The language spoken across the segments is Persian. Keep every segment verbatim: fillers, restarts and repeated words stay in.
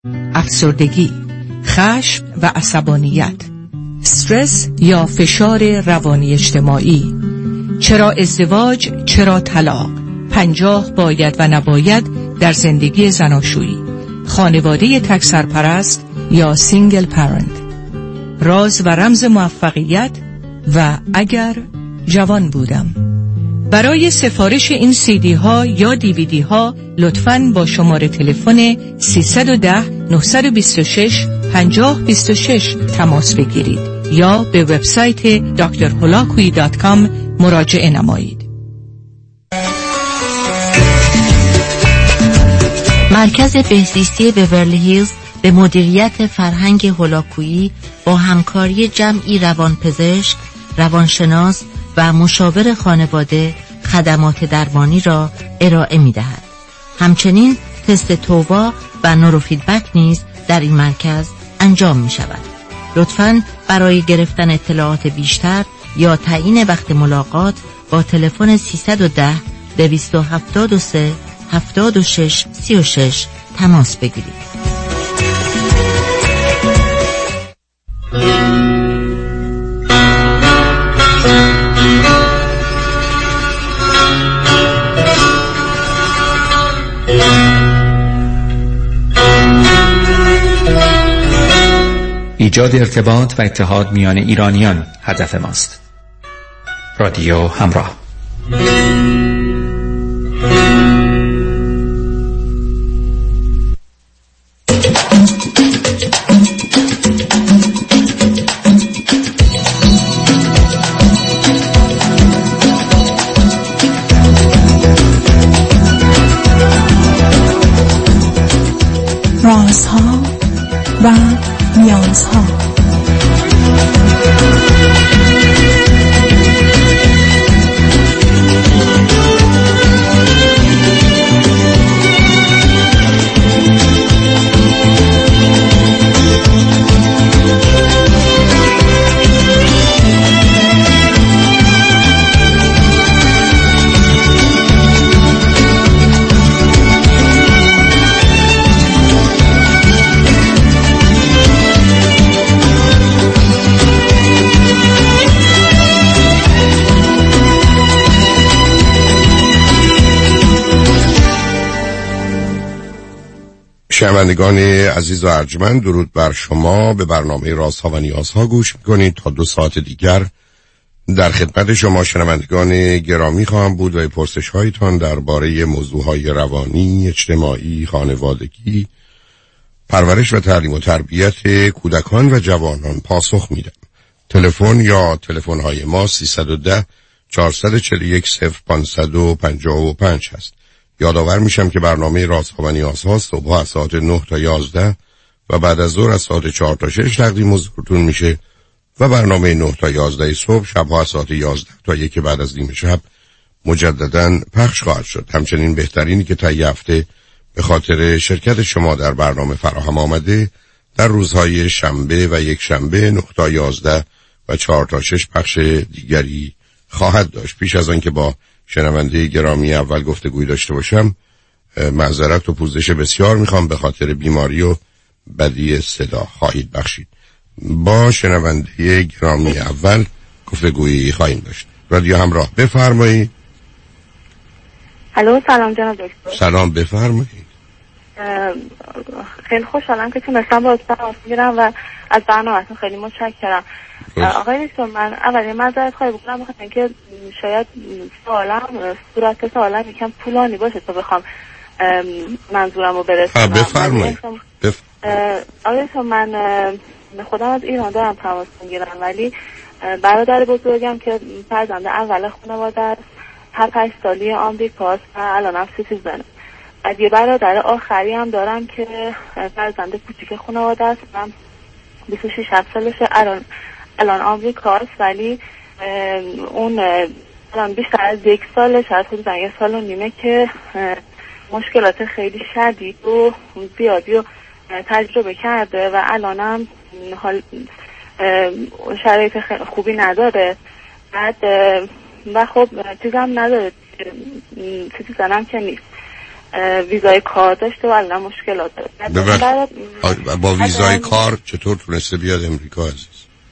افسردگی، خشم و عصبانیت، استرس یا فشار روانی اجتماعی، چرا ازدواج، چرا طلاق، پنجاه باید و نباید در زندگی زناشویی، خانواده تک سرپرست یا سینگل پرنت، راز و رمز موفقیت و اگر جوان بودم. برای سفارش این سی دی ها یا دی وی دی ها لطفاً با شماره تلفن سیصد و ده نهصد و بیست و شش پنجاه بیست و شش تماس بگیرید یا به وبسایت دکتر هولاکویی دات کام مراجعه نمایید. مرکز بهزیستی بیورلی هیلز به مدیریت فرهنگ هولاکویی با همکاری جمعی روانپزشک، روانشناس و مشاور خانواده خدمات درمانی را ارائه می دهد. همچنین تست تووا و نوروفیدبک نیز در این مرکز انجام می شود. لطفاً برای گرفتن اطلاعات بیشتر یا تعیین وقت ملاقات با تلفن سیصد و ده دویست و هفتاد و سه هفتاد و شش سی و شش تماس بگیرید. ایجاد ارتباط و اتحاد میان ایرانیان هدف ماست. رادیو همراه. رازها و نیازها. شنوندگان عزیز و ارجمند، درود بر شما. به برنامه رازها و نیازها گوش میکنید. تا دو ساعت دیگر در خدمت شما شنوندگان گرامی خواهم بود و پرسش هایتان درباره موضوعهای روانی، اجتماعی، خانوادگی، پرورش و تعلیم و تربیت کودکان و جوانان پاسخ میدم. تلفن یا تلفن های ما سیصد و ده چهارصد و چهل و یک صفر پانصد و پنجاه و پنج هست. یادآور میشم که برنامه رازها و نیازها صبح از ساعت نه تا یازده و بعد از ظهر از ساعت چهار تا شش تقدیم حضورتون میشه و برنامه نه تا یازده صبح شبها از ساعت یازده تا یک بعد از نیم شب مجددا پخش خواهد شد. همچنین بهترینی که تا یه هفته به خاطر شرکت شما در برنامه فراهم آمده در روزهای شنبه و یک شنبه نه تا یازده و چهار تا شش پخش دیگری خواهد داشت. پیش از آن که با شنونده گرامی اول گفتگوی داشته باشم، معذرت و پوزش بسیار میخوام به خاطر بیماری و بدی صدا. خواهید بخشید. با شنونده گرامی اول گفتگویی خواهیم داشت. رادیو همراه، بفرمایید. الو، سلام جناب دکتر. سلام، بفرمایید. خیلی خوشحالم که تونستم با تماس بگیرم و از برنامه‌تون خیلی متشکرم. آقای دکتر، من اولی معذرت خواهی بکنم بخاطر اینکه شاید سوالم صورت سوالم یکم طولانی باشه تا بخوام منظورم رو برسونم. بفرمایید. بف... آقای دکتر، من خودم از ایران دارم تماس میگیرم، ولی برادر بزرگم که فرزند اول خانواده است هفت هشت سالی آمریکاست و الان هم سیتیزنه. از یه برادر آخری هم دارم که فرزند کوچیک خانواده است و بیست و شش سالشه، الان الان آمریکاست، ولی اون الان بیشتر از یک ساله، شاید حدود یک سال و نیمه که مشکلات خیلی شدید و زیادی رو تجربه کرده و الانم حال شرایط خوبی نداره. بعد و خب چیزم نداره، چیزی زنم که نیست. ویزای کار داشته و الان مشکلات داره. با ویزای کار چطور تونسته بیاد امریکا عزیز؟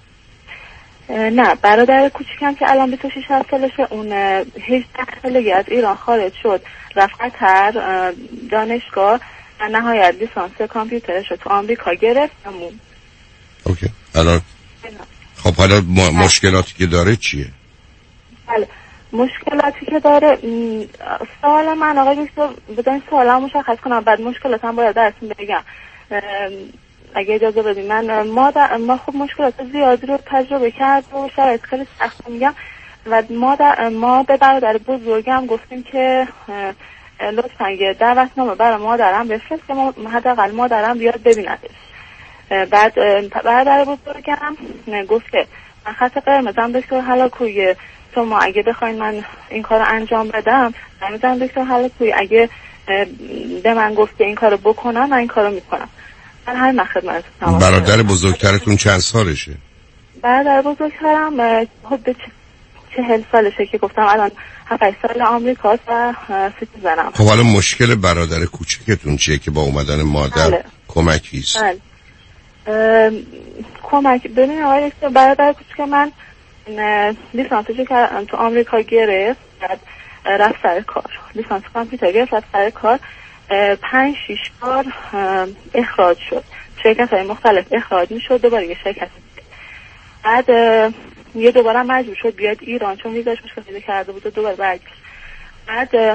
نه برادر کوچیکم که الان بیست و شش سالشه، اون هجده سالگی از ایران خارج شد، رفت قطر دانشگاه و نهایت لیسانس کامپیوترش رو تو آمریکا گرفت. همون اوکی. الان خب حالا مشکلاتی که داره چیه؟ بله مشکلاتی که داره، سوال من آقای دکتر بدون سوال مشخص کنم بعد مشکلات هم باید درستون بگم اگه اجازه بدید. من ما در ما خب مشکلات زیادی رو تجربه کرد و شرایط خیلی سخت میگم و ما در ما به برادر بزرگم گفتیم که لطفاً یه دعوتنامه برای مادرم بفرست که ما حداقل مادرم بیاد ببیندش. بعد برادر بزرگم گفت که من خط قرمزم دکتر هلاکویی، تو ما اگه بخواین من این کار رو انجام بدم نمیدونم دکتر هلاکویی اگه به من گفت که این کار رو بکنم من این کار رو میکنم. من هر مخدمت تمام. برادر بزرگترتون چند سالشه؟ برادر بزرگترم حدود چهل سالشه که گفتم الان هفت سال آمریکاست و سیتیزنم. خب حالا مشکل برادر کوچکتون چیه که با اومدن مادر بله. کمکیست؟ بله. کمک ببین آقای دکتر، برادر کوچک من لیسانسش که تو آمریکا گرفت بعد رفت سر کار، لیسانس کامپیوتر گرفت رفت سر کار، پنج شیش بار اخراج شد، شرکت های مختلف اخراج می شد، دوباره یه شرکت بعد یه دوباره مجبور شد بیاد ایران چون ویزاش مشکل پیدا کرده بود و دوباره برگشت. بعد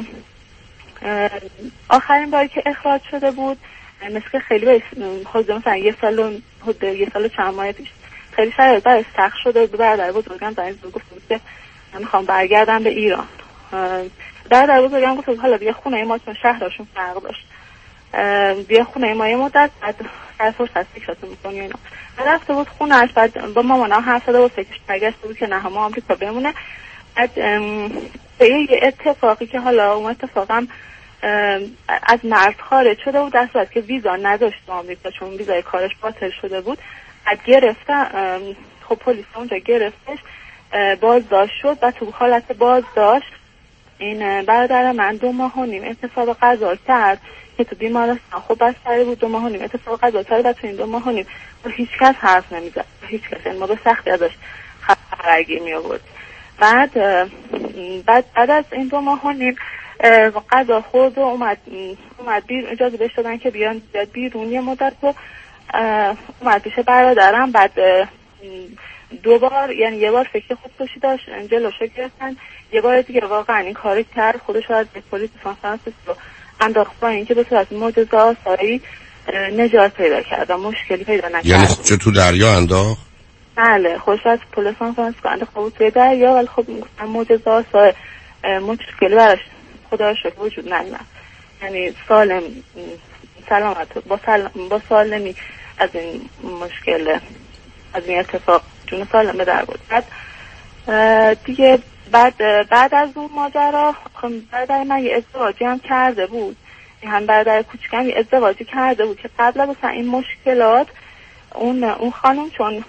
آخرین باری که اخراج شده بود مثل خیلی باید حدود مثلا یه سال و حدود یه سال و چند ماه پیش خیلی شرایط برای سخت شده بود. برادر بزرگم زنگ زد گفت که من میخوام برگردم به ایران. برادر بزرگم گفت حالا بیا خونه ما چون شهرشون فرق داشت، بیا خونه ما یه مدت بعد هر فرصت فکراتو میکنی اینا. رفته بود خونهش، بعد با مامانم حرف زده بود فکرش برگشته بود که نه ما آمریکا بمونه. بعد به یه اتفاقی که حالا اون اتفاقم از مرز خارج شده بود در صورت که ویزا نداشت تو آمریکا چون ویزای کارش باطل شده بود. بعد گرفته خب پلیس اونجا گرفتش، بازداشت شد و تو حالت بازداشت این برادر من دو ماه و نیم اعتصاب غذا کرد که تو بیمارستان خب بستری بود. دو ماه و نیم اعتصاب غذا کرد و تو این دو ماه و نیم با هیچ کس حرف نمیزد، هیچ کس ما به سختی ازش خبرگیر می آورد. بعد بعد بعد از این دو ماه و نیم غذا خورد و اومد اومد بیرون، اجازه بهش دادن که بیان بیاد بیرون یه مدت و اومد پیش برادرم. بعد دو بار یعنی یه بار فکر خودکشی داشت جلوشو گرفتن، یه بار دیگه واقعا این کاری کرد خودش رو از پلیس سان فرانسیسکو انداخت با اینکه به صورت معجزه آسایی نجات پیدا کرد و مشکلی پیدا نکرد. یعنی خودشو تو دریا انداخت؟ بله خودش از پلیس سان فرانسیسکو انداخت بود توی دریا، ولی خب معجزه آسایی مشکلی براش خدا رو شکر وجود نیامد، یعنی سالم سلامت با سلام با سالمی از این مشکل از این اتفاق جون سالم به در بود. بعد دیگه بعد بعد از اون ماجرا برادر من یه ازدواجی هم کرده بود، هم برادر کوچکم یه ازدواجی کرده بود که قبل از این مشکلات اون اون خانم چون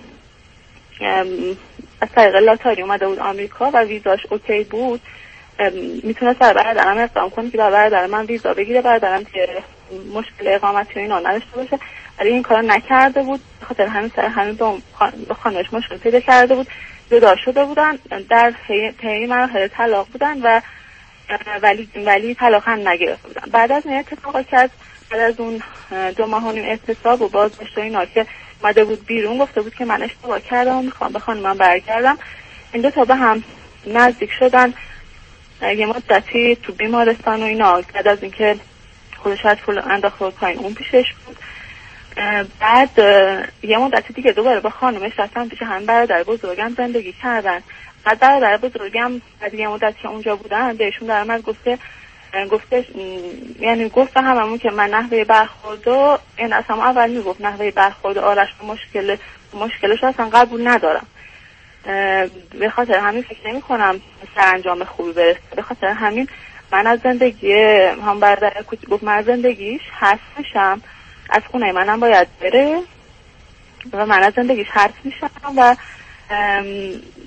از طریق لاتاری اومده بود آمریکا و ویزاش اوکی بود میتونست برای برادرم اقدام کنه که برای برادر من ویزا بگیره، برادرم که مشکل اقامتی و اینا نداشته باشه، ولی این کارو نکرده بود. خاطر همین سر همین با خانمش مشکل پیدا کرده بود، جدا شده بودن، در طی مرحله طلاق بودن و ولی ولی طلاق هم نگرفته بودن. بعد از این اتفاقا که بعد از اون دو ماه و نیم اعتصاب و بازداشت و اینا که اومده بود بیرون گفته بود که من اشتباه کردم و میخوام به خانمم برگردم. این دو تا به هم نزدیک شدن، یه مدتی تو بیمارستان و اینا بعد از اینکه خودش از پول انداخته بود پایین اون پیشش بود. بعد یه مدتی دیگه دوباره با خانمش رفتن پیش هم برادر بزرگم زندگی کردن. بعد برادر بزرگم بعد یه مدت که اونجا بودن بهشون در اومد گفته گفته یعنی گفت هممون که من نحوه برخورد و این اصلا اول میگفت نحوه برخورد آرش مشکل مشکلش اصلا قبول ندارم، به خاطر همین فکر نمی کنم سرانجام خوبی برسه، به خاطر همین من از زندگی هم برادر گفت من از زندگیش حذف میشم، از خونه منم باید بره و من از زندگیش حذف میشم و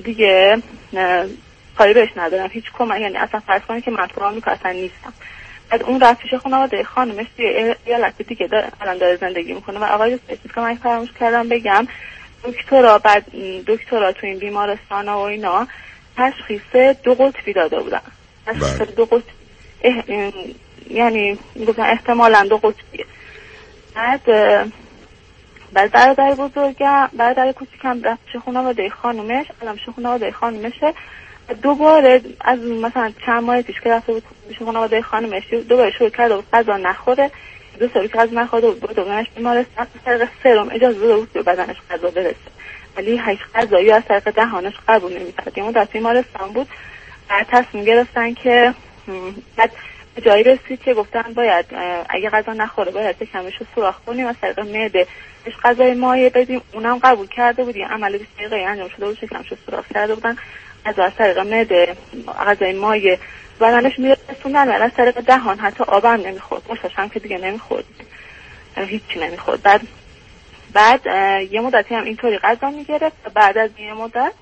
دیگه کاری بهش ندارم، هیچ کمک، یعنی اصلا فرض کنید که من تو آمریکا اصلا نیستم، بعد اون رفت پیش خانواده خانمش توی ایالت دیگه داره الان داره زندگی میکنه و آقای دوست که من فراموش کردم بگم دکترا بعد دکترا تو این بیمارستان و اینا تشخیص دو قطبی داده بودن. تشخیص دو قطبی اه... یعنی گفتن احتمالاً دو قطبیه. بعد بعد برادر بزرگم برادر کوچیکم رفت پیش خانواده خانمش الان پیش خانواده خانمشه. دوباره از مثلا چند ماه پیش که رفته بود پیش خانواده خانمش دوباره شروع کرده بود غذا نخوره. دو سالی که غذا نخورده بود بود دوبارهش بیمارستان از طریق سرم اجازه داده بود به بدنش غذا برسه ولی هیچ غذایی از طریق دهانش قبول نمی‌کرد. یه مدت بیمارستان بود. بعد تصمیم گرفتن که بعد جایی رسید که گفتن باید اگه غذا نخوره باید کمش رو سوراخ کنیم از طریق معده بهش غذای مایع بدیم. اونم قبول کرده بود. یه عمل بیست دقیقه انجام شده بود شکمش رو سوراخ کرده بودن از از طریق معده غذای مایع بدنش میرسوندن و از طریق دهان حتی آب هم نمیخورد. مشتش هم که دیگه نمیخورد هیچی نمیخورد. بعد بعد یه مدتی هم اینطوری غذا میگرفت و بعد از یه مدت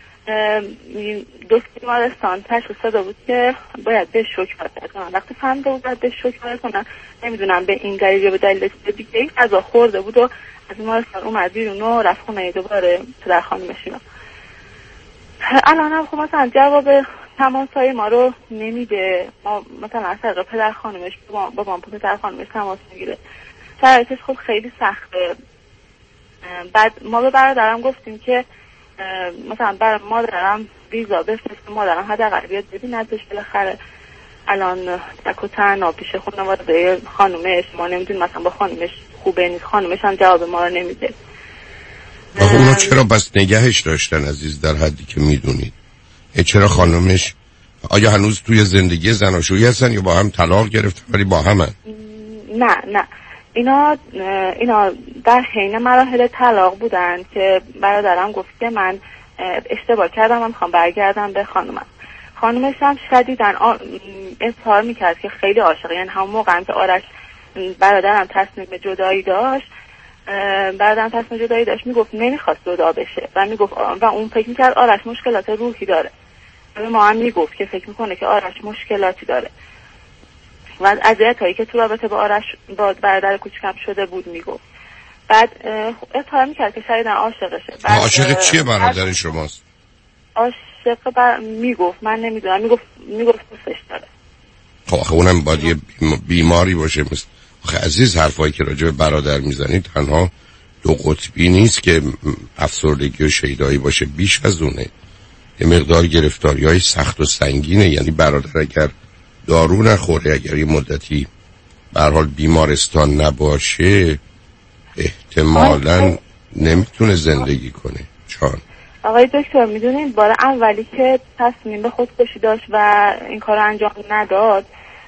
دکتر بیمارستان تشخیص داده بود که باید به شوک وارد کنن. وقتی فهمیده بود باید به شوک وارد کنن نمیدونم به این دلیل یا به دلیل دیگه غذا خورده بود و از بیمارستان اومد بیرون و رفت خونه دوباره پدر خانمش اینا. الان هم خب مثلا جواب تماسای ما رو نمیده. ما مثلا از طریق پدر خانمش با بابام پدر خانمش تماس میگیره. شرایطش خب خیلی سخته. بعد ما به برادرم گفتیم که مثلا برای مادرم ویزا بفرست مادرم حداقل بیاد ببیندش بالاخره الان تک و تنها پیش خانواده خانمش ما نمیدونیم مثلا با خانمش خوبه نیست. خانمش هم جواب ما رو نمیده. آخه اونا چرا بس نگهش داشتن عزیز در حدی که میدونید؟ چرا خانمش آیا هنوز توی زندگی زناشویی هستن یا با هم طلاق گرفتن ولی با همن؟ نه نه اینا اینا در حین مراحل طلاق بودن که برادرم گفت که من اشتباه کردم من میخوام برگردم به خانمم. خانمش هم شدیداً اظهار میکرد که خیلی عاشقه. یعنی همون موقع هم که آرش برادرم تصمیم به جدایی داشت برادرم تصمیم جدایی داشت میگفت نمیخواست جدا بشه و میگفت و اون فکر میکرد آرش مشکلات روحی داره. ما هم میگفت که فکر میکنه که آرش مشکلاتی داره و از اذیت هایی که تو رابطه با آرش با برادر کوچیکم شده بود میگفت. بعد اظهار میکرد که شاید عاشقشه. عاشق چیه برادر شماست؟ عاشق بر... میگفت من نمیدونم میگفت میگفت دوستش داره. خب آخه اونم باید یه بیماری باشه. مثل آخه عزیز حرفایی که راجع به برادر میزنید تنها دو قطبی نیست که افسردگی و شیدایی باشه، بیش از اونه. یه مقدار گرفتاری‌های سخت و سنگینه. یعنی برادر اگر دارو نخوره اگر یه مدتی به هر حال بیمارستان نباشه احتمالاً نمیتونه زندگی کنه. چون آقای دکتر میدونین بار اولی که تصمیم به خودکشی داشت و این کار انجام نداد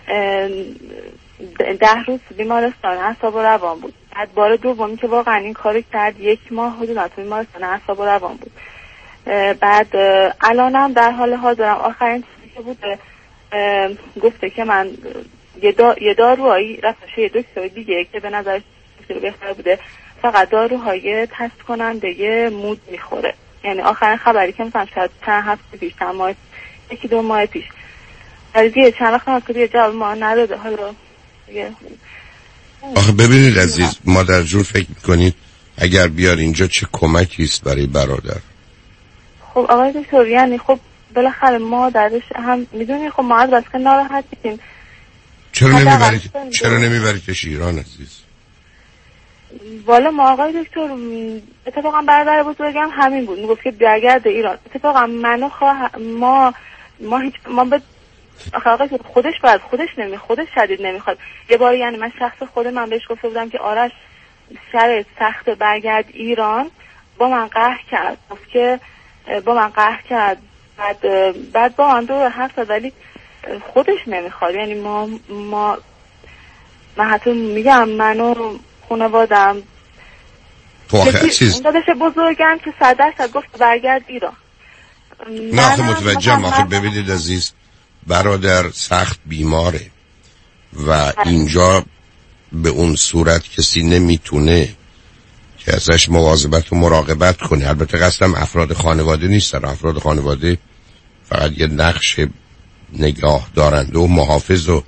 ده روز بیمارستان اعصاب و روان بود. بعد بار دومی که واقعا این کارو کرد یک ماه حدودا تو بیمارستان اعصاب و روان بود. بعد الانم در حال حاضرم آخرین چیزی که بوده گفته که من یه, دا، یه داروهایی رفتشه یه دکتر دیگه که به نظر دکتر بهتر بوده فقط داروهای تست کننده مود میخوره. یعنی آخرین خبری که مثلا شاید چند هفته پیش چند ماه یکی دو ماه پیش دیگه چند وقت هم که دیگه جواب ما نداده. حالا دیگه آخه ببینید عزیز مادر جون فکر میکنید اگر بیار اینجا چه کمکی است برای برادر؟ خب آقای دکتر یعنی خب بالاخره ما درش هم میدونی خب ما از بس که ناراحتیم. چرا نمیبرید چرا نمیبریدش ایران عزیز؟ والا ما آقای دکتر اتفاقا برادر بزرگم همین بود میگفت که برگرده ایران. اتفاقا منو خواه ما ما هیچ ما به آقای خودش بعد خودش نمی خودش شدید نمیخواد. یه بار یعنی من شخص خود من بهش گفته بودم که آرش شرایط سخت برگرد ایران با من قهر کرد. گفت که با من قهر کرد بعد بعد با من دو حرف زد ولی خودش نمیخواد. یعنی ما ما من حتی میگم منو خانوادم تو آخه چیز اون دادش بزرگم که صد درصد گفت برگرد ایران. نه آخه متوجهم. آخه ببینید عزیز برادر سخت بیماره و اینجا به اون صورت کسی نمیتونه که ازش مواظبت و مراقبت کنه. البته قصدم افراد خانواده نیستن. افراد خانواده فقط یه نقش نگاه دارنده و محافظ و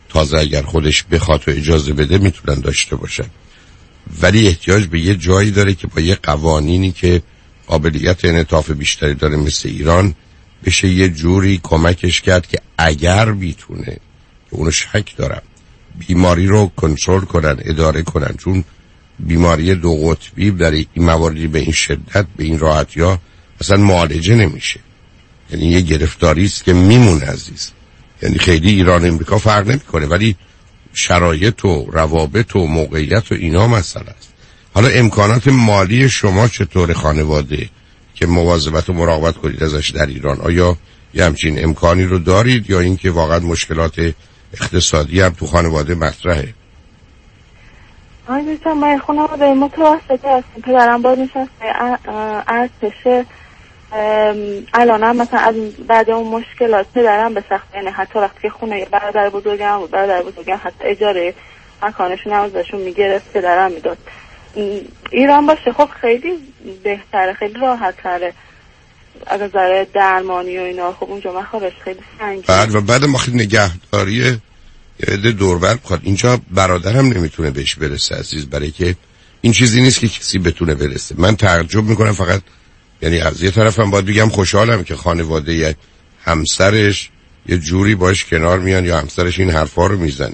تازه اگر خودش بخواد و اجازه بده میتونن داشته باشن، ولی احتیاج به یه جایی داره که با یه قوانینی که قابلیت انعطاف بیشتری داره مثل ایران بشه یه جوری کمکش کرد که اگر بیتونه، که اونو شک دارم، بیماری رو کنترل کنن، اداره کنن. چون بیماری دو قطبی در این مواردی به این شدت، به این راحتی ها اصلا معالجه نمیشه. یعنی یه گرفتاری است که میمونه عزیز. یعنی خیلی ایران امریکا فرق نمیکنه، ولی شرایط و روابط و موقعیت و اینا مسئله است. حالا امکانات مالی شما چطور خانواده که مواظبت و مراقبت کنید ازش در ایران؟ آیا یه همچین امکانی رو دارید یا اینکه واقعا مشکلات اقتصادی هم تو خانواده مطرحه؟ آی دوستان، من خانواده متوسطه هستم. پدرم باز نشسته ارتشه. الان هم مثلا از بعد اون مشکلات پدرم به سخت، یعنی حتی وقتی که خونه برادر بزرگم بود، برادر بزرگم حتی اجاره مکانشون هم ازشون میگرفت، پدرم میداد. ایران باشه خب خیلی بهتره، خیلی راحت تره از نظر درمانی و اینا. خب اونجا مخارج خیلی سنگینه. بعد و بعد ما خیلی نگهداری یه عده دوربر بخواد. اینجا برادرم نمیتونه بهش برسه عزیز، برای که این چیزی نیست که کسی بتونه برسه. من تعجب میکنم فقط، یعنی از یه طرفم باید بگم خوشحالم که خانواده همسرش یه جوری باش کنار میان یا همسرش این حرفا رو میزنه.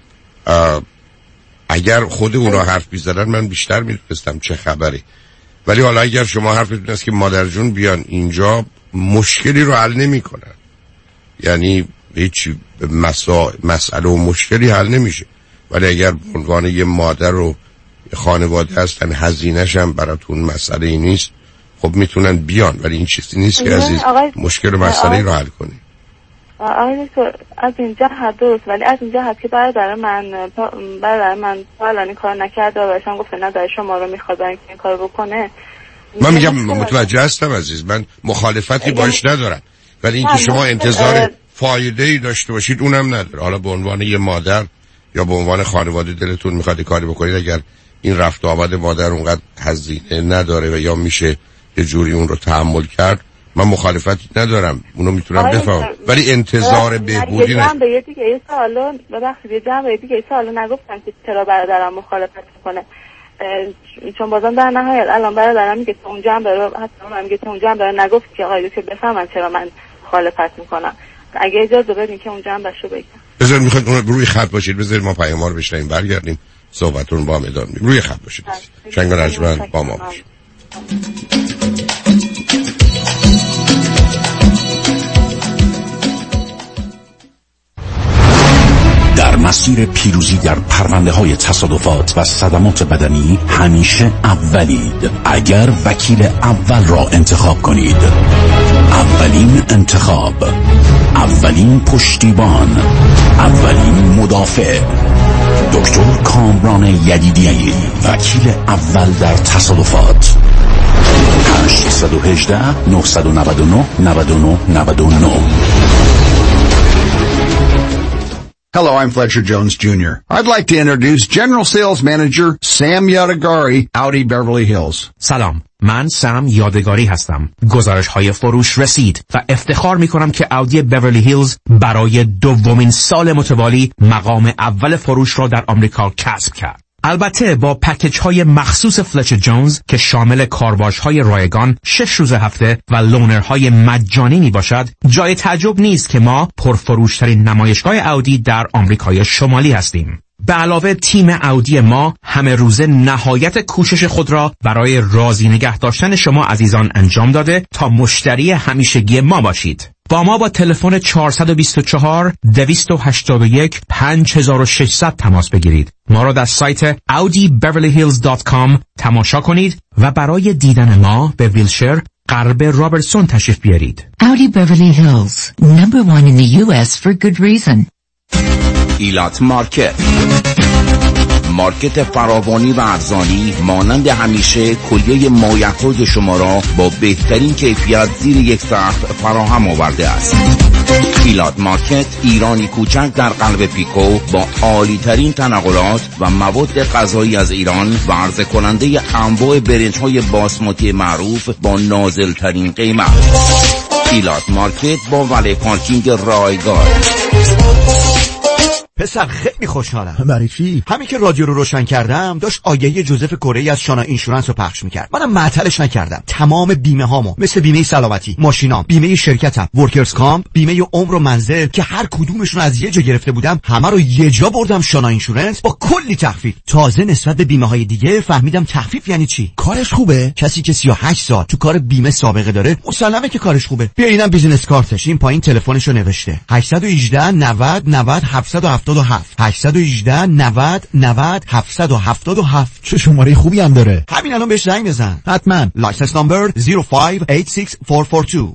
اگر خود اونا حرف میزدن من بیشتر میدونستم چه خبره. ولی حالا اگر شما حرفتون است که مادر جون بیان اینجا، مشکلی رو حل نمیکنن، یعنی هیچ مسا... مسئله و مشکلی حل نمیشه. ولی اگر به عنوان یه مادر و خانواده هستن، هزینه‌ش هم براتون مسئله ای نیست، خب میتونن بیان. ولی این چیزی نیست که عزیز مشکل و مسئله رو حل کنی. آقای دکتر، از این جهت درست، ولی از این جهت که برادر من برادر من حالا این کار نکرده و بهشون گفته نداره شما رو میخواد برای این کار بکنه. من میگم متوجه هستم عزیز، من مخالفتی باش ندارم، ولی اینکه شما انتظار فایده ای داشته باشید اونم نداره. حالا به عنوان یه مادر یا به عنوان خانواده دلتون میخواد کاری بکنید، اگر این رفت و آمد مادر اونقدر هزینه نداره و یا میشه یه جوری اون رو تحمل کرد، من مخالفتی ندارم، اونو میتونم بفهمم. ولی انتظار بهبودی نه. به یه دیگه یه سوالو ببخشید، یه جنبه دیگه یه سوالو نگفتم که چرا برادرم مخالفت میکنه، چون بازم در نهایت الان برادرم میگه که اون جنبه رو حتی من میگه که اون جنبه رو نگفت که آقای دکتر بفهمن چرا من مخالفت میکنم. اگه اجازه بدین که اون جنبهشو بگم. بذار میخواد اون روی خط باشید، بذار ما پیام رو بشنویم برگردیم صحبتون با هم ادامه میدیم. روی خط باشید. شنگ رجمن با ما باشید. در مسیر پیروزی در پرونده های تصادفات و صدمات بدنی همیشه اولید. اگر وکیل اول را انتخاب کنید، اولین انتخاب، اولین پشتیبان، اولین مدافع، دکتر کامران یدیدی، وکیل اول در تصادفات. هشت یک هشت نه نه نه نه نه نه نه. Hello, I'm Fletcher Jones Junior I'd like to introduce General Sales Manager Sam Yadagari, Audi Beverly Hills. سلام، من سم یادگاری هستم. گزارش های فروش رسید و افتخار می کنم که اودی بیورلی هیلز برای دومین سال متوالی مقام اول فروش را در آمریکا کسب کرد. البته با پکیج های مخصوص فلچر جونز که شامل کارواش های رایگان شش روز هفته و لونر های مجانی می باشد، جای تعجب نیست که ما پرفروشترین نمایشگاه اودی در آمریکای شمالی هستیم. به علاوه تیم اودی ما همه روزه نهایت کوشش خود را برای راضی نگه داشتن شما عزیزان انجام داده تا مشتری همیشگی ما باشید. با ما با تلفن چهار دو چهار دویست و هشتاد و یک پنج هزار و ششصد تماس بگیرید. ما را در سایت audi beverly hills dot com تماشا کنید و برای دیدن ما به ویلشر غرب رابرتسون تشریف بیارید. Audi Beverly Hills, number one in the U S for good reason. ایلات مارکت، مارکت فراوانی و ارزانی مانند همیشه کلیه مایحتاج شما را با بهترین کیفیت زیر یک سقف فراهم آورده است. ایلات مارکت، ایرانی کوچک در قلب پیکو با عالی ترین تنقلات و مواد غذایی از ایران و عرضه کننده انواع برنج های باسماتی معروف با نازل ترین قیمت. ایلات مارکت با ولی پارکینگ رایگان. پسر خیلی خوشحالم. برای چی؟ همین که رادیو رو روشن کردم داشت آگهی جوزف کره از شانا اینشورنس رو پخش میکرد. منم معطلش نکردم. تمام بیمه هامو مثل بیمه سلامتی، ماشینام، بیمه شرکتم، ورکرز کامپ، بیمه عمر و منزل که هر کدومشون از یه جا گرفته بودم همه رو یه جا بردم شانا اینشورنس با کلی تخفیف. تازه نسبت به بیمه های دیگه فهمیدم تخفیف یعنی چی. کارش خوبه؟ کسی که سی و هشت سال تو کار بیمه سابقه داره مسلمه که کارش خوبه. بیا اینم بیزینس کارتش. این پایین تلفنشو نوشته هشت یک هشت نود نود هفت هفت هفت هشت یک هشت نود نود هفت هفت هفت. چه شماره خوبی هم داره. همین الان بهش زنگ بزن. حتما. لایسنس نمبر صفر پنج هشت شش چهار چهار دو.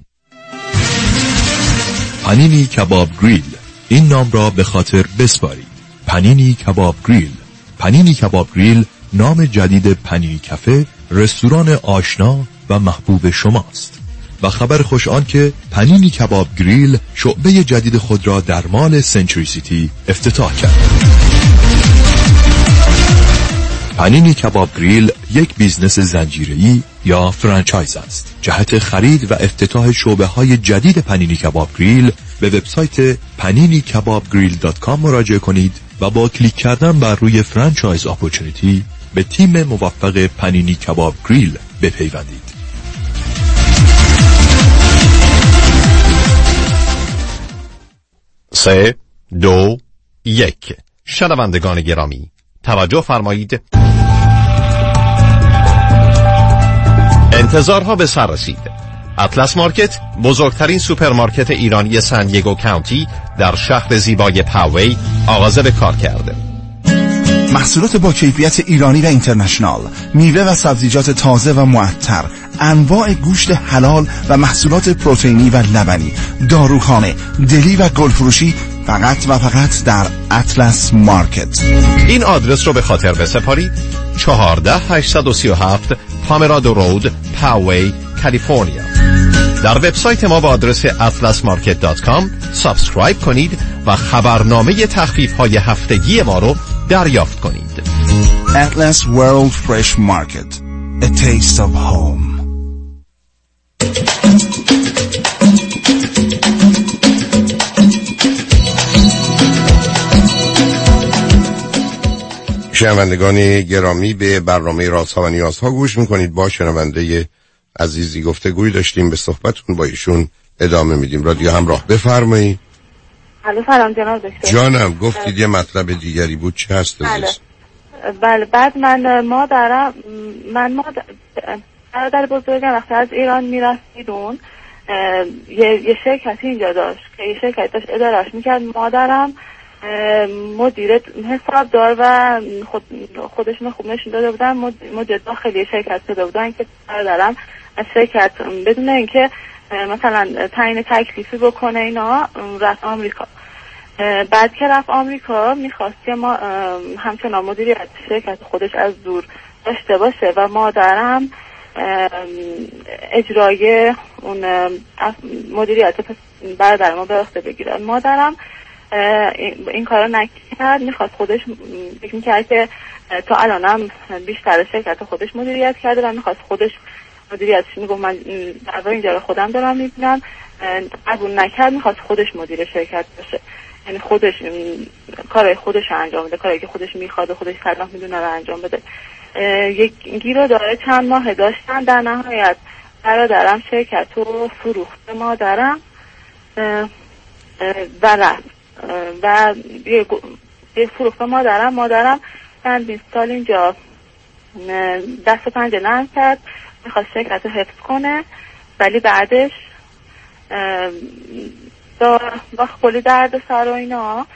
پنینی کباب گریل، این نام را به خاطر بسپارید. پنینی کباب گریل. پنینی کباب گریل نام جدید پنینی کافه، رستوران آشنا و محبوب شماست. و خبر خوش آن که پنینی کباب گریل شعبه جدید خود را در مال سنچوری سیتی افتتاح کرد. پنینی کباب گریل یک بیزنس زنجیره‌ای یا فرانچایز است. جهت خرید و افتتاح شعبه های جدید پنینی کباب گریل به وبسایت پنینی کباب گریل دات کام مراجعه کنید و با کلیک کردن بر روی فرانچایز اپورتونیتی به تیم موفق پنینی کباب گریل بپیوندید. سه دو یک. شنوندگان گرامی توجه فرمایید. انتظارها به سر رسید. اطلس مارکت، بزرگترین سوپرمارکت ایرانی سن دیگو کانتی در شهر زیبای پاوی آغاز به کار کرده. محصولات با کیفیت ایرانی و اینترنشنال، میوه و سبزیجات تازه و معطر، انواع گوشت حلال و محصولات پروتئینی و لبنی، داروخانه، دلی و گلفروشی، فقط و فقط در اطلس مارکت. این آدرس رو به خاطر بسپارید: چهارده هشتصد و سی و هفت پامرادو رود، پاوی، کالیفرنیا. در وبسایت ما با آدرس اطلس مارکت دات کام سابسکرایب کنید و خبرنامه تخفیف‌های هفتگی ما رو دریافت کنید. Atlas World Fresh Market, a taste of home. شنوندگان گرامی، به برنامه رازها و نیازها گوش میکنید. با شنونده عزیزی گفتگوی داشتیم، به صحبتتون با ایشون ادامه میدیم. رادیو همراه، بفرمایید. الو سلام جناب دکتر. جانم، گفتید یه مطلب دیگری بود، چه هست عزیز؟ بله بعد من مادرم من مادر برادر بزرگم وقتی از ایران میرسیدون یه یه شرکتی اینجا داشت که یه شرکت داشت ادارهش میکرد. مادرم مدیر حسابدار و خود خودشون خوب نشون داده بودن، مدیر داخلی شرکت شده بودن که برادرم از شرکت بدون اینکه مثلا تعیین تکلیفی بکنه اینا رفت آمریکا. بعد که رفت آمریکا میخواست که ما همچنان مدیریت شرکت خودش از دور داشته باشه و مادرم اجرای اون مدیریت برادر ما به عهده بگیره. مادرم این کارو نکرد، میخواست خودش، فکر میکرد که تا الانم بیشتر شرکت خودش مدیریت کرده و میخواست خودش مدیریتش، میگم من در اینجا رو خودم دارم میبینم، قبول نکرد، میخواست خودش مدیر شرکت باشه، یعنی خودش کارهای خودش رو انجام بده، کاری که خودش میخواد و خودش صلاح میدونه رو انجام بده. یک گیر داره چند ماه داشتن، در نهایت برادرم شرکت رو فروخت مادرم و رفت و یه فروخت مادرم مادرم چند سال اینجا دست و پنجه نرم کرد، میخواست شرکت رو حفظ کنه، ولی بعدش با کلی درد سر و اینا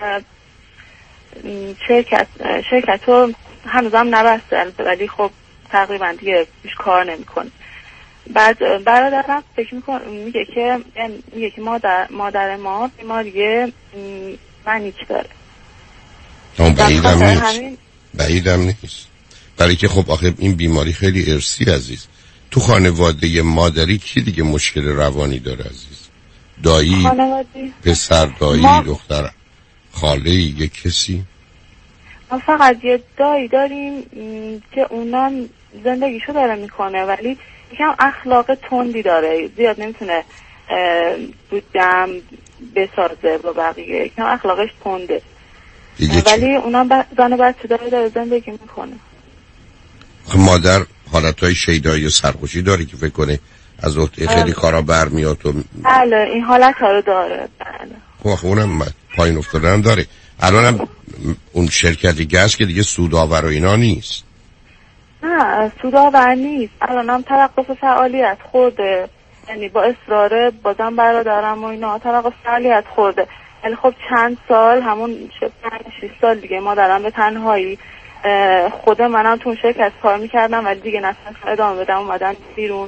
شرکت شرکت رو هنوزم نبسته، ولی خب تقریبا دیگه بیش کار نمیکنه. بعد برادرم فکر میکنه میگه که میگه که مادر مادر ما بیماری منیک داره. بعیدم نیست بعیدم نیست برای که خب آخه این بیماری خیلی ارثی عزیز. تو خانواده مادری کی دیگه مشکل روانی داره عزیز؟ دایی، خانواده. پسر، دایی، ما... دختر، خاله، یه کسی؟ ما فقط یه دایی داریم که اونم زندگیشو داره میکنه، ولی یکم اخلاق تندی داره، زیاد نمیتونه بود جمع بسازه با بقیه، یکم اخلاقش تنده. ولی اونم ب... زن بچه داره داره زندگی میکنه. مادر حالتهای شیدایی و سرخوشی داره که فکر کنه از عهده خیلی کارا برمیاد و بله این حالت ها رو داره. بله خب اونم پایین افتادن داره. الانم اون شرکتی که هست که دیگه سودآور و اینا نیست. نه سودآور نیست، الانم توقف فعالیت خورده، یعنی با اصرار بازم برادرم و اینا توقف فعالیت خورده. ولی خب چند سال همون پنج شش سال دیگه مادرم به تنهایی، خود منم تو شرکت کار میکردم ولی دیگه نتونستم ادامه بدم، اومدم بیرون.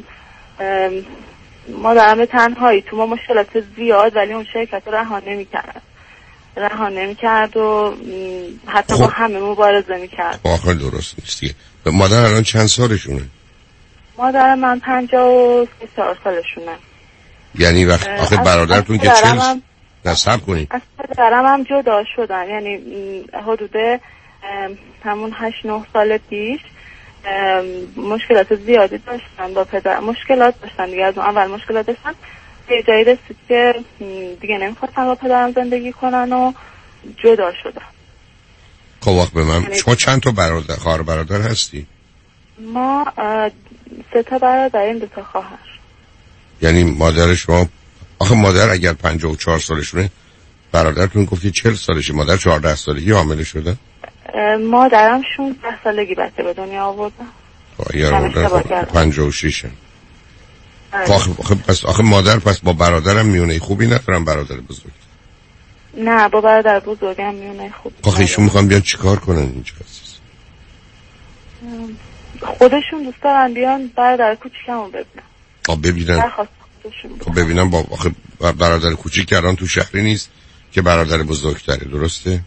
مادرم به تنهایی تو ما مشکلات زیاد ولی اون شرکت رو رها نمی‌کرد رها نمی‌کرد و حتی خب. با همه مبارزه می‌کرد. آخر درست نیست دیگه. مادر الان چند سالشونه؟ مادر من پنجاه و سه سال سالشونه. یعنی وقت آخه برادرتون که چند نصب کنید؟ از پدرم هم جدا شدن، یعنی حدود همون هشت نه سال پیش مشکلات زیادی داشتن با پدر، مشکلات داشتن دیگه، از اون اول مشکلات داشتن یه جایی رسید که دیگه نمیخواستن با پدرم زندگی کنن و جدا شدن. خب وقت به من شما چند تا برادر خواهر برادر هستی؟ ما سه تا برادریم، دو تا خواهر. یعنی مادر شما آخه مادر اگر پنجاه و چهار سالشونه برادرتون گفتی چهل سالشه، مادر چهارده سالگی حامله شده؟ مادرم شانزده سالگی بچه به دنیا آوردن. آخه پنجاه و شش. آخه پس آخه مادر پس با برادرم میونه خوبی ندارم، برادر بزرگ؟ نه با برادر بزرگم میونه خوبی. آخه ایشون میخوان بیان چیکار کنن اینجا عزیز؟ خودشون دوست دارن بیان برادر کوچیکمو ببینن. آ ببینن. خب ببینم با آخه برادر کوچیک الان تو شهری نیست که برادر بزرگتره، درسته؟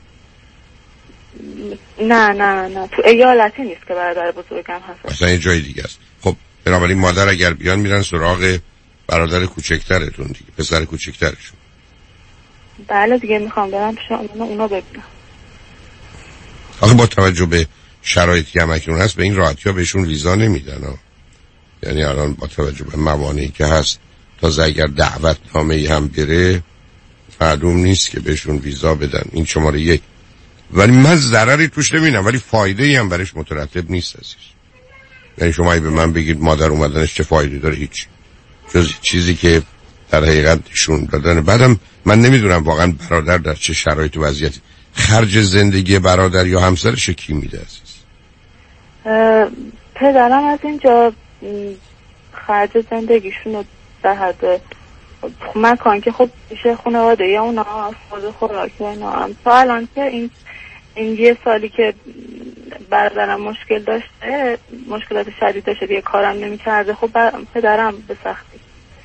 نه نه نه تو ایالتی نیست که برادر بزرگم هست، اصلا یه جای دیگه است. خب بنابراین مادر اگر بیان میرن سراغ برادر کوچکترتون دیگه، پسر کوچکترشون. بله دیگه میخوام برم پیش اونا اونا ببینم. آخه با توجه به شرایطی که همکنون هست به این راحتی ها بهشون ویزا نمیدن ها. یعنی الان با توجه به موانعی که هست تازه اگر دعوت نامه‌ای هم بره معلوم نیست که بهشون ویزا بدن. این شماره یک. ولی من ضرری توش نمی‌بینم ولی فایده‌ای هم برش مترتب نیست عزیز. یعنی شما به من بگید مادر اومدنش چه فایده داره؟ هیچ، جز چیزی که در حقیقت نشون دادن. بعدم من نمیدونم واقعا برادر در چه شرایط و وضعیتی خرج زندگی برادر یا همسرش کی میده عزیز؟ پدرم از اینجا خرج زندگیشون رو در حد مکان که خب میشه خانواده یا اونا خود خوراک و اینا هم تا الان که این این یه سالی که برادرم مشکل داشته، مشکلات شدید داشته دیگه کارم نمی کرده، خب پدرم به سختی.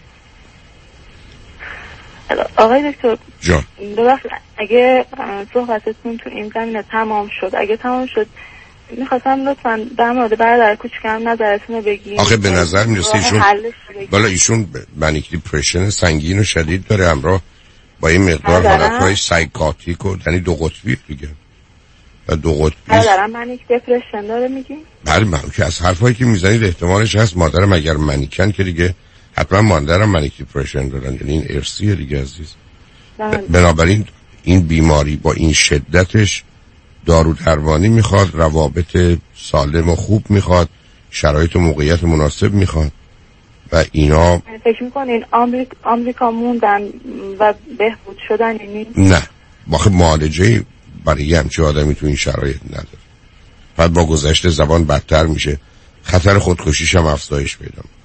آقای دکتر جان ببخشید اگه صحبتتون تو این زمینه تمام شد، اگه تمام شد میخواستم لطفاً در مورد برادر کوچیکم نظرتون رو بگید. آخه به نظر میرسه ایشون بالا ایشون منیک دیپرشن سنگین و شدید داره همراه با این مقدار حالتهای سایکاتیک و یعنی دو قطبی دیگه و دو قطبی. مادرم منیک دیپرشن داره میگی؟ بله من که از حرفایی که میزنید احتمالش هست مادرم اگر منیکن که دیگه حتما مادرم منیک دیپرشن دارن، یعنی این ارثیه دیگه عزیز. بنابراین این بیماری با این شدتش دارو درمانی میخواد، روابط سالم و خوب میخواد، شرایط و موقعیت مناسب میخواد و اینا. فکر میکنین آمریک... آمریکا موندن و بهبود شدن یعنی؟ نه واقع معالجه برای یه همچه آدمی تو این شرایط نداره. بعد با گذشت زبان بدتر میشه، خطر خودکشیش هم افزایش پیدا میکنه.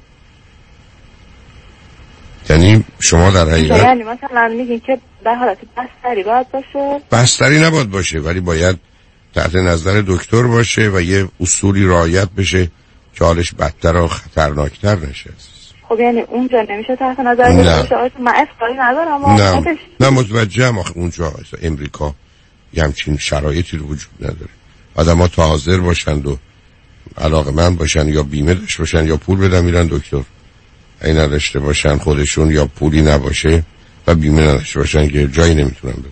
یعنی شما در حقیقت یعنی مثلا میگین که در حالت بستری باید باشه؟ بستری نباید باشه ولی باید تحت نظر دکتر باشه و یه اصولی رعایت بشه که حالش بدتر و خطرناکتر نشه. خب یعنی اونجا نمیشه تحت نظر داشته باشه؟ من افکاری ندارم. نه نه متوجهم. آخه اونجا امریکا یه همچین شرایطی رو وجود نداره. آدم ها تا حاضر باشند و علاقه‌مند باشن یا بیمه داشته باشن یا پول بدن میرن دکتر، این نداشته باشن خودشون یا پولی نباشه و بیمه نداشته باشن که جایی نمیتونن برن.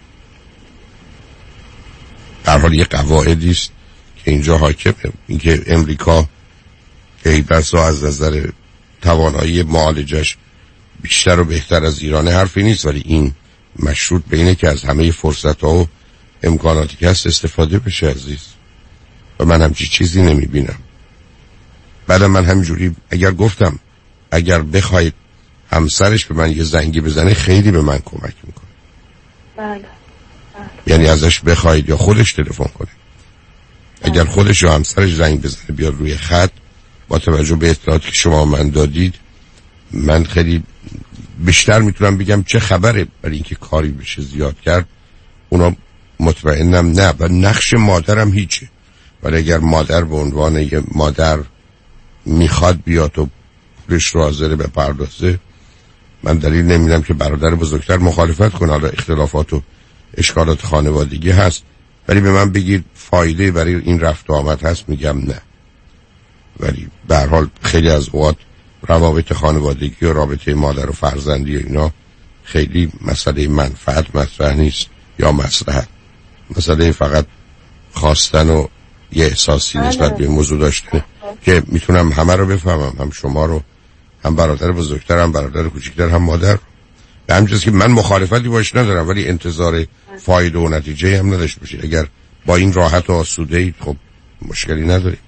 در حال یه قواعدی است که اینجا حاکمه. اینکه امریکا ای بسا از نظر توانایی معالجش بیشتر و بهتر از ایران حرفی نیست، ولی این مشروط به اینه که از همه فرصت ها و امکاناتی که هست استفاده بشه عزیز. و من همچی چیزی نمیبینم. بعد من همینجوری اگر گفتم اگر بخواید همسرش به من یه زنگی بزنه خیلی به من کمک میکنه. بله. یعنی ازش بخواید یا خودش تلفن کنه. اگر خودش یا همسرش زنگ بزنه بیاد روی خط، با توجه به اطلاعاتی که شما من دادید من خیلی بیشتر میتونم بگم چه خبره، برای اینکه کاری بشه زیاد کرد. اونا مطمئنم نه، و نقش مادرم هیچه. ولی اگر مادر به عنوان یه مادر میخواد بیاد و پولش رو حاضر به پردازه، من دلیل نمیدم که برادر بزرگتر مخالفت کنه. حالا اختلافات و اشکالات خانوادگی هست، ولی به من بگید فایده برای این رفت و آمد هست، میگم نه. ولی به هر حال خیلی از اوقات روابط خانوادگی و رابطه مادر و فرزندی و اینا خیلی مسئله منفعت مطرح نیست یا مصلحت، مسئله فقط خواستن و یه احساسی نسبت به موضوع داشته که میتونم همه رو بفهمم، هم شما رو، هم برادر بزرگتر، هم برادر کوچکتر، هم مادر. به همین که من مخالفتی باش ندارم، ولی انتظار فایده و نتیجه هم نداشته باشید. اگر با این راحت و آسوده اید خب مشکلی ندارید.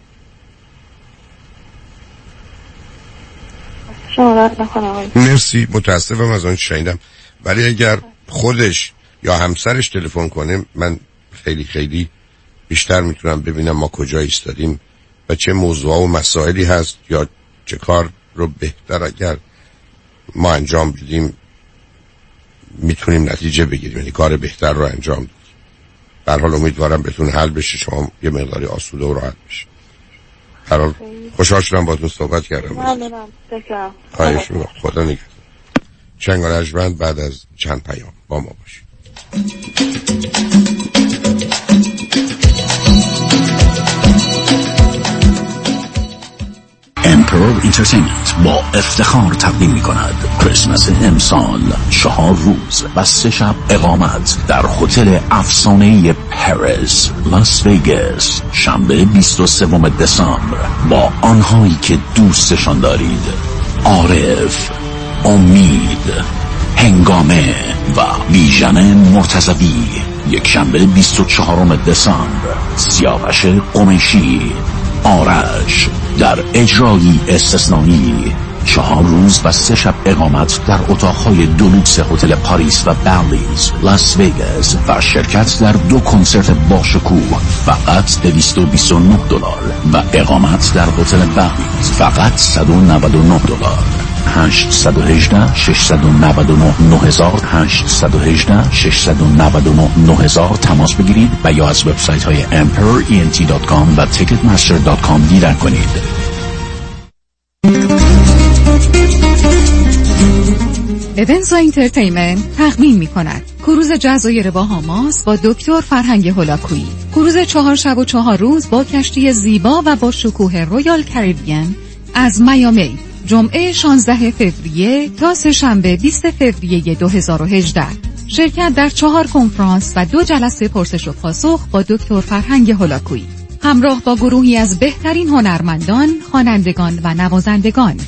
مرسی، متاسفم از آن شنیدم. ولی اگر خودش یا همسرش تلفن کنه من خیلی خیلی بیشتر میتونم ببینم ما کجا ایستادیم و چه موضوع و مسائلی هست یا چه کار رو بهتر اگر ما انجام بدیم میتونیم نتیجه بگیریم، یعنی کار بهتر رو انجام بدیم. در حال امیدوارم بتون حل بشه، شما یه مقداری آسوده و راحت بشه. هر حال خوشحال شدم باهاتون صحبت کردم. ممنونم. شکرم. خواهش می‌کنم. خدا نگهدار. چنگ و رجمند بعد از چند پیام با ما باشید. امپرور انترتینمنت با افتخار تقدیم می کند کریسمس امسال چهار روز و سه شب اقامت در هتل افسانه‌ای پاریس لاس وگاس شنبه بیست و سوم دسامبر با آنهایی که دوستشان دارید: عارف، امید، هنگامه و بیژن مرتضوی. یک شنبه بیست و چهارم دسامبر سیاوش قمیشی، آرش در اجرایی استثنایی. چهار روز و سه شب اقامت در اتاقهای دولوکس هتل پاریس و برلیز لاس وگاس و شرکت در دو کنسرت باشکوه فقط دویست و بیست و نه دلار و اقامت در هتل برلیز فقط صد و نود و نه دلار. هشت یک هشت شش نه نه نه هزار هشت یک هشت شش نه نه نه هزار تماس بگیرید و یا از وبسایت های امپرور ای ان تی دات کام و تیکت مستر دات کام دیدن کنید. ایونز انترتینمنت تقدیم می کند کروز جزایر باهاماس با دکتر فرهنگ هولاکویی. کروز چهار شب و چهار روز با کشتی زیبا و با شکوه رویال کریبیان از میامی، جمعه شانزده فوریه تا سه‌شنبه بیست فوریه دو هزار و هجده. شرکت در چهار کنفرانس و دو جلسه پرسش و پاسخ با دکتر فرهنگ هولاکویی، همراه با گروهی از بهترین هنرمندان، خوانندگان و نوازندگان.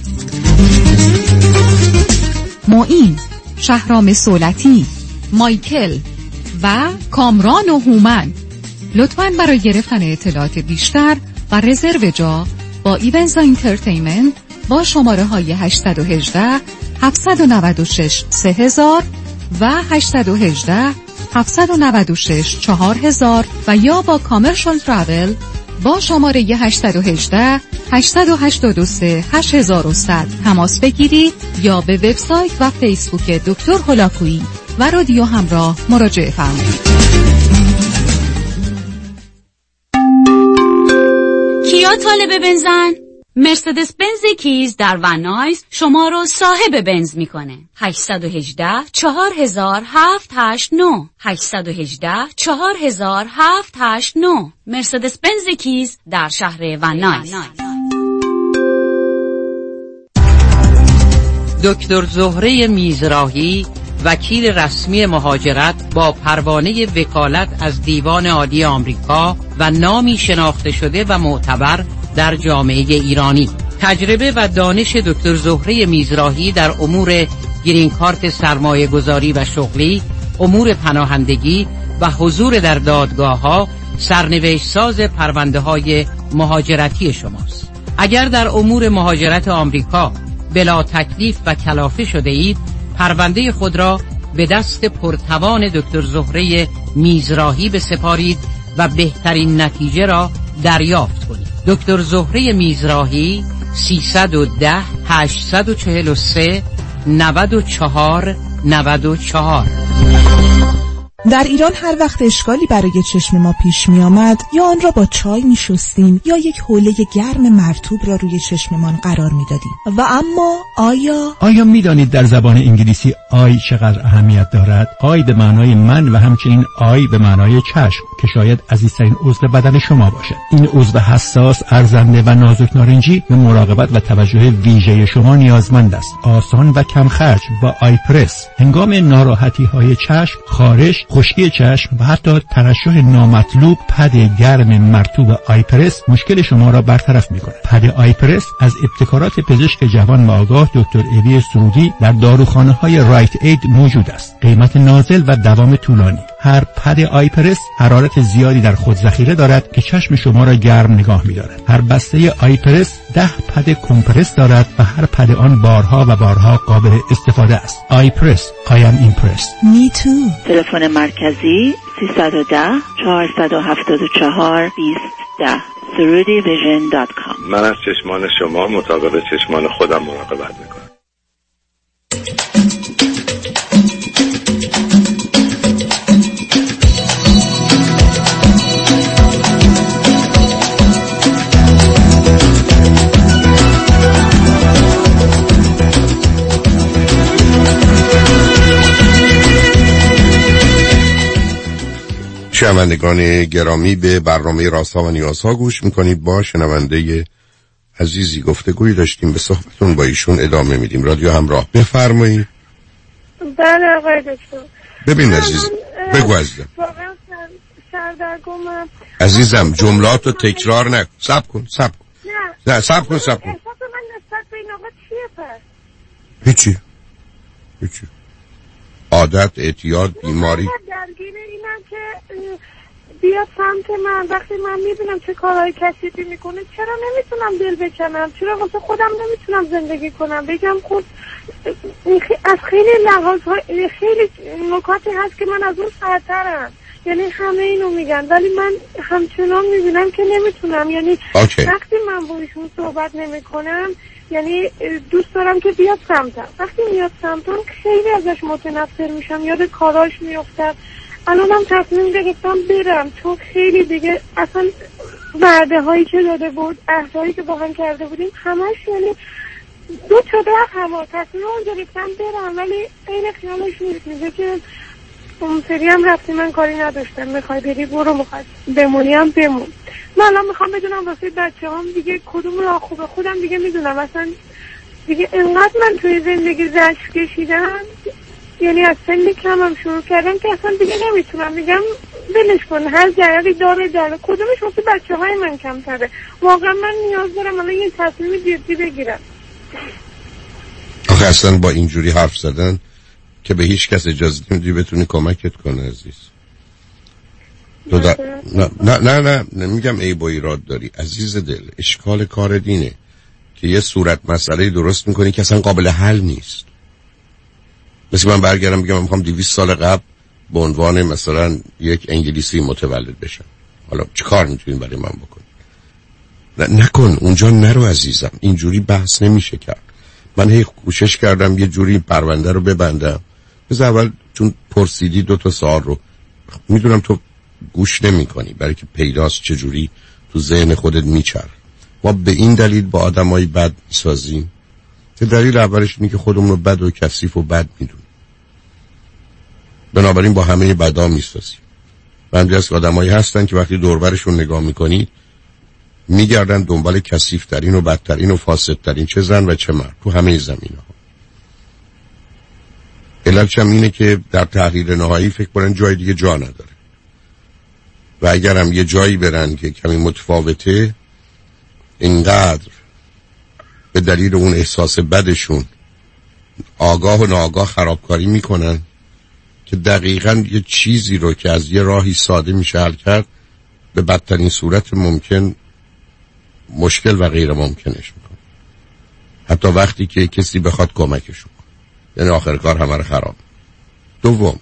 معین، شهرام سولتی، مایکل و کامران و هومن. لطفاً برای گرفتن اطلاعات بیشتر و رزرو جا با ایونز انترتینمنت با شماره های هشت یک هشت هفت نه شش سه هزار و هشت یک هشت هفت نه شش چهار هزار و یا با کامرشال ترافل با شماره هشت یک هشت هشت هشت سه هشت یک صفر صفر تماس بگیرید یا به وبسایت و فیسبوک دکتر هولاکویی و رادیو همراه مراجعه فرمایید. کیا طالب بنزن؟ مرسدس بنز کیز در ونایز شما رو صاحب بنز میکنه. هشت یک هشت چهار هزار هفت هشت نه هشت یک هشت چهار هزار هفت هشت نه مرسدس بنز کیز در شهر ونایز. دکتر زهره میزراهی، وکیل رسمی مهاجرت با پروانه وکالت از دیوان عالی آمریکا و نامی شناخته شده و معتبر در جامعه ایرانی. تجربه و دانش دکتر زهره میزراهی در امور گرین کارت سرمایه گذاری و شغلی، امور پناهندگی و حضور در دادگاه ها سرنوشت ساز پرونده های مهاجرتی شماست. اگر در امور مهاجرت آمریکا بلا تکلیف و کلافه شده اید، پرونده خود را به دست پرتوان دکتر زهره میزراهی بسپارید و بهترین نتیجه را دریافت کنید. دکتر زهره میزراهی سیصد و ده هشتصد و چهل و سه نود و چهار نود و چهار. در ایران هر وقت اشکالی برای چشم ما پیش می آمد، یا آن را با چای می شستیم یا یک حوله گرم مرطوب را روی چشممان قرار می دادیم. و اما آیا آیا می دانید در زبان انگلیسی آی چقدر اهمیت دارد؟ آی به معنای من و همچنین آی به معنای چشم که شاید عزیزترین عضو بدن شما باشد. این عضو حساس، ارزنده و نازک نارنجی به مراقبت و توجه ویژه شما نیازمند است. آسان و کم خرج با آی پرس هنگام ناراحتی های چشم، خارش، خشکی چشم و حتی ترشح نامطلوب، پد گرم مرطوب آی پرس مشکل شما را برطرف می‌کند. پد آی پرس از ابتکارات پزشک جوان و آگاه دکتر ایوی سرودی در داروخانه‌های رایت اید موجود است. قیمت نازل و دوام طولانی. هر پد آی پرس حرارت زیادی در خود ذخیره دارد که چشم شما را گرم نگاه می‌دارد. هر بسته آی پرس ده پد کمپرس دارد و هر پد آن بارها و بارها قابل استفاده است. آی پرس. I am impressed. Me too. تلفن مرکزی سیصد و ده چهارصد و هفتاد و چهار بیست ده سرودی ویژن دات کام. من از چشمان شما مطابق چشمان خودم مراقبت میکنم. شنوندگان گرامی، به برنامه رازها و نیازها گوش میکنید. با شنونده عزیزی گفتگویی داشتیم، به صحبتون با ایشون ادامه میدیم. رادیو همراه، بفرمایید. بله آقای دکتر. ببین عزیز، بگو عزیزم. واقعا سردرگمم عزیزم، جملات رو تکرار نکن. صبر کن صبر کن نه نه صبر کن صبر کن. احساس من نسبت به این آقا چیه پس؟ هیچی هیچی عادت، اعتیاد، بیماری. درگیر اینم که بیاد سمت من وقتی من میبینم چه کارهای کثیفی میکنه، چرا نمیتونم دل بکنم؟ چرا واسه خودم نمیتونم زندگی کنم؟ بگم خود از خیلی لحاظ خیلی نکاتی هست که من از اون سرترم، یعنی همه اینو میگن ولی من همچنان میبینم که نمیتونم. یعنی okay. وقتی من با ایشون صحبت نمیکنم، یعنی دوست دارم که بیاد سمتم. وقتی میاد سمتم خیلی ازش متنفر میشم، یاد کاراش میافتم. الانم تصمیم گرفتم برم چون خیلی دیگه اصلا وعده هایی که داده بود، عهدهایی که با هم کرده بودیم همش یعنی دو تا ده همه تصمیم گرفتم برم، ولی این خیالش نیست. میگه که اون سری هم رفتی من کاری نداشتم، میخوای بری برو، میخوای بمونی هم بمون. من الان میخوام بدونم واسه بچه هم دیگه کدوم راه خوبه. خودم دیگه میدونم اصلا دیگه انقدر من توی زندگی زشت کشیدم، یعنی از سن کمم شروع کردم که اصلا دیگه نمیتونم. میگم بلش کن، هر جریانی داره داره، کدومش واسه بچه های من کمتره. واقعا من نیاز دارم الان یه تصمیم جدی بگیرم. آخه اصلا با اینجوری حرف زدن که به هیچ کس اجازه نمیدی بتونی کمکت کنه عزیز. تو دا... نه نه نه نه نمیگم ای با ایراد داری عزیز دل. اشکال کار دینه که یه صورت مسئله درست میکنی که اصلا قابل حل نیست. مثل من برگردم بگم من میخوام دویست سال قبل به عنوان مثلا یک انگلیسی متولد بشم، حالا چه کار میتونین برای من بکنی؟ نه نکن، اونجا نرو عزیزم، اینجوری بحث نمیشه کرد. من هی کوشش کردم یه جوری پرونده رو ببندم. از اول چون پرسیدی دو تا سوال رو میدونم تو گوش نمی کنی، برای که پیداست چجوری تو ذهن خودت میچرخ. ما به این دلیل با آدمای بد میسازیم که دلیل اولش اینه که خودمون رو بد و کثیف و بد میدونیم، بنابراین با همه بدا میسازیم. بنده از آدمایی هستن که وقتی دوربرشون نگاه میکنید میگردن دنبال کثیف ترین و بدترین و فاسد ترین چه زن و چه مرد تو همه زمینه ها. علتش هم اینه که در تحلیل نهایی فکر کنن جای دیگه جا نداره و اگر هم یه جایی برن که کمی متفاوته، اینقدر به دلیل اون احساس بدشون آگاه و ناآگاه خرابکاری میکنن که دقیقاً یه چیزی رو که از یه راهی ساده میشه حل کرد به بدترین صورت ممکن مشکل و غیر ممکنش میکنه، حتی وقتی که کسی بخواد کمکش کنه، یعنی آخر کار همه رو خراب. دوم،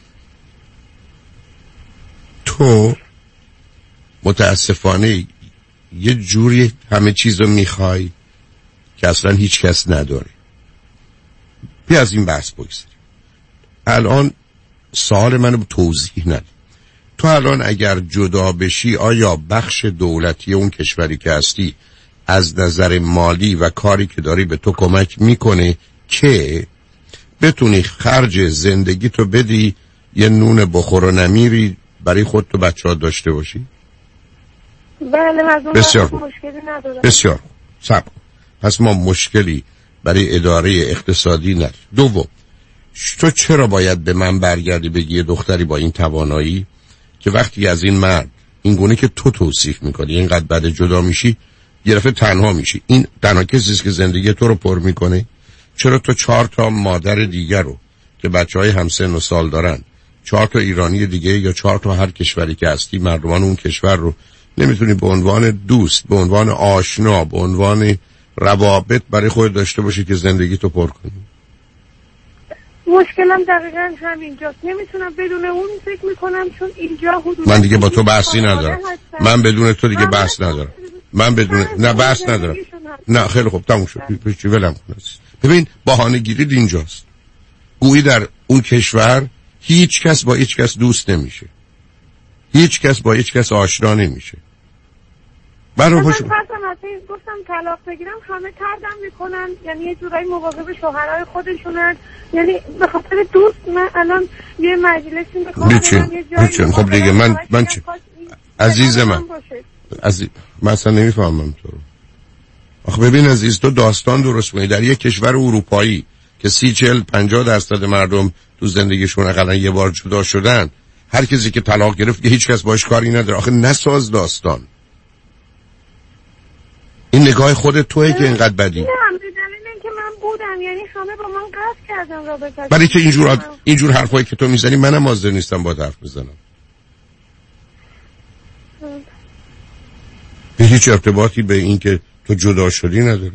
تو متاسفانه یه جوری همه چیز رو میخوای که اصلا هیچ کس نداره. بیا از این بحث بگذاریم. الان سوال منو توضیح نده. تو الان اگر جدا بشی آیا بخش دولتی اون کشوری که هستی از نظر مالی و کاری که داری به تو کمک میکنه که بتونی خرج زندگی تو بدی، یه نون بخور و نمیری برای خود تو بچه ها داشته باشی؟ بله مزون بسیار خوب. مشکلی ندارم. بسیار خوب. صبر کن. پس ما مشکلی برای اداره اقتصادی نداریم. دوم، تو چرا باید به من برگردی بگی یه دختری با این توانایی که وقتی از این مرد این گونه که تو توصیف میکنی اینقدر بعد جدا میشی یه دفعه تنها میشی، این تنها کسی است که زندگی تو رو پر میکنه؟ چرا تو چهار تا مادر دیگر رو که بچهای همسن و سال دارن، چهار تا ایرانی دیگه یا چهار تا هر کشوری که هستی مردمان اون کشور رو نمیتونی به عنوان دوست، به عنوان آشنا، به عنوان روابط برای خود داشته باشی که زندگی تو پر کنی؟ مشکلم دقیقا همینجاست، نمیتونم بدون اون فکر میکنم چون اینجا حدود من دیگه با تو بحثی ندارم. من بدون تو دیگه بحث ندارم. من بدون نه بحث ندارم. نه خیلی خوب تموم شد. چی ولم کن. ببین بهانه گیری اینجاست. گویی در اون کشور هیچ کس با هیچ کس دوست نمیشه. هیچ کس با هیچ کس آشنا نمیشه. برای من فرضم این گفتم طلاق بگیرم همه تردم میکنن، یعنی یه جورایی مواظب شوهرای خودشونن، یعنی به خاطر دوست من الان یه مجلسی میخوام یه جایی. خب دیگه من من چه عزیز من عزیز من اصلا نمیفهمم تو رو. آخه ببین عزیز، تو داستان درست میگی. در یک کشور اروپایی که سی چهل پنجاه درصد مردم تو زندگیشون اقلا یه بار جدا شدن، هر کسی که طلاق گرفت هیچ کس باش کاری نداره. آخه نساز داستان. این نگاه خودت توئه که اینقدر بدی. نه دلیل که من بودم، یعنی همه با من قصد کردن رابطه. برای که اینجور اینجور حرفایی که تو میزنی منم حاضر نیستم با حرف بزنم. به هیچ ارتباطی به این که تو جدا شدی نداره.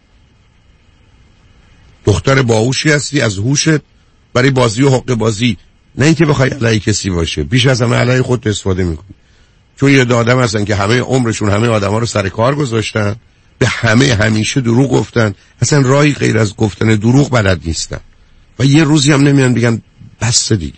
دختر باهوشی هستی، از هوشت برای بازی و حق بازی، نه اینکه بخوای علیه کسی باشه، بیش از همه علیه خود استفاده میکنی. چون یه آدم هستن که همه عمرشون همه آدما رو سر کار گذاشتن، به همه همیشه دروغ گفتن، اصلا راهی غیر از گفتن دروغ بلد نیستن و یه روزی هم نمیان بگن بس دیگه.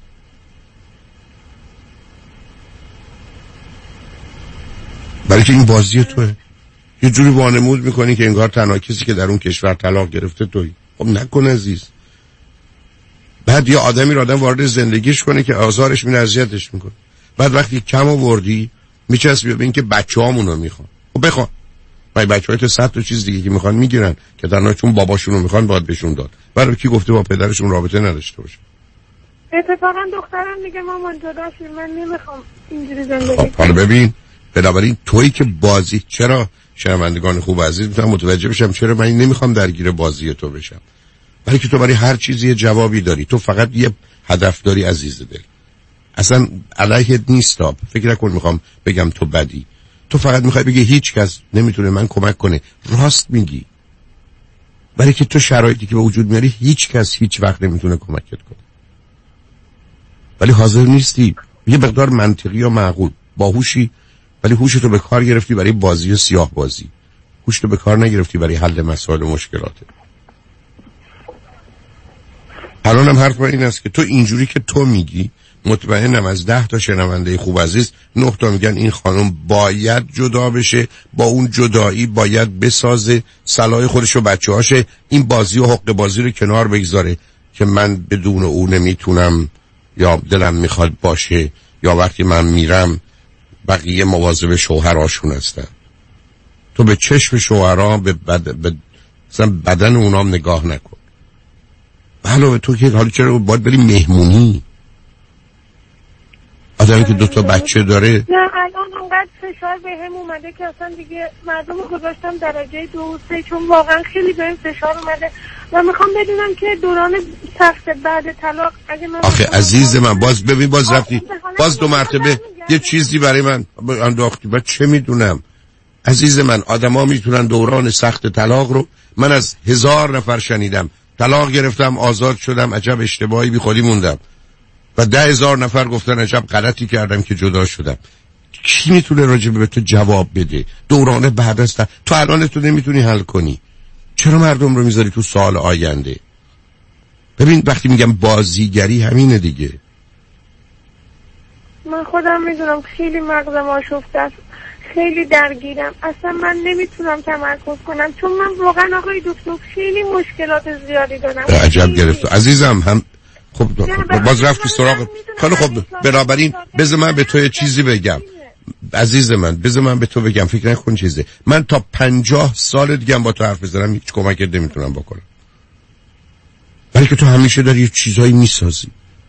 برای که این بازی توه. یه جوری وانمود میکنی که انگار تنها کسی که در اون کشور طلاق گرفته تویی. خب نکن عزیز. بعد یه آدمی رو آدم وارد زندگیش کنه که آزارش میکنه، اذیتش میکنه. بعد وقتی کم آوردی میچسبی به این که بچه‌هامون رو میخوان. خب بخوان. ولی بچه‌ها تو صد تا چیز دیگه که میخوان میگیرن که در نهایت چون باباشون رو میخوان باید بهشون داد. برای کی گفته با پدرشون رابطه نداشته باشه؟ اتفاقا دخترم میگه مامان جدا شو، من نمیخوام اینجوری زندگی کنم. حالا ببین، بنابراین تویی که بازی، چرا شنوندگان خوب عزیز میتونم متوجه بشم چرا من نمیخوام درگیر بازی تو بشم؟ برای که تو برای هر چیزی یه جوابی داری. تو فقط یه هدف داری عزیز دل. اصلا علیه نیست. فکر نکن میخوام بگم تو بدی. تو فقط میخوای بگی هیچ کس نمیتونه من کمک کنه. راست میگی. برای که تو شرایطی که به وجود میاری هیچ کس هیچ وقت نمیتونه کمکت کنه. ولی حاضر نیستی. یه مقدار منطقی و معقول باهوشی، ولی هوشتو به کار گرفتی برای بازی و سیاه بازی. هوشتو به کار نگرفتی برای حل مسائل و مشکلات. الانم حرف این است که تو اینجوری که تو میگی، مطمئنم از ده تا شنونده خوب عزیز نه تا میگن این خانم باید جدا بشه، با اون جدایی باید بسازه صلاح خودش و بچه‌هاشه، این بازی و حق بازی رو کنار بگذاره که من بدون او نمیتونم یا دلم میخواد باشه یا وقتی من میرم بقیه مواظب شوهراشون هستن. تو به چشم شوهرها به, بد... به مثلا بدن اونام نگاه نکن. علاوه تو که حالا چرا باید بری مهمونی؟ آدمی که دو تا بچه داره. نه الان اونقدر فشار بهم اومده که اصلا دیگه مردم رو گذاشتم درجه دو و سه، چون واقعا خیلی بهم فشار اومده و میخوام بدونم که دوران سخت بعد طلاق اگه من آخه عزیز من باز ببین باز رفتی باز دو مرتبه یه چیزی برای من انداختی. من چه میدونم عزیز من، آدما میتونن دوران سخت طلاق رو، من از هزار نفر شنیدم طلاق گرفتم آزاد شدم عجب اشتباهی بی خودی موندم و ده هزار نفر گفتن عجب غلطی کردم که جدا شدم. کی میتونه راجع به تو جواب بده؟ دوران بعد از طلاق تو الان تو نمیتونی حل کنی، چرا مردم رو میذاری تو سال آینده؟ ببین وقتی میگم بازیگری همینه دیگه. من خودم میدونم خیلی مغزم آشفته است، خیلی درگیرم، اصلا من نمیتونم تمرکز کنم چون من واقعا آقای دکتر خیلی مشکلات زیادی دارم. عجب گرفت عزیزم. هم خب باز رفتی سراغ. خیلی خب بنابراین بذار من به تو یه چیزی بگم عزیز من، بذار من به تو بگم، فکر نکن چیزه. من تا پنجاه سال دیگه با تو حرف بزنم هیچ کمکت نمیتونم بکنم، ولی که تو همیشه داری یه چیزایی میسازی.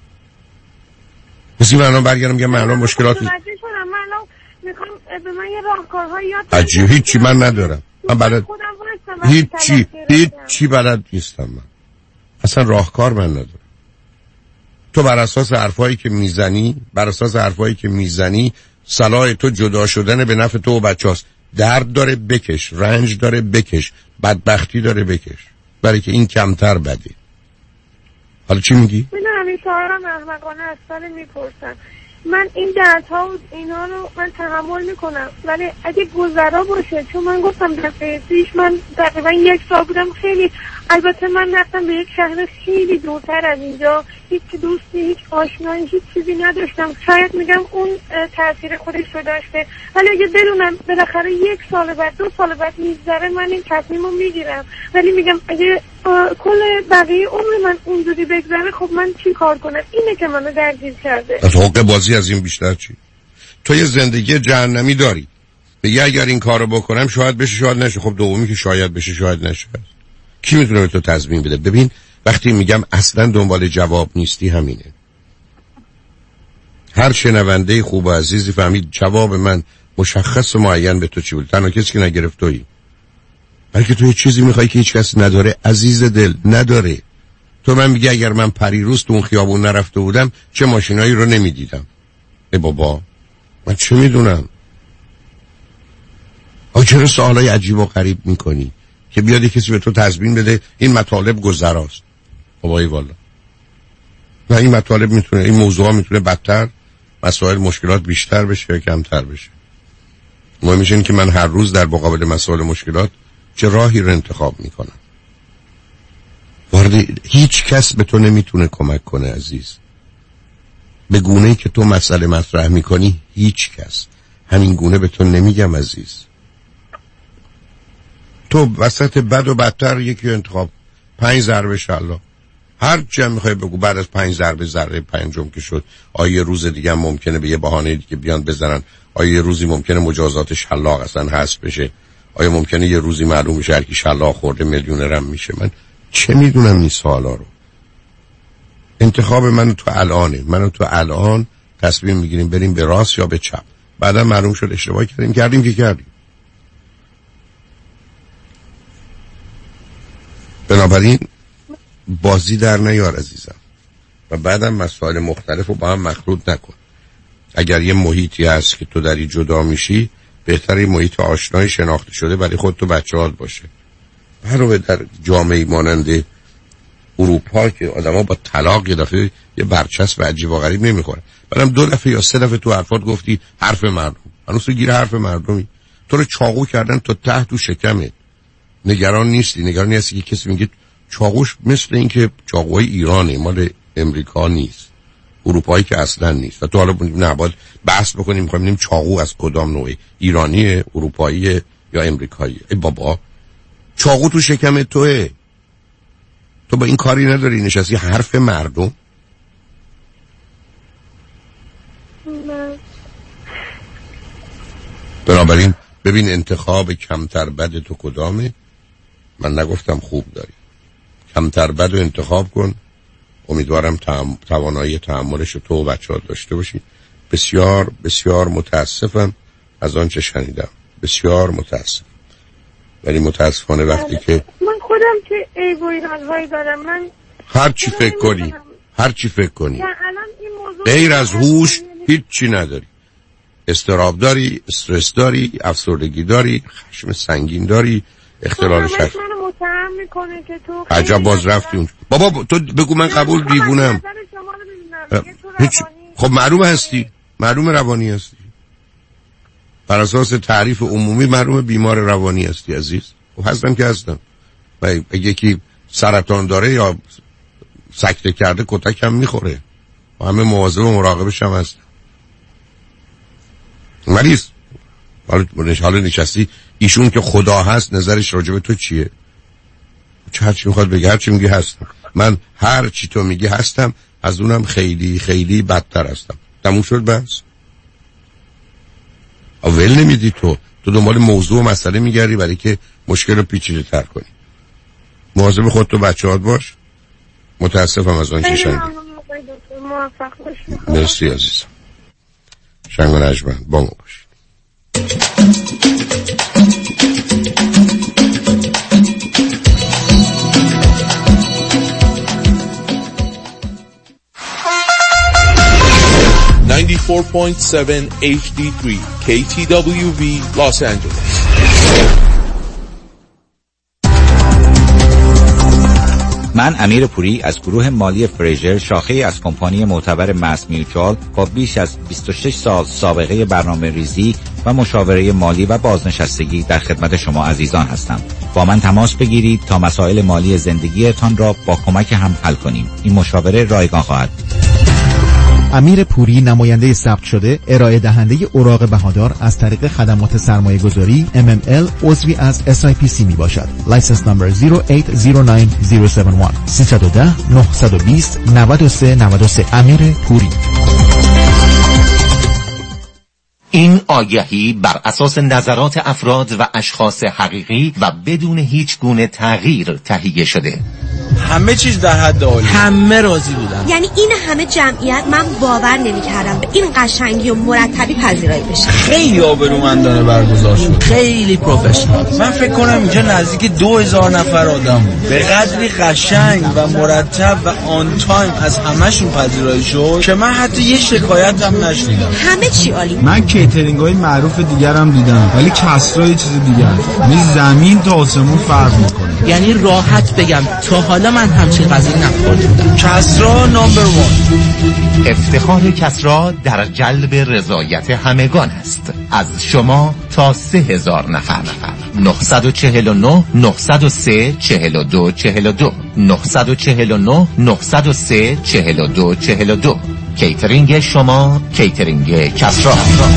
مثل من الان برگردم میگم من الان مشکلاتی میخوام به من یه راهکارهایی یاد بدید. عجیب هیچی من ندارم. من بلد هیچی هیچی بلد نیستم. من اصلا راهکار من ندارم. تو بر اساس حرفایی که میزنی بر اساس حرفایی که میزنی صلاح تو جدا شدن به نفع تو و بچه‌هاست. درد داره بکش، رنج داره بکش، بدبختی داره بکش، برای که این کمتر بده. حالا چی میگی؟ میدونم این سوالم احمقانه از سال میپرسن. من این دردها و اینا رو من تحمل میکنم، ولی اگه گذرا باشه، چون من گفتم دفعه پیش من تقریبا یک سال بودم، خیلی البته من رفتم به یک شهر خیلی دورتر از اینجا، هیچ دوستی هیچ آشنایی هیچ چیزی نداشتم. شاید میگم اون تاثیر خودش رو داشته، ولی اگه بدونم بالاخره یک سال بعد دو سال بعد میگذره من این تصمیم رو میگیرم، ولی میگم اگه کل بقیه عمر من اونجوری بگذره خب من چی کار کنم؟ اینه که منو درگیر کرده. از حقوق بازی از این بیشتر چی؟ تو یه زندگی جهنمی داری، میگه اگر این کارو بکنم شاید بشه شاید نشه. خب دومی که شاید بشه شاید نشه، کی میتونه به تو تضمین بده؟ ببین وقتی میگم اصلا دنبال جواب نیستی همینه. هر شنونده خوب و عزیزی فهمید جواب من مشخص و معین به تو چی بود. تنها کسی که نگرفت تویی، بلکه تو یه چیزی میخوای که هیچ کس نداره عزیز دل، نداره. تو من میگه اگر من پریروز تو اون خیابون نرفته بودم چه ماشینایی رو نمیدیدم. ای بابا من چه میدونم؟ آ چرا سوالای عجیب و غریب میکنی که بیاد کسی به تو تضمین بده این مطالب گذراست؟ بابایی والا نه، این مطالب میتونه، این موضوع ها میتونه بدتر، مسائل مشکلات بیشتر بشه یا کمتر بشه. مهم میشه که من هر روز در مقابل مسائل مشکلات چه راهی رو انتخاب میکنم. وارد هیچ کس به تو نمیتونه کمک کنه عزیز، به گونه‌ای که تو مسئله مطرح میکنی هیچ کس همین گونه به تو نمیگم عزیز. تو وسط بد و بدتر یکی انتخاب، پنج ضربه شلاق، هر چی میخوای بگو. بعد از پنج ضربه ضربه پنجم که شد، آیه روز دیگه هم ممکنه به یه بهانه دیگه بیان بزنن، آیه روزی ممکنه مجازات شلاق اصلا حذف بشه، آیه ممکنه یه روزی معلوم بشه هر کی شلاق خورده میلیونرم میشه. من چه میدونم این سوالا رو؟ انتخاب من تو الانه، من تو الان تصمیم میگیریم بریم به راست یا به چپ. بعدا معلوم شد اشتباه کردیم کردیم که کردیم. بنابراین بازی در نیار عزیزم و بعدم مسائل مختلف رو با هم مخلوط نکن. اگر یه محیطی هست که تو داری جدا میشی، بهتره محیط آشنای شناخته شده برای خود تو بچه‌هات باشه. علاوه در جامعه مانند اروپا که آدما با طلاق یه دفعه یه برچسب عجیب و غریب نمیخورن. بعدم دو دفعه یا سه دفعه تو حرفات گفتی حرف مردم، هنوز تو گیر حرف مردمی. تو رو چاقو کردن تا ته تو شکمت، نگران نیستی. نگران نیستی که کسی میگه چاقوش مثل این که چاقوهای ایرانه، مال امریکا نیست، اروپایی که اصلا نیست. و تو حالا نه باید بحث بکنیم میخوایم ببینیم چاقو از کدام نوعه، ایرانیه، اروپاییه یا امریکاییه. ای بابا چاقو تو شکم توئه، تو با این کاری نداری، نشستی حرف مردم. بنابراین ببین انتخاب کمتر بد تو کدامه. من نگفتم خوب داری، کمتر بد رو انتخاب کن. امیدوارم توانایی تحملش تو و بچه ها داشته باشی. بسیار بسیار متاسفم از آنچه شنیدم، بسیار متاسفم. ولی متاسفانه وقتی که من خودم که عیب و ایرادهایی دارم، من هر چی فکر کنی هر چی فکر کنی غیر از هوش هیچ چی نداری. استراب داری، استرس داری، افسردگی داری، خشم سنگین داری، اختلال شخصیت. منو متهم میکنه که تو عجب باز رفتی اون. بابا تو بگو من قبول دیوونم. هیچ خب معلوم هستی، معلوم روانی هستی. بر اساس تعریف عمومی معلوم بیمار روانی هستی عزیز. خب هستم که هستم. و اگه یکی سرطان داره یا سکته کرده کتک هم میخوره. و همه مواظب و مراقبش هم هستم. مریض حالا نشستی ایشون که خدا هست نظرش راجع به تو چیه؟ چه هر چی میخواد بگه، هر چی میگه هستم. من هر چی تو میگی هستم، از اونم خیلی خیلی بدتر هستم. تموم شد بس. اول نمیدی تو تو دنبال موضوع و مسئله میگردی برای که مشکل رو پیچیده تر کنی. مواظب خودت و بچه‌هات باش. متاسفم از آن چه شنیدم. مرسی عزیزم. شنگ و نجمن با ما باشید. ninety-four point seven H D three K T W V Los Angeles. من امیر پوری از گروه مالی فریژر، شاخه از کمپانی معتبر ماس میوچوال با بیش از بیست و شش سال سابقه برنامه ریزی و مشاوره مالی و بازنشستگی در خدمت شما عزیزان هستم. با من تماس بگیرید تا مسائل مالی زندگیتان را با کمک هم حل کنیم. این مشاوره رایگان خواهد. امیر پوری، نماینده ثبت شده، ارائه دهنده اوراق بهادار از طریق خدمات سرمایه گذاری ام ام ال، عضوی از اس آی پی سی می باشد. لایسنس نمبر صفر هشت صفر نه صفر هفت یک سیصد و ده نهصد و بیست نود و سه نود و سه. امیر پوری. این آگهی بر اساس نظرات افراد و اشخاص حقیقی و بدون هیچ گونه تغییر تهیه شده. همه چیز در حد عالی، همه راضی بودن. یعنی این همه جمعیت، من باور نمی‌کردم به این قشنگی و مرتبی پذیرایی بشه. خیلی آبرومندانه برگزار شد، خیلی پروفشنال. من فکر کنم اینجا نزدیک دو هزار نفر آدم بود. به قدری قشنگ و مرتب و آن تایم از همه‌شون پذیرایی شد که من حتی یه شکایت هم نشنیدم. همه چی عالی. من کیترینگ‌های معروف دیگرم دیدم، ولی کسرا یه چیز دیگه. یعنی زمین تا آسمون فرق می‌کنه. یعنی راحت بگم تا حالا من همچین غذایی نخورده بودم. کسرا نمبر وان. افتخار کسرا در جلب رضایت همگان است. از شما تا سه هزار نفر. نه چهار نه نه صفر سه چهار دو چهار دو نه چهار نه نه صفر سه چهار دو چهار دو. کیترینگ شما، کیترینگ کسرا.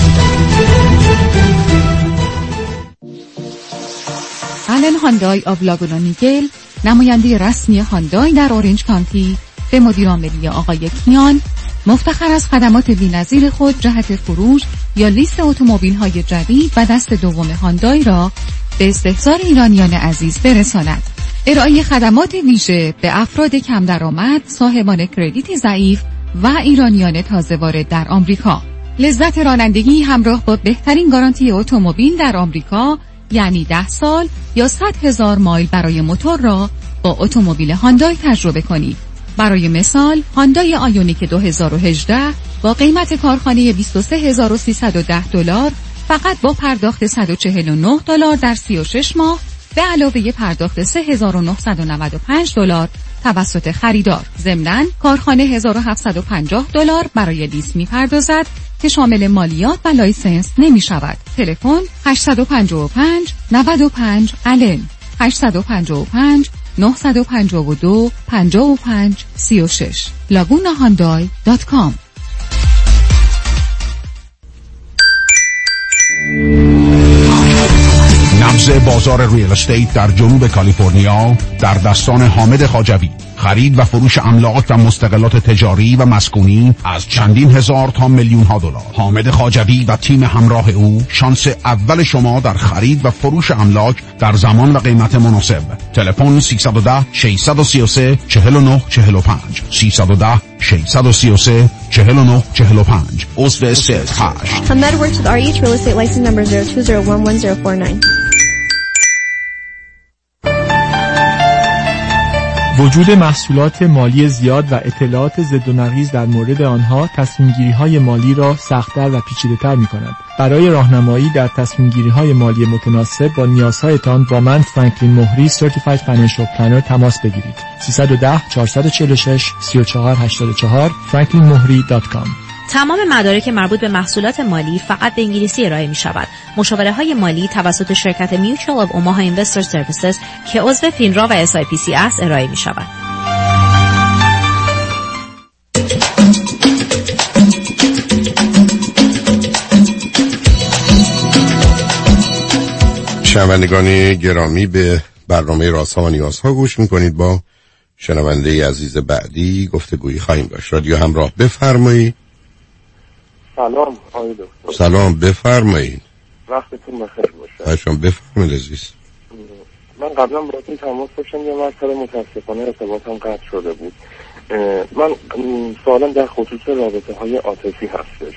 آلن هاندای آف لاگونا نیگل، نماینده رسمی هاندای در اورنج کانتی، به مدیر عاملی آقای کیان مفتخر از خدمات بی‌نظیر خود جهت فروش یا لیست اتومبیل‌های جدید و دست دوم هاندای را به استحضار ایرانیان عزیز برساند. ارائه خدمات ویژه به افراد کم درآمد، صاحبان کردیت ضعیف و ایرانیان تازه وارد در آمریکا. لذت رانندگی همراه با بهترین گارانتی اتومبیل در آمریکا، یعنی ده سال یا صد هزار مایل برای موتور را با اتومبیل هاندای تجربه کنید. برای مثال، هاندای آیونیک دو هزار و هجده با قیمت کارخانه بیست و سه هزار و سیصد و ده دلار فقط با پرداخت صد و چهل و نه دلار در سی و شش ماه به علاوه پرداخت سه هزار و نهصد و نود و پنج دلار توسط خریدار. ضمناً کارخانه هزار و هفتصد و پنجاه دلار برای لیز می‌پردازد که شامل مالیات و لایسنس نمی شود. تلفن هشت پنج پنج نه پنج آلن هشت پنج پنج نه پنج دو پنج پنج سه شش لاگونا هاندای دات کام. نبض بازار ریل استیت در جنوب کالیفرنیا در دستان حامد خواجوی، خرید و فروش املاک و مستقلات تجاری و مسکونی از چندین هزار تا میلیون ها دلار. حامد خواجوی و تیم همراه او شانس اول شما در خرید و فروش املاک در زمان و قیمت مناسب. تلفن سیصد و ده ششصد و سی و سه چهل و نه چهل و پنج سیصد و ده ششصد و سی و سه چهل و نه چهل و پنج. عضو سیز هشت. Hamed works with R E H Real Estate license number zero two zero one one zero four nine. وجود محصولات مالی زیاد و اطلاعات ضد و نقیض در مورد آنها تصمیم‌گیری‌های مالی را سخت‌تر و پیچیده‌تر می‌کند. برای راهنمایی در تصمیم‌گیری‌های مالی متناسب با نیازهایتان با من فرانکلین مهری Certified Financial Planner تماس بگیرید. سیصد و ده چهارصد و چهل و شش سی و چهار هشتاد و چهار فرانکلین مهری دات کام. تمام مدارک مربوط به محصولات مالی فقط به انگلیسی ارائه می شود. مشاوره های مالی توسط شرکت Mutual of Omaha Investor Services که عضو فینرا و اس آی پی سی است ارائه می شود. شنوندگان گرامی، به برنامه رازها و نیازها گوش میکنید. با شنونده عزیز بعدی گفتگویی خواهیم داشت. رادیو همراه، بفرمایید. سلام آقای دکتر. سلام، بفرمایید. وقتتون بخیر باشه. شما بفرمایید عزیز. من قبلا باهاتون تماس داشتم، یه مرتبه متاسفانه ارتباطم قطع شده بود. من سوالم در خصوص رابطه های عاطفی هستش.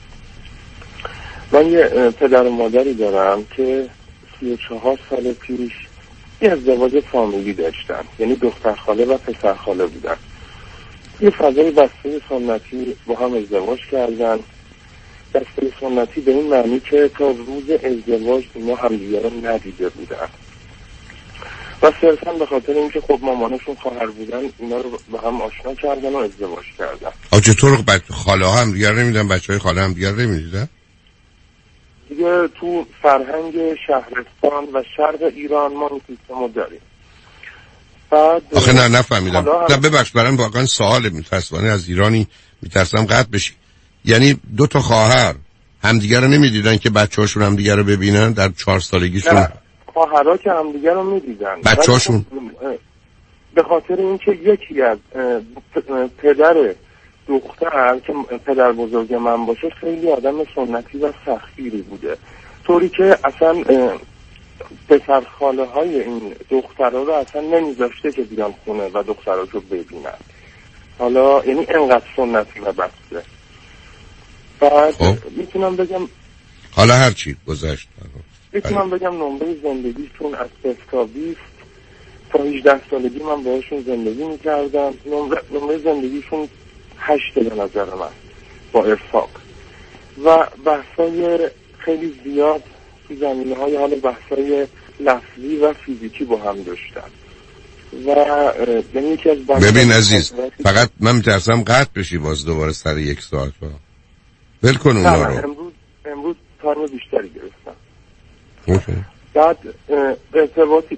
من یه پدر و مادری دارم که سی و چهار سال پیش یه ازدواج فامیلی داشتن، یعنی دختر خاله و پسر خاله بودن. یه فضای بسته سنتی با هم ازدواج کردن. بسته سنتی به این معنی که تا روز ازدواج اینا همدیگه رو ندیده بودن و صرفا به خاطر اینکه خب مامانشون خواهر بودن اینا رو با هم آشنا کردن و ازدواج کردن. آ چطور بچه خاله ها هم دیگر نمیدن، بچه های خاله هم دیگر نمیدیدن؟ دیگه تو فرهنگ شهرستان و شرق ایران ما این سیستمو داریم. بعد آخه نه نفهمیدم. نه ببخش، برام واقعا سوال متاسفانه از ایرانی میترسم قطع بشی. یعنی دو تا خواهر همدیگه رو نمیدیدن که بچه‌هاشون همدیگه رو ببینن در چهار سالگیشون؟ نه، خواهرها که همدیگه رو میدیدن، بچه‌هاشون به خاطر اینکه یکی از پدر دختر که پدر بزرگ من باشه خیلی آدم سنتی و سختگیری بوده، طوری که اصلا پسر خاله های این دخترها رو اصلا نمیذاشته که بیان خونه و دخترها رو ببینن. حالا یعنی انقدر سنتی و بسته. بعد خب. میتونم بگم حالا هرچی گذشت میتونم بگم نمره زندگیشون از صفر تا بیست تا هجده سالگی من باهاشون زندگی میکردم. نمره, نمره زندگیشون هشت به نظر من با ارفاق و بحثای خیلی زیاد تو زمینه های حال بحثای لفظی و فیزیکی با هم داشتن و یعنی یکی از ببین عزیز فقط من میترسم قطع بشی باز دوباره سر یک ساعت با بل کن اونا رو. امروز امروز تایم بیشتری گرفتم. اوکی. بعد ارتباطی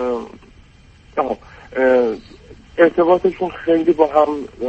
ارتباطشون خیلی با هم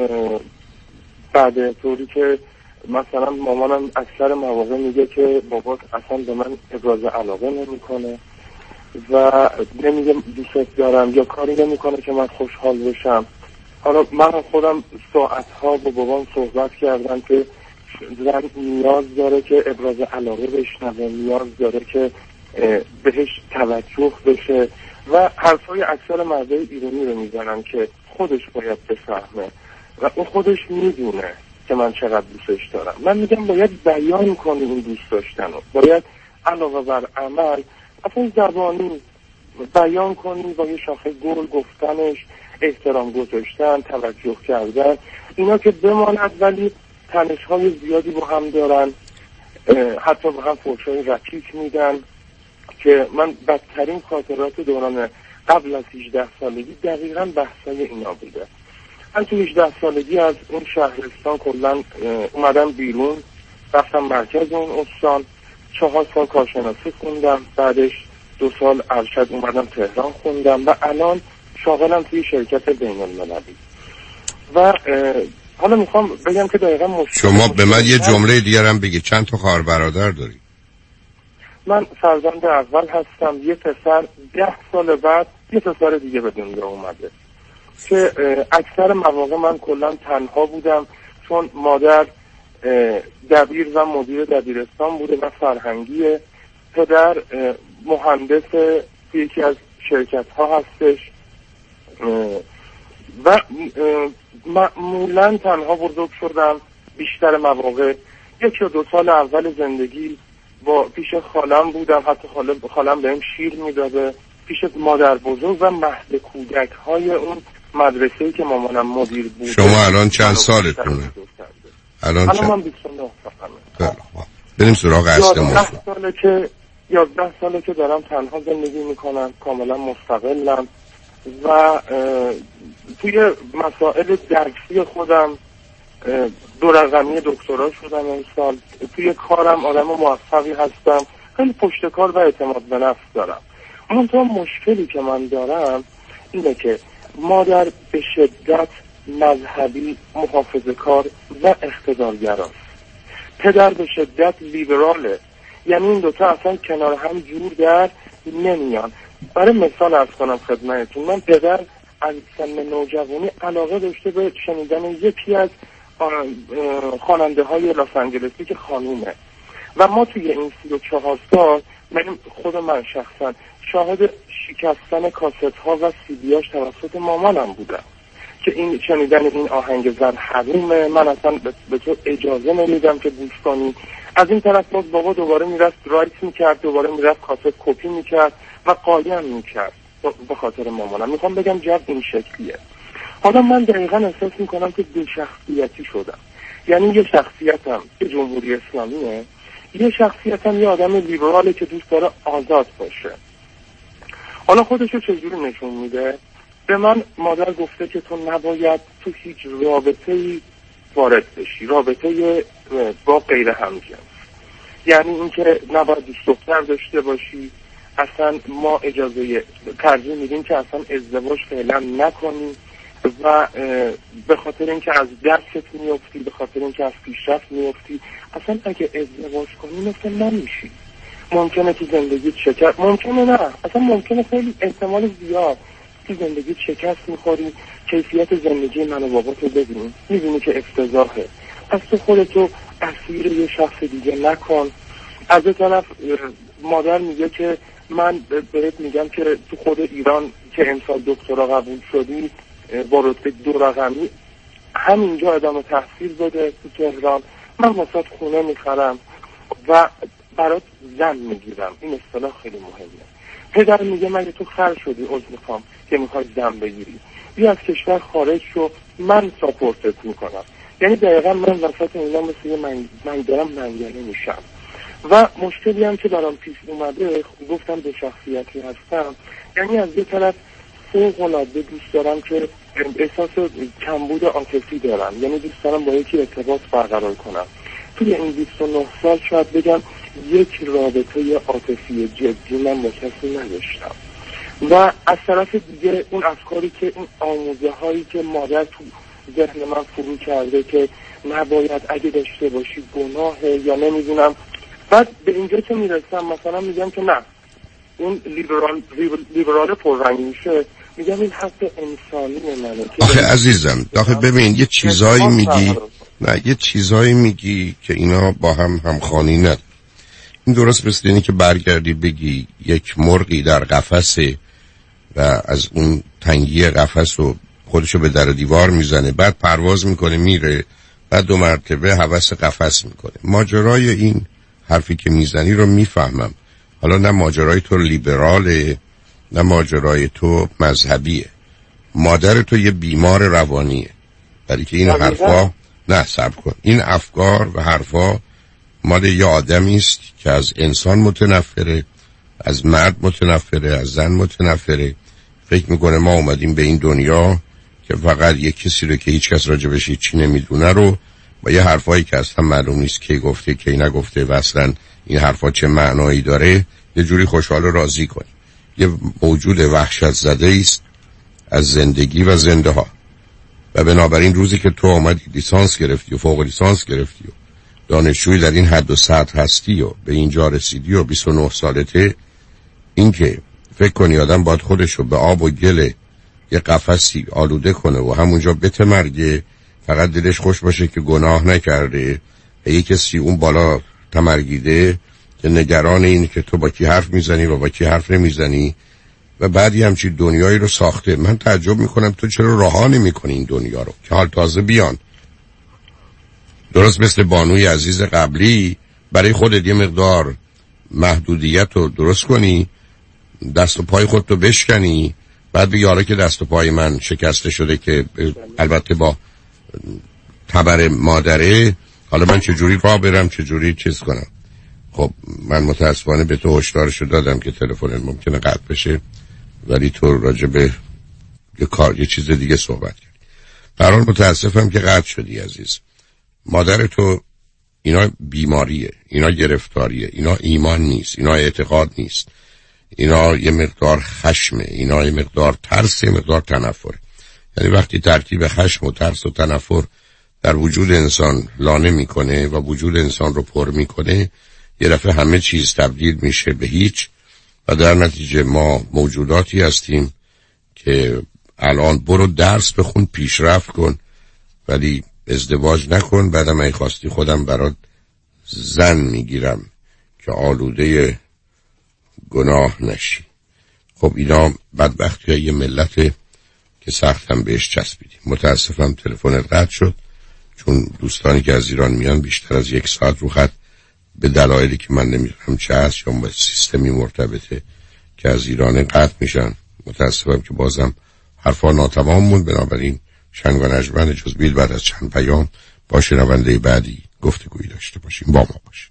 بعد طوری که مثلا مامانم اکثر مواقع میگه که بابا اصلا به من ابراز علاقه نمیکنه و نمیگه دوست دارم یا کاری نمیکنه که من خوشحال بشم. حالا من خودم ساعتها با بابام صحبت کردم که زن نیاز داره که ابراز علاقه بشنوه، نیاز داره که بهش توجه بشه و حرفای اکثر مردای ایرانی رو میزنن که خودش باید بفهمه و اون خودش میدونه که من چقدر دوستش دارم. من میگم باید بیان کنی این دوست داشتن رو، باید علاوه بر عمل اصلا زبانی بیان کنی، با یه شاخه گل گفتنش، احترام گذاشتن، توجه کردن، اینا که بماند. ولی تنش‌های زیادی با هم دارن، حتی با هم فحش‌های رکیک میدن که من بدترین خاطرات دوران قبل از هجده سالگی دقیقاً بحثای اینا بوده. من تو هجده سالگی از اون شهرستان کلاً اومدم بیرون، رفتم مرکز اون استان، چهار سال کارشناسی خوندم، بعدش دو سال ارشد اومدم تهران خوندم و الان شاغلم توی شرکت بین المللی. و حالا میخوام بگم که دقیقاً مشکل شما به من یه جمله دیگر هم بگید، چند تا خواهر برادر داری؟ من فرزند اول هستم. یه پسر ده سال بعد یه پسر دیگه به دنیا اومده. که اکثر مواقع من کلا تنها بودم، چون مادر دبیر و مدیر دبیرستان بوده و فرهنگیه، پدر مهندس یکی از شرکت ها هستش و معمولا تنها بزرگ شدم. بیشتر مواقع یک یا دو سال اول زندگی با پیش خالم بودم، حتی خالم, خالم بهم شیر میداده، پیش مادر بزرگ و مهد کودک های اون مدرسه‌ای که مامانم مدیر بود. شما الان چند سالتونه؟ الان الان چند؟ من بیست و نه سالمه. بریم سراغ اصل موضوع. یازده ساله که یازده ساله که دارم تنها زندگی میکنم، کاملا مستقلم و توی مسائل درسی خودم دو رقمی دکترا شدم امسال. توی کارم آدم موفقی هستم، خیلی پشتکار و اعتماد به نفس دارم. منتها مشکلی که من دارم اینه که مادر به شدت مذهبی، محافظه‌کار و اقتدارگراست. پدر به شدت لیبراله، یعنی این دوتا اصلا کنار هم جور در نمیان. برای مثال عرض کنم خدمتتون، من پدر از سن نوجوانی علاقه داشته به شنیدن یکی از خواننده های لاس آنجلسی که خانومه و ما توی این سی و چهار سال، من خود من شخصا شاهد شکستن کاست ها و سیدیاش توسط مامانم بودم که این شنیدن این آهنگ زن حرومه، من اصلا به تو اجازه نمیدم که گوش کنی. از این طرف باز بابا دوباره میرفت رایت میکرد، دوباره میرفت کاست کپی میکرد و قایم میکرد به خاطر مامانم. میخوام بگم جو این شکلیه. حالا من دقیقا احساس میکنم که دو شخصیتی شدم، یعنی یه شخصیتم که جمهوری اسلامیه، یه شخصیتم یه آدم لیبراله که دوست داره آزاد باشه. حالا خودشو چجوری نشون میده؟ به من مادر گفته که تو نباید تو هیچ رابطه‌ای وارد بشی، رابطه با غیر همجنس، یعنی اینکه نباید دوست دختر داشته باشی، اصلا ما اجازه ترجیح میدیم که اصلا ازدواج فعلا نکنی و به خاطر اینکه از درست میفتی، به خاطر اینکه از پیشرفت میفتی، اصلا اگه ازدواج کنی مثل من میشی، ممکنه که زندگی شکست، ممکنه نه، اصلا ممکنه خیلی احتمال زیاد که زندگی شکست میخوری، کیفیت زندگی من و بابا تو ببینی، میبینی که افتضاحه، پس تو خودتو اسیر یه شخص دیگه نکن. از یه طرف مادر میگه که من بهت میگم که تو خود ایران که امسال دکترا قبول شدی با رتبه دو رقمی همینجا ادامه تحصیل بده تو تهران، من واسه خونه میخرم و برات زن میگیرم. این اصطلاح خیلی مهمه. پدر میگه من تو خر شدی، عذر میخوام که میخوای زن بگیری، بیا از کشور خارج شو، من ساپورتت میکنم. یعنی دقیقا من وسط اینا مثل یه من, من دارم منگنه میشم و مشکلی هم که برام پیش اومده، گفتم دو شخصیتی هستم، یعنی از یه طرف فوق العاده دوست دارم که احساس کمبود عاطفی دارم، یعنی دوست دارم با یکی ارتباط برقرار کنم. توی این بیست و نه سال شاید بگم یک رابطه عاطفی جدی من با کسی نداشتم و از طرف دیگه اون افکاری که اون آموزه هایی که مادر تو ذهن من فرو کرده که نباید اگه داشته باشی گناهه یا نمیدونم، بعد به اینجا که میرسم مثلا میگم که نه، اون لیبرال لیبرال پررنگ میشه، میگم این حق انسانی منه. آخه عزیزم، آخه ببین یه چیزایی میگی، نه یه چیزایی میگی که اینا با هم همخوانی نداره. این درست مثل اینه که برگردی بگی یک مرغی در قفسه و از اون تنگی قفس و خودشو به در دیوار میزنه، بعد پرواز میکنه میره، بعد دو مرتبه هوس قفس میکنه. ماجرای این حرفی که میزنی رو میفهمم، حالا نه ماجرای تو لیبراله نه ماجرای تو مذهبیه، مادر تو یه بیمار روانیه، برای که این حرفا نه صبر کن، این افکار و حرفا مال یه آدمی است که از انسان متنفره، از مرد متنفره، از زن متنفره، فکر میکنه ما اومدیم به این دنیا که فقط یک کسی رو که هیچ کس راجبش هیچی نمیدونه رو با یه حرفایی که اصلا معلوم نیست کی گفته کی نگفته و اصلا این حرفا چه معنایی داره یه جوری خوشحال و راضی کنه. یه موجود وحشت زده است از زندگی و زنده ها و بنابراین روزی که تو اومدی لیسانس گرفتی و فوق لیسانس گرفتی و دانشجوی در این حد و سطح هستی و به اینجا رسیدی و بیست و نه سالته، این که فکر کنی آدم باید خودشو به آب و گل یه قفسی آلوده کنه و همونجا بتمرگه، فقط دلش خوش باشه که گناه نکرده، یه کسی اون بالا تمرگیده که نگران اینه که تو با کی حرف میزنی و با کی حرف نمیزنی و بعدی همچی دنیایی رو ساخته. من تعجب میکنم تو چرا رها نمیکنی این دنیا رو که حال تازه بیان. درست مثل بانوی عزیز قبلی برای خودت یه مقدار محدودیت رو درست کنی، دست و پای خودت رو بشکنی، بعد بگی آره که دست و پای من شکسته شده که البته با تبر مادره، حالا من چجوری راه برم، چجوری چیز کنم. خب من متاسفانه به تو هشدارشو دادم که تلفن ممکنه قطع بشه، ولی تو راجع به یه کار یه چیز دیگه صحبت کردی. برای متاسفم که قطع شدی عزیز. مادر تو اینا بیماریه، اینا گرفتاریه، اینا ایمان نیست، اینا اعتقاد نیست، اینا یه مقدار خشمه، اینا یه مقدار ترس، یه مقدار تنفره. یعنی وقتی ترکیب خشم و ترس و تنفر در وجود انسان لانه میکنه و وجود انسان رو پر میکنه، یه دفعه همه چیز تبدیل میشه به هیچ و در نتیجه ما موجوداتی هستیم که الان برو درس بخون، پیشرفت کن، ولی ازدواج نکن، بعدم ای خواستی خودم برات زن میگیرم که آلوده گناه نشی. خب اینا بدبختی های یه ملته که سختم بهش چسبیدیم. متاسفم تلفنت قطع شد، چون دوستانی که از ایران میان بیشتر از یک ساعت رو خط به دلایلی که من نمیدونم چه هست یا با سیستمی مرتبطه که از ایران قطع میشن. متاسفم که بازم حرفا ناتمام موند. بنابراین شنگ و نجمن جز بیل بعد از چند پیام با شنونده بعدی گفتگویی داشته باشیم. با ما باشیم.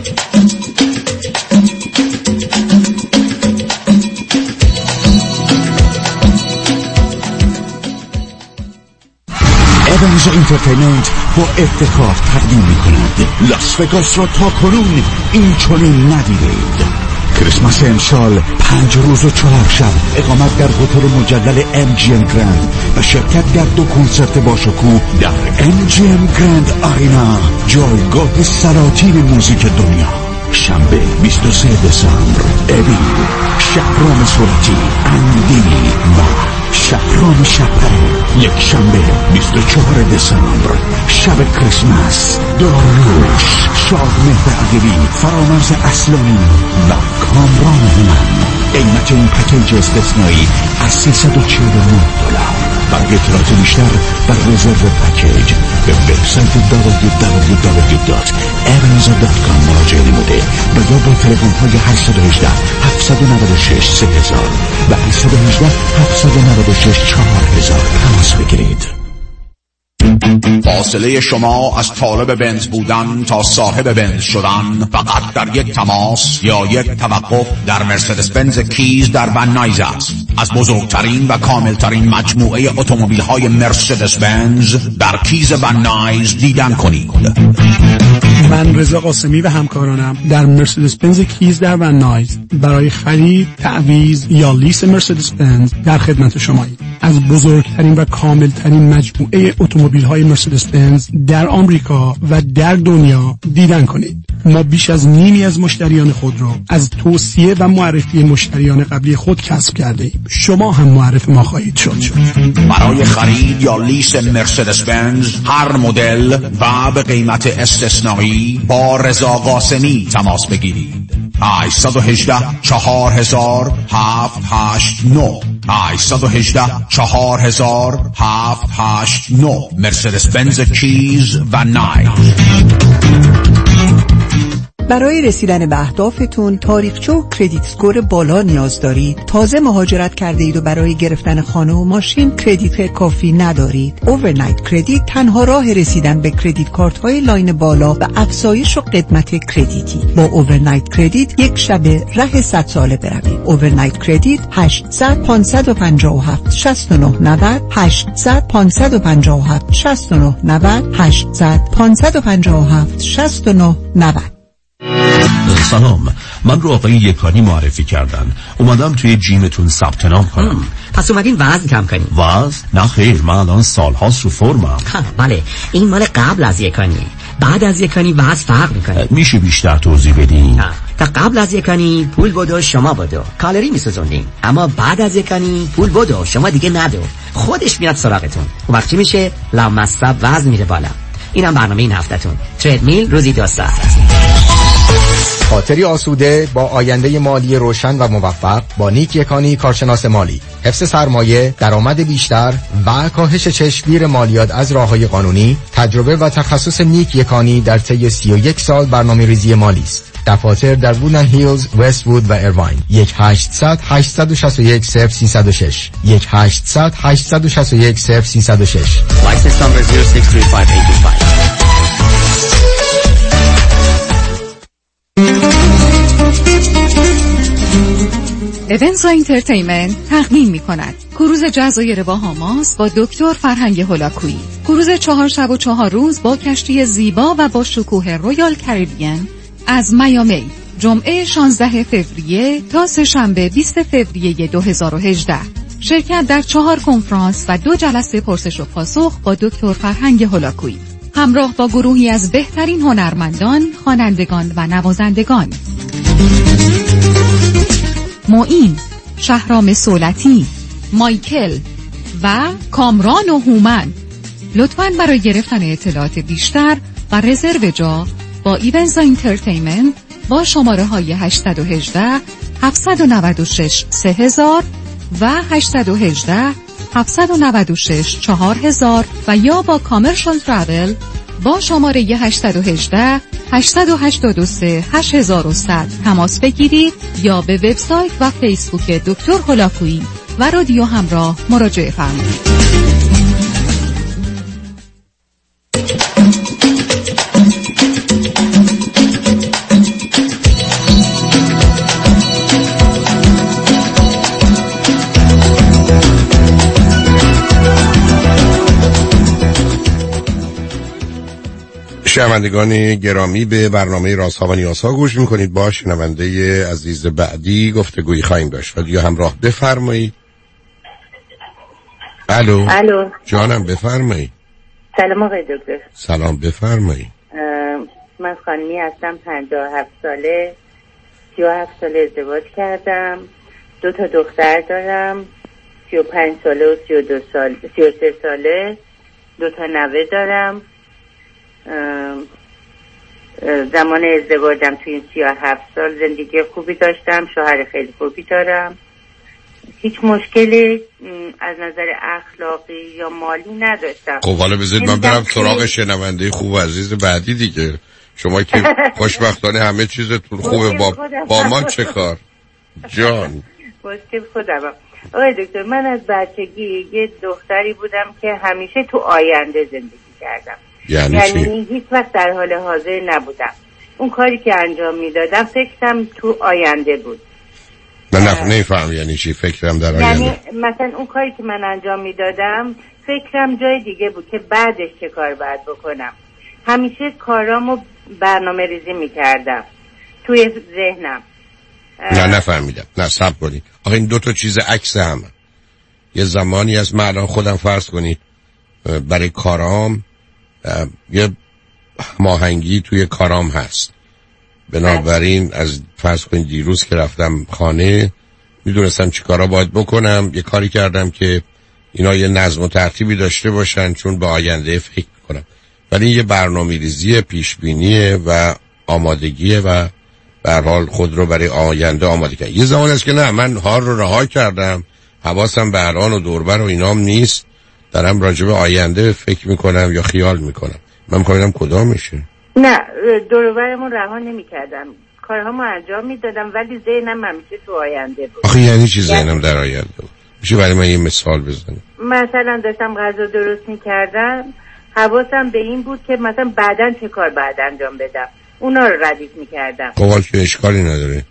اونز انترتینمنت با افتخار تقدیم می‌کند لاس وگاس را تا کنون این چنین ندیدید. کریسمس امسال پنج روز و چهار شب اقامت در هتل مجلل ام جی ام گرند و شرکت در دو کنسرت باشکوه در ام جی ام گرند آرینا، جایگاه سلاطین موزیک دنیا. شنبه بیست و سوم دسامبر ابی، شهرام سلطی، اندی و شهرام شپره. یک شنبه بیست و چهارم دسامبر شب کریسمس، داروش، شادمهر عقیلی، فرامرز اصلانی و کامران هومن. قیمت این پکیج استثنایی از سیصد و چهل و نه دلار. برای اطلاعات بیشتر بر رزرو پکیج به وبسایت دبلیو دبلیو دبلیو دات evans دات کام مراجعه نموده و یا با تلفن های هشت یک هشت، هفت نه شش، سه هزار و هشت یک هشت، هفت نه شش، چهار هزار تماس بگیرید. فاصله شما از طالب بنز بودن تا صاحب بنز شدن فقط در یک تماس یا یک توقف در مرسدس بنز کیز در ون نایز است. از بزرگترین و کاملترین مجموعه اتومبیل های مرسدس بنز در کیز ون نایز دیدن کنید. من رضا قاسمی و همکارانم در مرسدس بنز کیز در ون نایز برای خرید، تعویض یا لیس مرسدس بنز در خدمت شماییم. از بزرگترین و کاملترین مجموعه اتومبیل های مرسدس بنز در آمریکا و در دنیا دیدن کنید. ما بیش از نیمی از مشتریان خود را از توصیه و معرفی مشتریان قبلی خود کسب کرده ایم. شما هم معرف ما خواهید شد. برای خرید یا لیس مرسدس بنز هر مدل و به قیمت استثنایی با رضا قاسمی تماس بگیرید. هشت یک هشت، چهار هزار، هفت هشت نه هشت یک هشت، چهار هزار، هفت هشت نه مرسدس بنز کیز و نایز. برای رسیدن به اهدافتون تاریخچه و کردیت اسکور بالا نیاز دارید؟ تازه مهاجرت کرده اید و برای گرفتن خانه و ماشین کردیت کافی ندارید؟ اوورنایت کردیت تنها راه رسیدن به کردیت کارت های لاین بالا و افزایش و قدمت کردیتی. با اوورنایت کردیت یک شب ره صد ساله بروید. اوورنایت کردیت هشت صفر صفر پانصد و پنجاه و هفت شصت و نه نود هشت صفر صفر پانصد و پنجاه و هفت شصت و نه نود هشت صفر صفر پانصد و پنجاه و هفت شصت و نه نود. سلام، من رو آقای یکانی معرفی کردن. اومدم توی جیمتون ثبت نام کنم. پس اومدین وزن کم کنیم؟ وزن؟ نه خیر، من الان سالهاست رو فرمم. بله، این مال قبل از یکانی. بعد از یکانی وزن فرق میکنه. میشه بیشتر توضیح بدین؟ تا قبل از یکانی پول بدو شما بدو کالری میسوزونیم، اما بعد از یکانی پول بدو شما دیگه ندو، خودش میاد سراغتون. اون وقت چی میشه؟ لامصب وزن میره بالا. اینم برنامه این هفتهتون. تریدمیل روزی دو ساعت. خاطری آسوده با آینده مالی روشن و موفق با نیک یکانی کارشناس مالی، حفظ سرمایه، درآمد بیشتر و کاهش چشمگیر مالیات از راه‌های قانونی. تجربه و تخصص نیک یکانی در طی سی و یک سال برنامه‌ریزی مالی است. دفاتر در وودن هیلز، وست وود و ایرواین. یک هشتصد هشتصد و شصت و یک صفر سیصد و شش یک هشتصد هشتصد و شصت و یک صفر سیصد و شش. لایسنس نمبر صفر شش سه پنج هشت دو پنج. ایونتس انترتینمنت تقدیم می کند کروز جزایر باهاماس با دکتر فرهنگ هولاکویی. کروز چهار شب و چهار روز با کشتی زیبا و با شکوه رویال کریبین از میامی، جمعه شانزده فوریه تا سه‌شنبه بیست فوریه دو هزار و هجده. شرکت در چهار کنفرانس و دو جلسه پرسش و پاسخ با دکتر فرهنگ هولاکویی، همراه با گروهی از بهترین هنرمندان، خوانندگان و نوازندگان. معین، شهرام سولتی، مایکل و کامران و هومن. لطفاً برای گرفتن اطلاعات بیشتر و رزرو جا با ایونتس انترتینمنت با شماره های هشت یک هشت هفت نه شش سه هزار و هشت یک هشت هفت نه شش چهار هزار و یا با کامرشال ترافل با شماره هشت یک هشت هشت هشت سه هشت صفر صفر تماس بگیرید یا به وبسایت و فیسبوک دکتر هولاکویی و رادیو همراه مراجعه فرمایید. شنوندگان گرامی، به برنامه رازها و نیازها گوش میکنید. با شنونده عزیز بعدی گفتگویی خواهیم داشت. رادیو همراه، بفرمایید. الو الو جانم، بفرمایید. سلام آقای دکتر. سلام، بفرمایید. من خانمی هستم، پنجاه و هفت ساله، سی و هفت ساله ازدواج کردم، دو تا دختر دارم، سی و پنج ساله و سی و دو سال سی و سه ساله، دو تا نوه دارم. زمان ازدواجم توی این سی و هفت سال زندگی خوبی داشتم، شوهر خیلی خوبی دارم، هیچ مشکلی از نظر اخلاقی یا مالی نداشتم. خب حالا بذارید من برم سراغ شنونده خوب و عزیز بعدی دیگه. شما که خوشبختانه همه چیزتون خوبه، با, با ما چه کار؟ جان مشکل خودم. آقای دکتر، من از بچگی یه دختری بودم که همیشه تو آینده زندگی کردم. یعنی, یعنی هیچ وقت در حال حاضر نبودم. اون کاری که انجام میدادم فکرم تو آینده بود. من نف... نفهم یعنی چی فکرم در آینده؟ یعنی مثلا اون کاری که من انجام میدادم فکرم جای دیگه بود که بعدش چه کار باید بکنم. همیشه کارامو برنامه ریزی میکردم توی ذهنم. نه نفهمیدم. نه صبر کنید. آخه این دو تا چیز عکس هم. یه زمانی از من الان خودم فرض کنید برای کارام یه ماهنگی توی کارام هست، بنابراین از فرض کنید دیروز که رفتم خانه میدونستم چی کارا باید بکنم. یه کاری کردم که اینا یه نظم و ترتیبی داشته باشن چون به آینده فکر میکنم، ولی یه برنامه ریزی پیشبینیه و آمادگیه و به هر حال خود رو برای آینده آماده کرد. یه زمان است که نه، من حال رو رها کردم، حواسم به الان و دوربر و اینام نیست، دارم راجع به آینده فکر میکنم یا خیال میکنم. من میکنم کدام میشه؟ نه، دوربرمون رها نمیکردم، کارهامو انجام میدادم، ولی ذهنم همیشه تو آینده بود. آخه یعنی چی ذهنم در آینده بود؟ میشه برای من یه مثال بزنی؟ مثلا داشتم غذا درست میکردم، حواسم به این بود که مثلا بعداً چه کار بعد انجام بدم، اونا رو ردیف میکردم. خب حال که اشکالی نداره.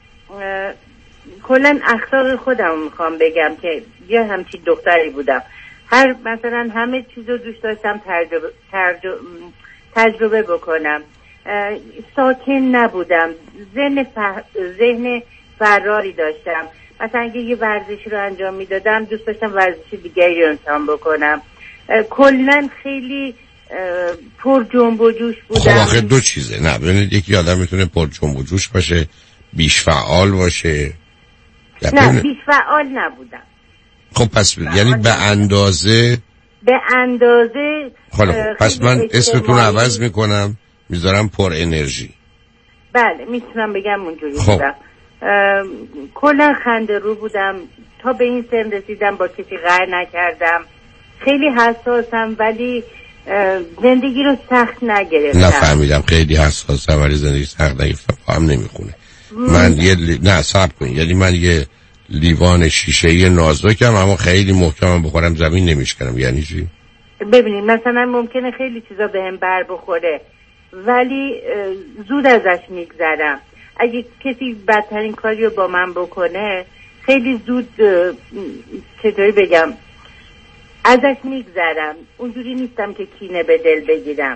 کلاً اخلاق خودم میخوام بگم که یه همچین دختری بودم، هر مثلا همه چیزو دوست داشتم تجربه, تجربه, تجربه بکنم، ساکن نبودم، ذهن فر... ذهن فراری داشتم. مثلا اگه یه ورزشی رو انجام میدادم دوست داشتم ورزش دیگری رو انجام بکنم. کلاً خیلی پر جنب و جوش بودم. خب آخه دو چیزه. نه ببینید، یکی آدم میتونه پر جنب و جوش باشه، بیش فعال باشه؟ نه بیش فعال نبودم. خب پس یعنی به اندازه به اندازه خب پس من اسمتون رو عوض میکنم میذارم پر انرژی. بله میتونم بگم اونجوری خب. بودم. کلا خنده رو بودم تا به این سن رسیدم با کسی قهر نکردم. خیلی حساسم ولی زندگی رو سخت نگرفتم. نفهمیدم. خیلی حساسم ولی زندگی سخت نگرفتم با هم نمیخونه. من یه لی... نه صبر کنید، یعنی من یه لیوان شیشه‌ای نازکم اما خیلی محکمم بخورم زمین نمیشکنم. یعنی چی؟ ببینید مثلا ممکنه خیلی چیزا بهم بر بخوره ولی زود ازش میگذرم. اگه کسی بدترین کاری رو با من بکنه خیلی زود چطوری بگم ازش میگذرم. اونجوری نیستم که کینه به دل بگیرم.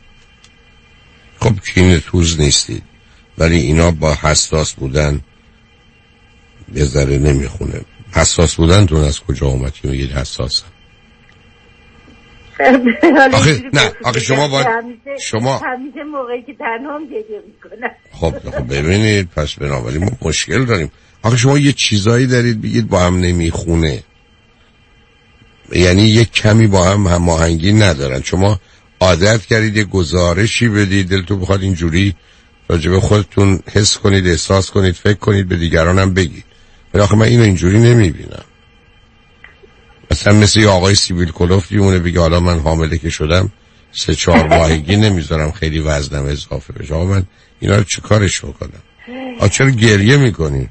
خب کینه توز نیستید ولی اینا با حساس بودن یه ذره نمیخونه. حساس بودن تون از کجا اومد که میگید حساسم؟ آخه نه آخه شما باید شما همیشه موقعی که تنهام گریه میکنم. خب خب ببینید پس بنابراین ما مشکل داریم. آخه شما یه چیزایی دارید بگید با هم نمیخونه، یعنی یه کمی با هم هماهنگی ندارن. شما عادت کردید یه گزارشی بدید دلتون بخواد اینجوری راجب خودتون حس کنید، احساس کنید، فکر کنید، به دیگران هم بگید. ولی آخه من اینو اینجوری نمیبینم. مثلا مثل یه آقای سیبیل کلوفتی اونه بگه حالا من حامله که شدم سه چهار ماهگی نمیذارم خیلی وزنم اضافه بشه. آقا من اینا رو چه کارش بکنم؟ آقا چرا گریه میکنی؟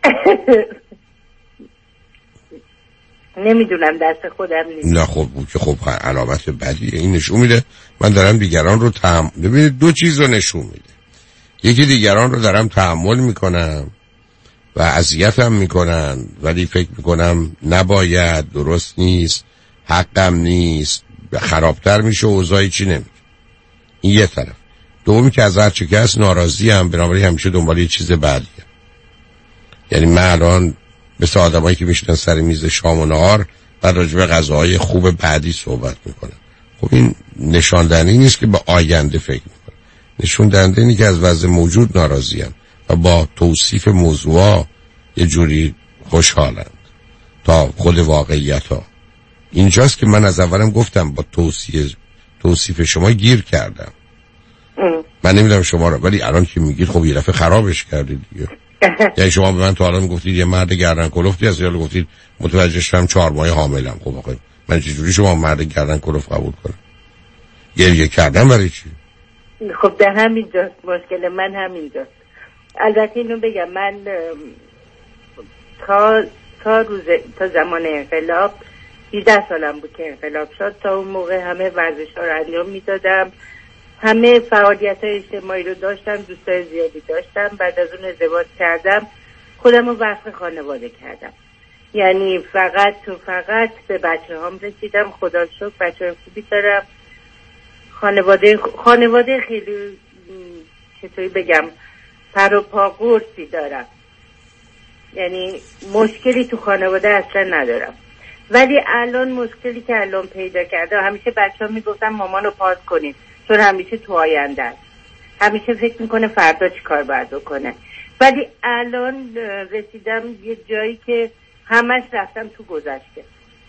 نمیدونم دست خودم نیست. نه خب که خب علامت بدیه. این نشون میده من دارم دیگران رو تحمل. ببینید دو چیز رو نشون میده. یکی دیگران رو دارم تحمل میکنم و اذیتم میکنن ولی فکر میکنم نباید، درست نیست، حقم نیست، خرابتر میشه و اوضاعی چی نمیشه. این یه طرف. دومی که از هر چه که هست ناراضی هم، بنابراین همیشه دنبال یه چیز بعدیه. یعنی من الان مثل آدمایی که میشنن سر میز شام و نهار بعد راجع به غذاهای خوب بعدی صحبت میکنن. خب این نشان دهنده نیست که به آینده فکر میکنن. نشون دهنده اینه که از وضع موجود ناراضی‌اند و با توصیف موضوعا یه جوری خوشحالند تا خود واقعیت ها. اینجاست که من از اولم گفتم با توصیف توصیف شما گیر کردم. من نمیدونم شما رو، ولی الان که میگید خب یه دفعه خرابش کردید دیگه. یعنی شما به من تا الان میگفتید یه مرد گردن کلفتی هست، یا گفتید متوجه شدم چهار ماه حاملم. خب آخه من چجوری شما مرد گردن کلفت قبول کنم؟ گریه کردم برای چی؟ خب در همین جاست مشکل من، همین جاست. البته اینو بگم من تا تا روز تا زمان انقلاب هجده سالم بود که انقلاب شد. تا اون موقع همه ورزش‌ها رو انجام میدادم، همه فعالیت‌های اجتماعی رو داشتم، دوستای زیادی داشتم. بعد از اون ازدواج کردم، خودم رو وقف خانواده کردم. یعنی فقط تو فقط به بچه هام رسیدم. خدا رو شکر بچه خوبی دارم. خانواده خانواده خیلی چطوری بگم پر و پا قرصی دارم. یعنی مشکلی تو خانواده اصلا ندارم. ولی الان مشکلی که الان پیدا کرده، همیشه بچه ها میگفتن مامانو پاس کنین چون همیشه تو آینده است، همیشه فکر میکنه فردا چی کار باید بکنه. ولی الان رسیدم یه جایی که همش رفتم تو گذشته.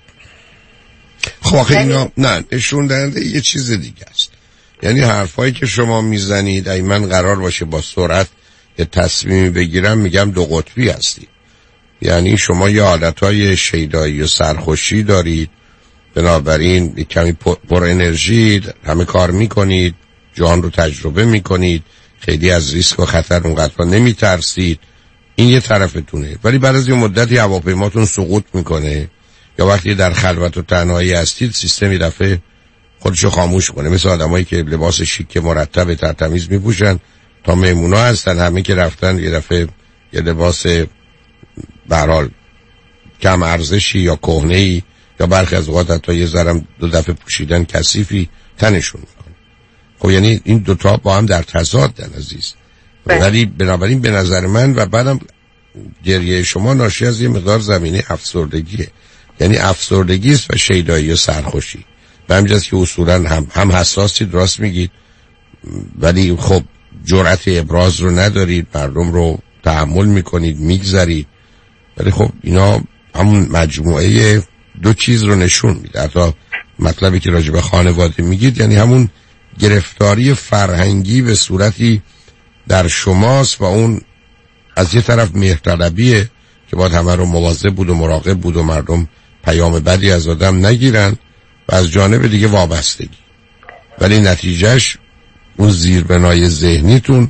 خب آخه اینا نه نشون دهنده یه چیز دیگه است. یعنی حرفایی که شما میزنید اگه من قرار باشه با سرعت یه تصمیمی بگیرم میگم دو قطبی هستی. یعنی شما یه حالتهای شیدایی و سرخوشی دارید، بنابراین کمی پر انرژی، همه کار میکنید، جهان رو تجربه میکنید، خیلی از ریسک و خطر اونقدر نمیترسید. این یه طرفتونه. ولی بعد از یه مدتی هواپیماتون سقوط میکنه یا وقتی در خلوت و تنهایی هستید سیستم یه دفعه خودشو خاموش کنه. مثل آدمایی که لباس شیک مرتب ترتمیز میپوشن تا مهمونا هستن، همه که رفتن یه دفعه یه لباس به هر حال کم ارزشی یا کهنه‌ای یا برخی از اوقات حتی یه ذرم دو دفعه پوشیدن کثیفی تنشون میکنه. خب یعنی این دوتا با هم در تضادن عزیز. ولی بنابراین به نظر من و بعدم گریه شما ناشی از یه مقدار زمینه افسردگیه. یعنی افسردگی است و شیدایی و سرخوشی. به همینجاست که اصولا هم, هم حساسید، راست میگید، ولی خب جرأت ابراز رو ندارید، مردم رو تحمل میکنید، میگذرید. ولی خب اینا همون مجموعه دو چیز رو نشون میده. حتی مطلبی که راجع به خانواده میگید یعنی همون گرفتاری فرهنگی به صورتی در شماست و اون از یه طرف مهرطلبیه که باید همه رو مواظب بود و مراقب بود و مردم پیام بدی از آدم نگیرن، و از جانب دیگه وابستگی. ولی نتیجهش اون زیربنای ذهنیتون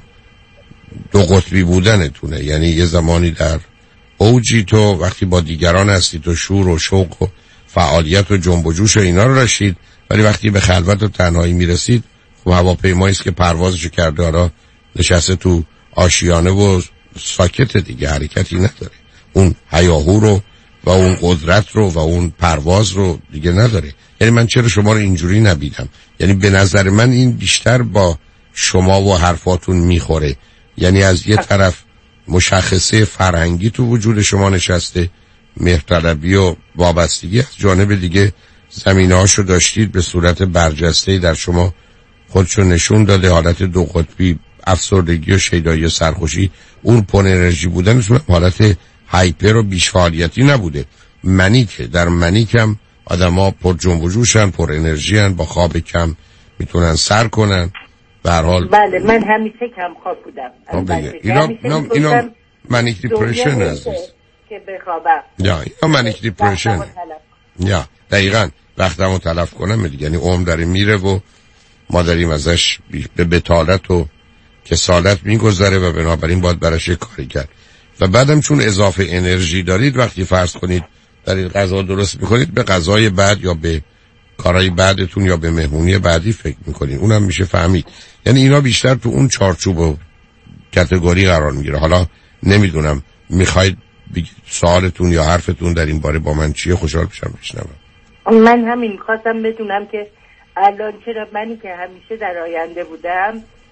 دو قطبی بودنتونه. یعنی یه زمانی در اوجی تو وقتی با دیگران هستی تو شور و شوق و فعالیت و جنب و جوش و اینا رو داشتید، ولی وقتی به خلوت و تنهایی میرسید خب هواپیمایی است که پروازشو کرده حالا نشسته تو آشیانه و ساکت دیگه، حرکتی نداره. اون هیاهو رو و اون قدرت رو و اون پرواز رو دیگه نداره. یعنی من چرا شما رو اینجوری نبیدم؟ یعنی به نظر من این بیشتر با شما و حرفاتون میخوره. یعنی از یه طرف مشخصه فرهنگی تو وجود شما نشسته، مهرطلبی و وابستگی، از جانب دیگه زمینه‌هاشو داشتید به صورت برجسته در شما خودشو نشون داده. حالت دو قطبی، افسردگی و شیدایی و سرخوشی، اون پر انرژی بودنشون حالت هایپر و بیش فعالیتی نبوده. منیکه، در منیکم آدم‌ها پر جنب و جوشن، پر انرژی ان، با خواب کم میتونن سر کنن. به هر حال بله من همیشه کم خواب بودم. اینا اینا اینا منیک دیپرشن عزیز که بخوابم. یا اینا منیک دیپرشن. یا دقیقاً وقتمو تلف کنم دیگه. یعنی عمر داره میره و ما داریم ازش به بتالت و کسالت میگذره و بنابراین باید براش کاری کرد. و بعدم چون اضافه انرژی دارید وقتی فرض کنید دارید غذا درست میکنید به غذای بعد یا به کارهای بعدتون یا به مهمونی بعدی فکر میکنید. اونم میشه فهمید. یعنی اینا بیشتر تو اون چارچوب و کاتگوری قرار میگیره. حالا نمیدونم میخواید سوالتون یا حرفتون در این باره با من چیه؟ خوشحال بشم بشنوم. من همین میخواستم بدونم که الان چرا منی که همیشه در آینده بودم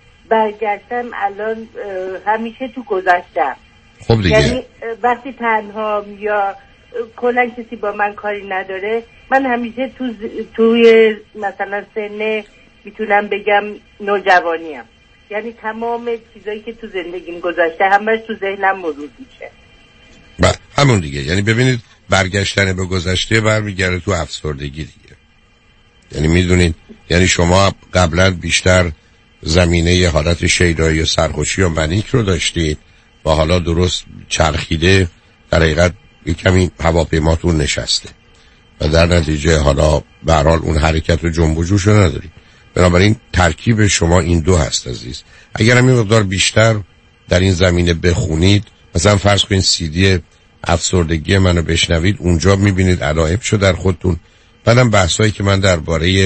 برگشتم الان همیشه تو گذشتم. خب دیگه یعنی وقتی تنها یا کلا کسی با من کاری نداره من همیشه تو ز... توی مثلا سن میتونم بگم نوجوانیم. یعنی تمام چیزایی که تو زندگیم گذشته همش تو ذهنم مرور میشه. بله همون دیگه. یعنی ببینید برگشتن به گذشته برمیگرده تو افسردگی دیگه. یعنی میدونید یعنی شما قبلا بیشتر زمینه حالت شیدایی و سرخوشی و منیک رو داشتید و حالا درست چرخیده در حقیقت یک کمی هواپیماتون نشسته و در نتیجه حالا به هر حال اون حرکت و جنب و جوش رو ندارید. بنابراین ترکیب شما این دو هست عزیز. اگر همین مقدار بیشتر در این زمینه بخونید، مثلا فرض کنید سی دی افسردگی منو بشنوید، اونجا میبینید علائمشو در خودتون. بعدم بحثایی که من درباره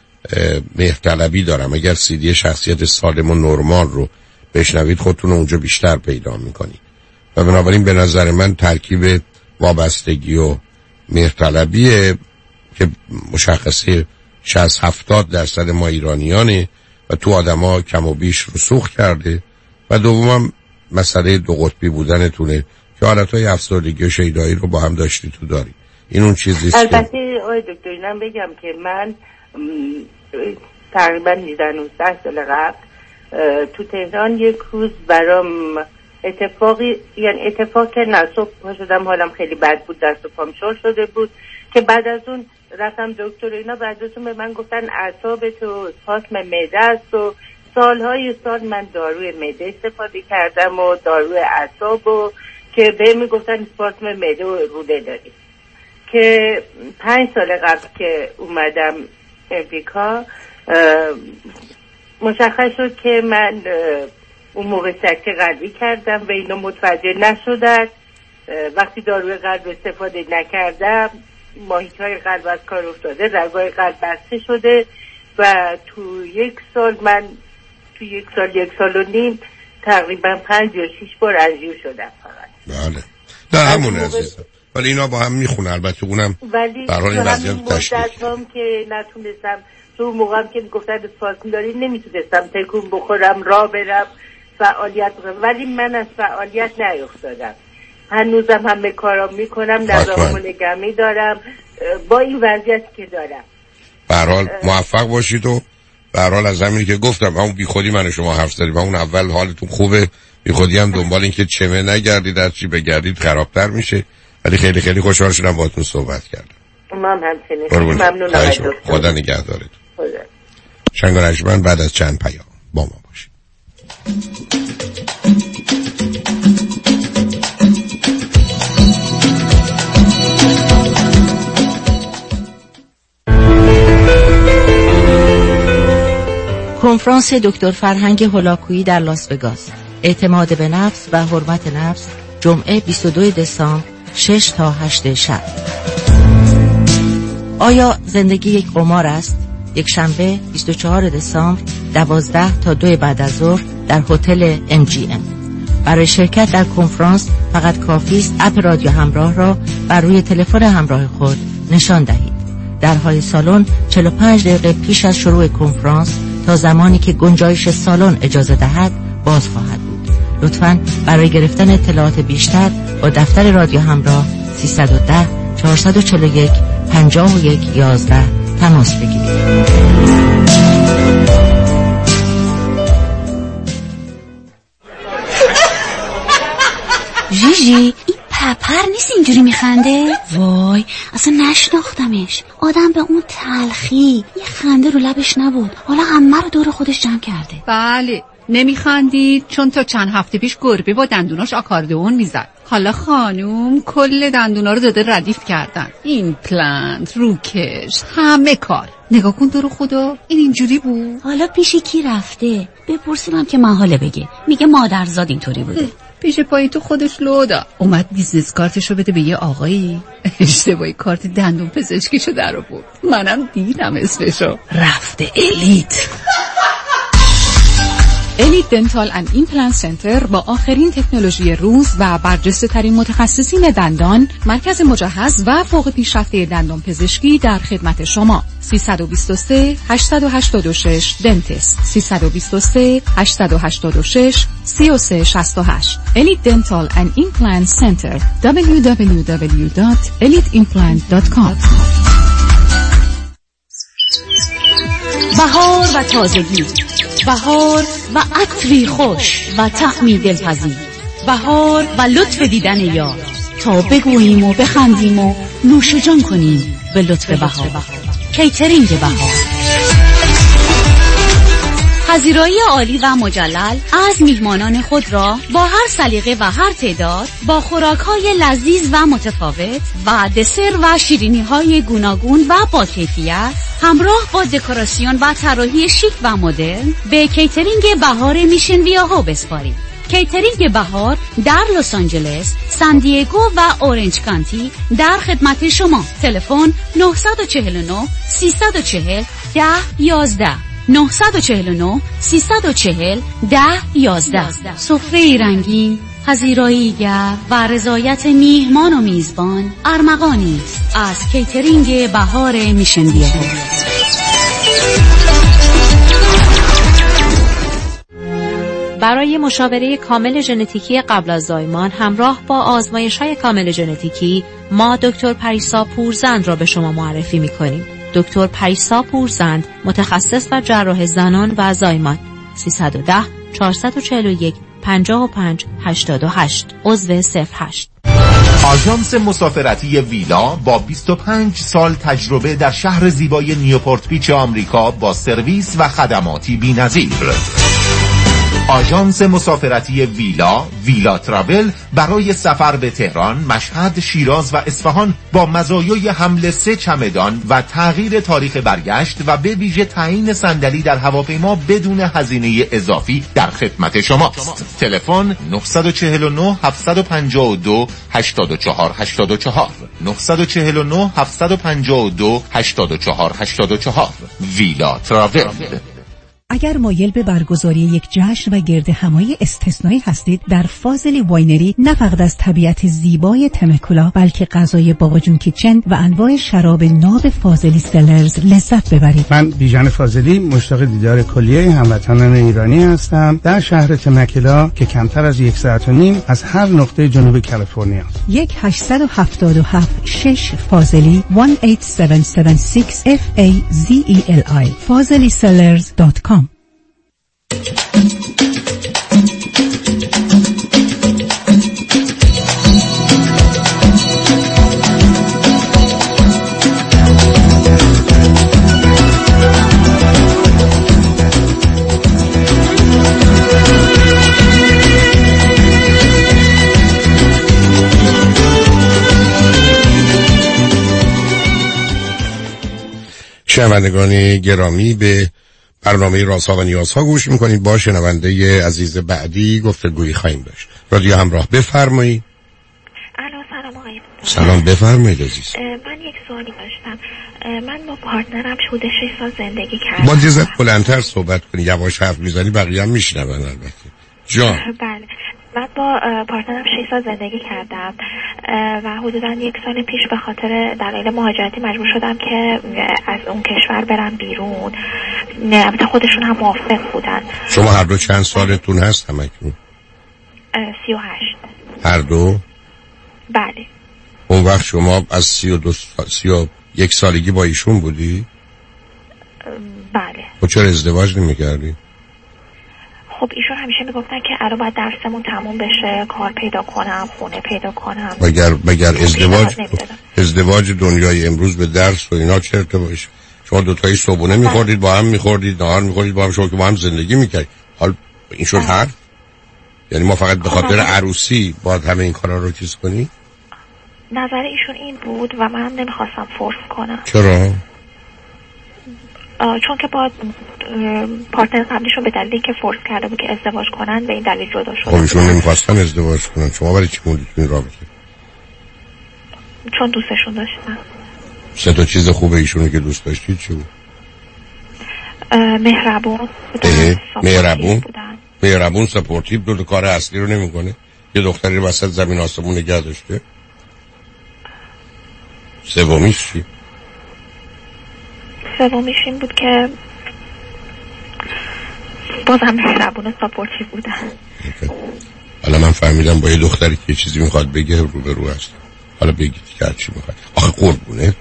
مهرطلبی دارم، اگر سی دی شخصیت سالم و نرمال رو بشنوید خودتون اونجا بیشتر پیدا میکنید. و بنابراین به نظر من ترکیب وابستگی و مهرطلبیه که مشخصه شصت هفتاد درصد ما ایرانیانه و تو آدما کم و بیش رسوخ کرده. و دومم مسئله دو قطبی بودنتونه که حالتهای افسردگی و شیدایی رو با هم داشتی تو داری. این اون چیزیست. البته آقای دکتر اینم بگم که من تقریبا هجده سال قبل تو تهران یک روز برام اتفاقی، یعنی اتفاق که نه، صبح پا شدم حالم خیلی بد بود، دست و پام شل شده بود که بعد از اون رفتم دکتر اینا، بعد از اون به من گفتن اعصاب تو اسپاسم معده است و سالهای سال من داروی معده استفاده کردم و داروی اعصاب و که به من گفتن اسپاسم معده و روده داری. که پنج سال قبل که اومدم امریکا مشخص شد که من اون موقع سکته قلبی کردم و اینو متوجه نشدن. وقتی داروی قلب استفاده نکردم ماهیچه‌های قلب از کار افتاده، رگ‌های قلب بسته شده و تو یک سال من تو یک سال یک سال و نیم تقریبا پنج یا شیش بار انژیو شدم فقط. بله نه همونه عزیزم. ولی اینا با هم میخونه البته اونم برای این وضعیت تشکیل که نتونستم تو موقعم که میگفتن اسپاسم داری نمیتونستم تکون بخورم، راه برم، فعالیت بکنم، ولی من از فعالیت نیفتادم. هنوزم همه کارام میکنم، نظامو نگمی دارم با این وضعیتی که دارم. به هر حال موفق باشید و به هر حال از همینی که گفتم همون بی خودی من شما حرف زدیم، اون اول حالتون خوبه، بی خودی هم دنبال این که چمه نگردید، از چی بگردید خرابتر میشه. ولی خیلی خیلی خوشحال شدم باهاتون صحبت کردم. من همچنین ممنونم از دکتر. خدا نگهدارت. خدا. شنگ و نجمن بعد از چند پیام با ما باشید. کنفرانس دکتر فرهنگ هولاکویی در لاس وگاس، اعتماد به نفس و حرمت نفس، جمعه بیست و دوم دسامبر شش تا هشت شب. آیا زندگی یک قمار است؟ یک شنبه بیست و چهارم دسامبر دوازده تا دو بعد از ظهر در هتل ام جی ام. برای شرکت در کنفرانس فقط کافی است اپ رادیو همراه را بر روی تلفن همراه خود نشان دهید. درهای سالن چهل و پنج دقیقه پیش از شروع کنفرانس تا زمانی که گنجایش سالن اجازه دهد باز خواهد بود. لطفاً برای گرفتن اطلاعات بیشتر با دفتر رادیو همراه سیصد و ده چهارصد و چهل و یک پنجاه و یک یازده تماس بگیرید. ژیژی این پپر نیست اینجوری میخنده؟ وای اصلا نشناختمش. آدم به اون تلخی یه خنده رو لبش نبود، حالا همه رو دور خودش جمع کرده. بله نمیخندید چون تا چند هفته پیش گربه با دندوناش آکاردئون میزد. حالا خانوم کل دندونا رو داده ردیف کردن، این پلنت، روکش، همه کار. نگاه کن دور خدا این اینجوری بود. حالا پیش کی رفته؟ بپرسیمم که محاله بگه. میگه مادرزاد اینطوری بوده. پیش پای تو خودش لودا اومد بیزنس کارتشو بده به یه آقایی، اشتباهی کارت دندون پزشکیشو در آورد. منم دیدم اسمشو، رفته الیت. الیت دنتال اند ایمپلنت سنتر با آخرین تکنولوژی روز و برجسته ترین متخصصین دندان، مرکز مجهز و فوق پیشرفته دندان پزشکی در خدمت شما. سیصد و بیست و سه هشتصد و هشتاد و شش دنتست سیصد و بیست و سه هشتصد و هشتاد و شش سی و سه شصت و هشت. Elite Dental and Implant Center دبلیو دبلیو دبلیو دات الیت ایمپلنت دات کام. بهار و تازگی، بهار و عطری خوش و طعمی دلپذیر، بهار و لطف دیدن یار، تا بگوییم و بخندیم و نوش جان کنیم به لطف بهار. کیترینگ بهار، پذیرایی عالی و مجلل از میهمانان خود را با هر سلیقه و هر تعداد، با خوراک‌های لذیذ و متفاوت و دسر و شیرینی‌های گوناگون و با کیفیت، همراه با دکوراسیون و طراحی شیک و مدرن، به کیترینگ بهار میشن ویاهو بسپارید. کیترینگ بهار در لس آنجلس، سان دیگو و اورنج کانتی در خدمت شما. تلفن نه چهار نه سیصد و چهل ده یازده نه چهار نه سیصد و چهل ده یازده. سفره رنگین، پذیرایی گرم و رضایت میهمان و میزبان ارمغانی است از کیترینگ بهار میشن ویاهو. برای مشاوره کامل ژنتیکی قبل از زایمان همراه با آزمایش‌های کامل ژنتیکی، ما دکتر پریسا پورزند را به شما معرفی می‌کنیم. دکتر پریسا پورزند، متخصص و جراح زنان و زایمان. سیصد و ده چهارصد و چهل و یک پنجاه و پنج هشتاد و هشت، عضو صفر هشت. آژانس مسافرتی ویلا با بیست و پنج سال تجربه در شهر زیبای نیوپورت بیچ آمریکا با سرویس و خدماتی بی‌نظیر. آژانس مسافرتی ویلا، ویلا تراول، برای سفر به تهران، مشهد، شیراز و اصفهان با مزایای حمل سه چمدان و تغییر تاریخ برگشت و به ویژه تعیین صندلی در هواپیما بدون هزینه اضافی در خدمت شماست. تلفن نه چهار نه هفت پنج دو هشت چهار هشت چهار نه چهار نه هفت پنج دو هشت چهار هشت چهار. ویلا تراول. اگر مایل به برگزاری یک جشن و گرد همایی استثنایی هستید، در فاضلی واینری نه فقط از طبیعت زیبای تمکولا بلکه غذای بابا جون کیچن و انواع شراب ناب فاضلی سلرز لذت ببرید. من بیژن فاضلی مشتاق دیدار کلیه هموطنان ایرانی هستم در شهر تمکولا که کمتر از یک ساعت و نیم از هر نقطه جنوب کالیفرنیا. یک هشت هفت هفت شش فاضلی یک هشت هفت هفت شش اف ای زی ای ال آی فاضلی سلرز دات کام. شنوندگان گرامی، به برنامه رازها و نیازها گوش میکنید. با شنونده عزیز بعدی گفتگویی خواهیم داشت. رادیو همراه، بفرمایید. الو، سلام آقای. سلام، بفرمایید عزیز. من یک سوالی داشتم. من با پارتنرم حدود شش سال زندگی کردم. با جزت بلندتر صحبت کنی، یواش حرف میزنی بقیه هم میشنون البته. جان. بله. من با پارتنرم شش سال زندگی کردم و حدودا یک سال پیش به خاطر دلایل مهاجرتی مجبور شدم که از اون کشور برم بیرون. البته خودشون هم موافق بودن. شما هر دو چند سالتون هست همکنون؟ سی و هشت. هر دو؟ بله. اون وقت شما از سی و دو سی و یک سالگی با ایشون بودی؟ بله. و چرا ازدواج نمی کردی؟ خب ایشون همیشه میگفتن که الان باید درسمون تموم بشه، کار پیدا کنم، خونه پیدا کنم. مگر مگر ازدواج ازدواج دنیای امروز به درس و اینا چه ارتباطی؟ شما دو تایی صبحونه میخوردید با هم، میخوردید نهار میخوردید با هم، شما که با هم زندگی میکردید. حال این شد هر یعنی ما فقط به خاطر عروسی باید همه این کارا رو چیز کنی؟ نظر ایشون این بود و من نمیخواستم فورس کنم. چرا؟ چون که با پارتنر قبلیشون به دلیلی که فورس کرده بود که ازدواج کنن به این دلیل جدا شدن. خب ایشون نمیخواستن ازدواج کنن، شما برای چی موندید تو این رابطه؟ چون دوستشون داشتم. سه تا چیز خوبه ایشونو که دوست داشتید چی بود؟ مهربون مهربون مهربون سپورتیو. دو کار اصلی رو نمیکنه. یه دختری رو وسط زمین آسمون نگه داشته. سومیش چی؟ سومیش این بود که بازم مهربون و ساپورتیو بودن. حالا من فهمیدم با یه دختری که چیزی میخواد بگه رو به رو هست. حالا بگید که هر چی میخواد. آخه قربونه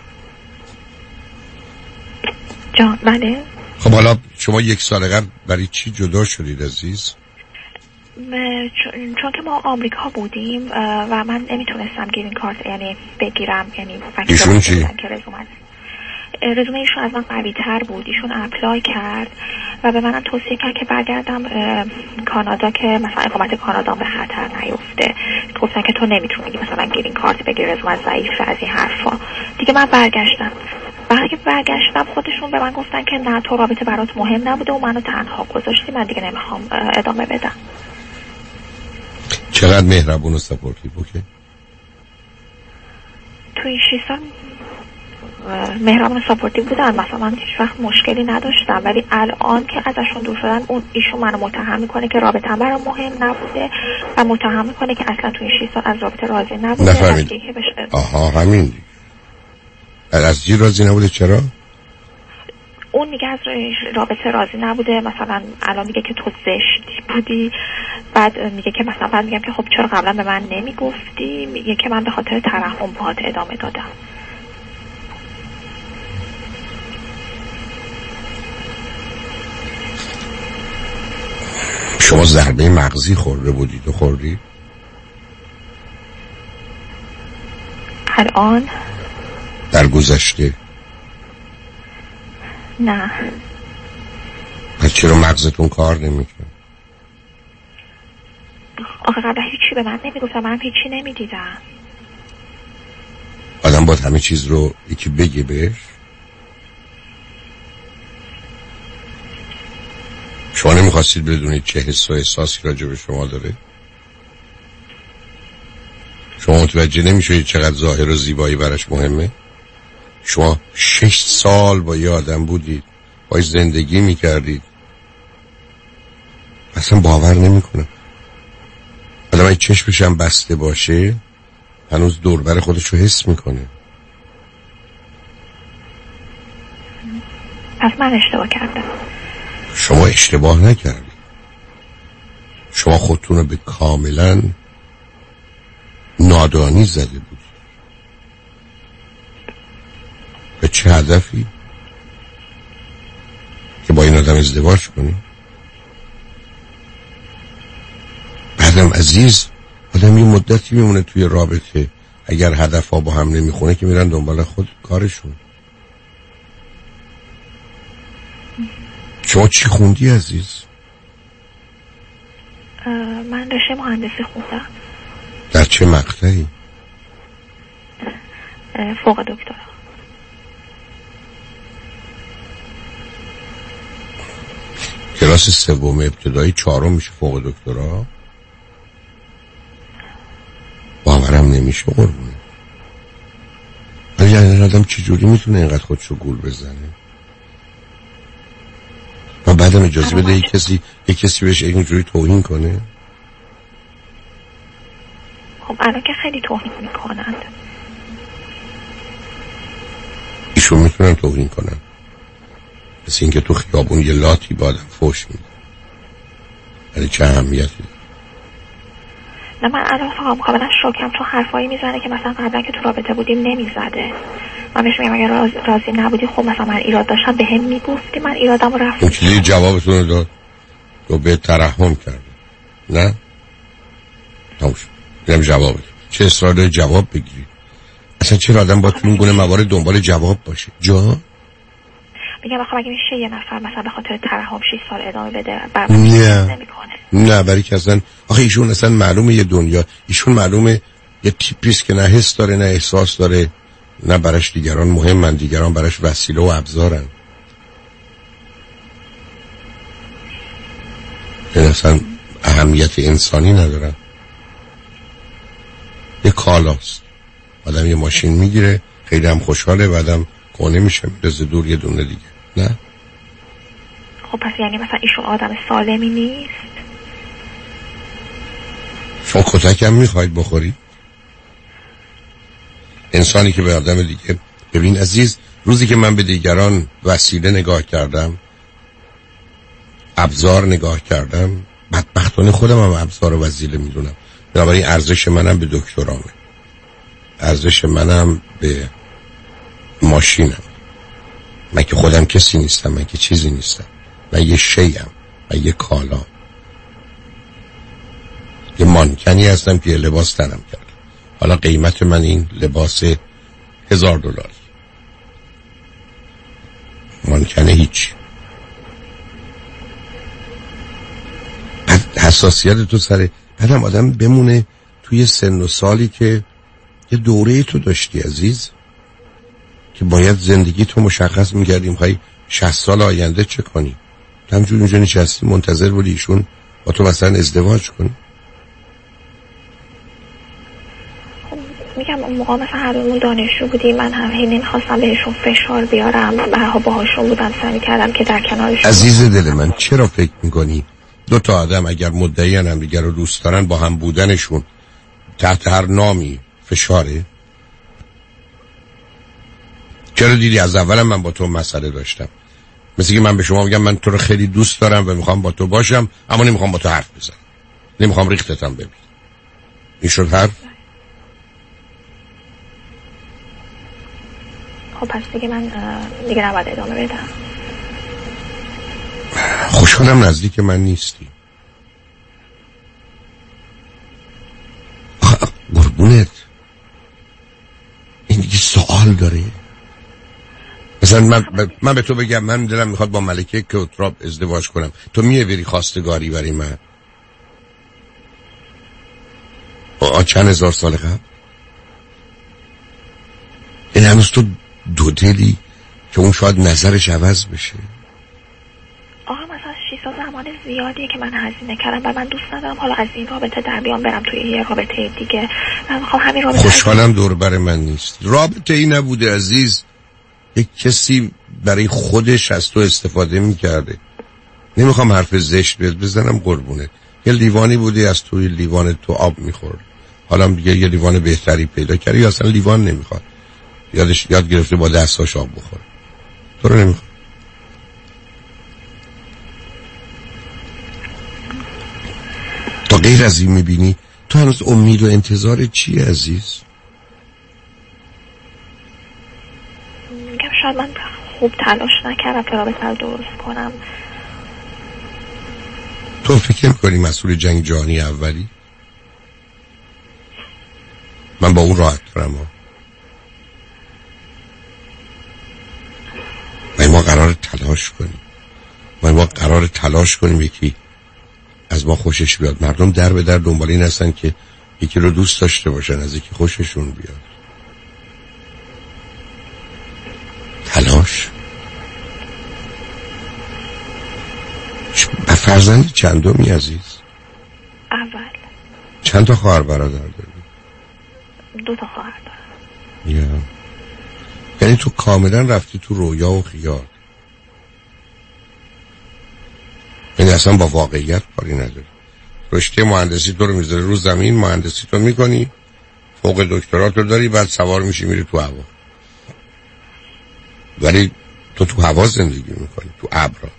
جان. بله. خب حالا شما یک سال قبل برای چی جدا شدید عزیز؟ چون, چون که ما آمریکا بودیم و من نمیتونستم گرین کارت یعنی بگیرم. یعنی ایشون چی؟ رزومه ایشون از من قوی تر بود. ایشون اپلای کرد و به منم توصیه کرد که برگردم کانادا که مثلا اقامت کانادا به خطر نیفته. گفتن که تو نمیتونی مثلا گرین کارت بگیری، رزومه ضعیفه، از این حرفا. دیگه من برگشتم. وقتی برگشتم خودشون به من گفتن که نه تو رابطه برات مهم نبوده و منو تنها گذاشتی، من دیگه نمیخوام ادامه بدم. چقدر مهربون و سپورتیو بود که تو این شش سال مهربان و ساپورتیو بودن. مثلا من هیچ وقت مشکلی نداشتم، ولی الان که ازشون دور شدن اون ایشون منو متهم میکنه که رابطه برام مهم نبوده و متهم میکنه که اصلا تو این شش سال از رابطه راضی نبوده. نفهمید. آها همین دیگه. از چی راضی نبوده؟ چرا؟ اون میگه از رابطه راضی نبوده. مثلا الان میگه که تو زشتی بودی، بعد میگه که مثلا بعد میگم که خب چرا قبلا به من نمیگفتی؟ میگه که من به خاطر ترحم باهات ادامه دادم. شما ضربه مغزی خورده بودید و خوردید؟ الان؟ در گذشته؟ نه. پس چرا مغزتون کار نمیکنه؟ آخه قبلا هیچی به من نمیگفتم، من هیچی نمیدیدم. آدم باید همه چیز رو یکی بگه بهش؟ شما نمیخواستید بدونید چه حس و احساسی راجع به شما داره؟ شما متوجه نمیشید چقدر ظاهر و زیبایی براش مهمه؟ شما شش سال با یه آدم بودید، باید زندگی میکردید، اصلا باور نمیکنم. آدم اگه چشمشم بسته باشه هنوز دوربر خودشو حس میکنه. پس من اشتباه کردم. شما اشتباه نکردی. شما خودتون رو به کاملا نادانی زده بودی. به چه هدفی؟ که با این آدم ازدواج کنی؟ بعدم عزیز آدم یه مدتی میمونه توی رابطه، اگر هدف ها با هم نمیخونه که میرن دنبال خود کارشون. شما چی خوندی عزیز؟ من رشته مهندسی خوندم. در چه مقطعی؟ فوق دکترا. کلاس سوم ابتدایی چهارم میشه فوق دکترا؟ باورم نمیشه قربونه. ولی یعنی آدم چجوری میتونه اینقدر خودشو گول بزنه و بعدم اجازه بده یک کسی یک کسی بهش اینجوری توهین کنه؟ خب الان که خیلی توهین میکنند. ایشون میتونن توهین کنن، مثل اینکه تو خیابون یه لاتی با آدم فوش میده. ولی چه اهمیتی؟ نه من الان فقط مقابلا شوکم، چون حرفایی میزنه که مثلا قبلا که تو رابطه بودیم نمیزده. من بهش میگم اگر راضی, راضی نبودی خب مثلا من ایراد داشتم به هم میگفتی، من ایرادم رو رفتم. اون چیزی جوابتون رو داد تو به ترحم کرده. نه؟ تموش اینم جوابت. چه اصرار داری جواب بگیری؟ اصلا چرا آدم با تو این گونه موارد دنبال جواب باشه؟ جا؟ میگم بخوام اگه میشه یه نفر مثلا به خاطر ترحم شش سال ادامه بده بر نه نه برای که اصلا آخه ایشون اصلا معلومه یه دنیا، ایشون معلومه یه تیپیست که نه حس داره نه احساس داره، نه براش دیگران مهمن، دیگران براش وسیله و ابزارن. این اصلا اهمیت انسانی ندارن. یه کالاست. آدم یه ماشین میگیره خیلی هم خوشحاله، بعدم کنه میشه میرزه دور یه دونه دیگه. نه؟ خب پس یعنی مثلا ایشون آدم سالمی نیست؟ شما کتک هم میخواید بخوری؟ انسانی که به آدم دیگه، ببین عزیز، روزی که من به دیگران وسیله نگاه کردم، ابزار نگاه کردم، بدبختانه خودم هم ابزار و وسیله میدونم. بنابراین ارزش منم به دکترامه، ارزش منم به ماشینم. من که خودم کسی نیستم، من که چیزی نیستم، من یه شی'م، من یه کالا، یه مانکنی هستم که یه لباس تنم کرد. حالا قیمت من این لباس هزار دلار، مانکنه هیچ. بعد حساسیت تو سره، بعدم آدم بمونه توی سن و سالی که یه دوره تو داشتی عزیز، که باید زندگی تو مشخص می‌کردیم خواهی شصت سال آینده چه کنی. همجور اینجا نشستی منتظر بودی ایشون با تو مثلا ازدواج کنی. میگم اون موقع مثلا هر اون دانشجو بودی، من هم هی نمیخواستم بهشون فشار بیارم، برها باهاشون بودم، سعی کردم که در کنارشون. عزیز دل من چرا فکر میکنی دو تا آدم اگر مدعیان هم دیگر رو دوست دارن با هم بودنشون تحت هر نامی فشاره؟ چرا دیدی از اولم من با تو مسئله داشتم، مثل که من به شما میگم من تو رو خیلی دوست دارم و میخوام با تو باشم، اما نمیخوام با تو حرف بزنم، نمیخوام ریختتم ببین. این شد حرف؟ خب پس دیگه من دیگه نباید ادامه بدم. خوشحالم نزدیک من نیستی. قربونت این دیگه سوال داره. مثلا من, من به تو بگم من دلم میخواد با ملکه کوتراب ازدواج کنم، تو میاری خواستگاری برای من آ چند هزار سال قبل؟ این هنوز تو دو دلی که اون شاید نظرش عوض بشه. آقا مثلا شیش سال زمان زیادیه که من هزینه کردم و من دوست ندارم حالا از این رابطه در بیام برم توی یه رابطه دیگه. من میخوام همین رابطه. خوشحالم دور بر من نیست. رابطه ای نبوده عزیز، یک کسی برای خودش از تو استفاده میکرده. نمیخوام حرف زشت بیاد بزنم قربونه. یه لیوانی بودی از توی لیوان تو آب میخورد، حالا دیگه یه لیوان بهتری پیدا کردی یا اصلا لیوان نمیخواد، یادش یاد گرفته با دستاش آب بخوره. تو رو نمیخواد. تا غیر از این میبینی تو هنوز امید و انتظار چی عزیز؟ میگم شاید من خوب تلاش نکردم که رابطه رو درست کنم. تو فکر میکنی مسئول جنگ جهانی اولی؟ من با اون راحت دارم ها. ما ما قرار تلاش کنیم، ما ما قرار تلاش کنیم یکی از ما خوشش بیاد. مردم در به در دنبال این هستن که یکی رو دوست داشته باشن، از یکی خوششون بیاد. تلاش. فرزندی چندمی عزیز؟ اول. چند تا خواهر برادر داری؟ دو تا خواهر دارم. یا یعنی تو کاملا رفتی تو رویا و خیال، یعنی اصلا با واقعیت کاری نداری. رشته مهندسی تو رو میذاره رو زمین، مهندسی تو میکنی، فوق دکترات رو داری، بعد سوار میشی میری تو هوا. ولی تو تو هوا زندگی میکنی، تو ابر.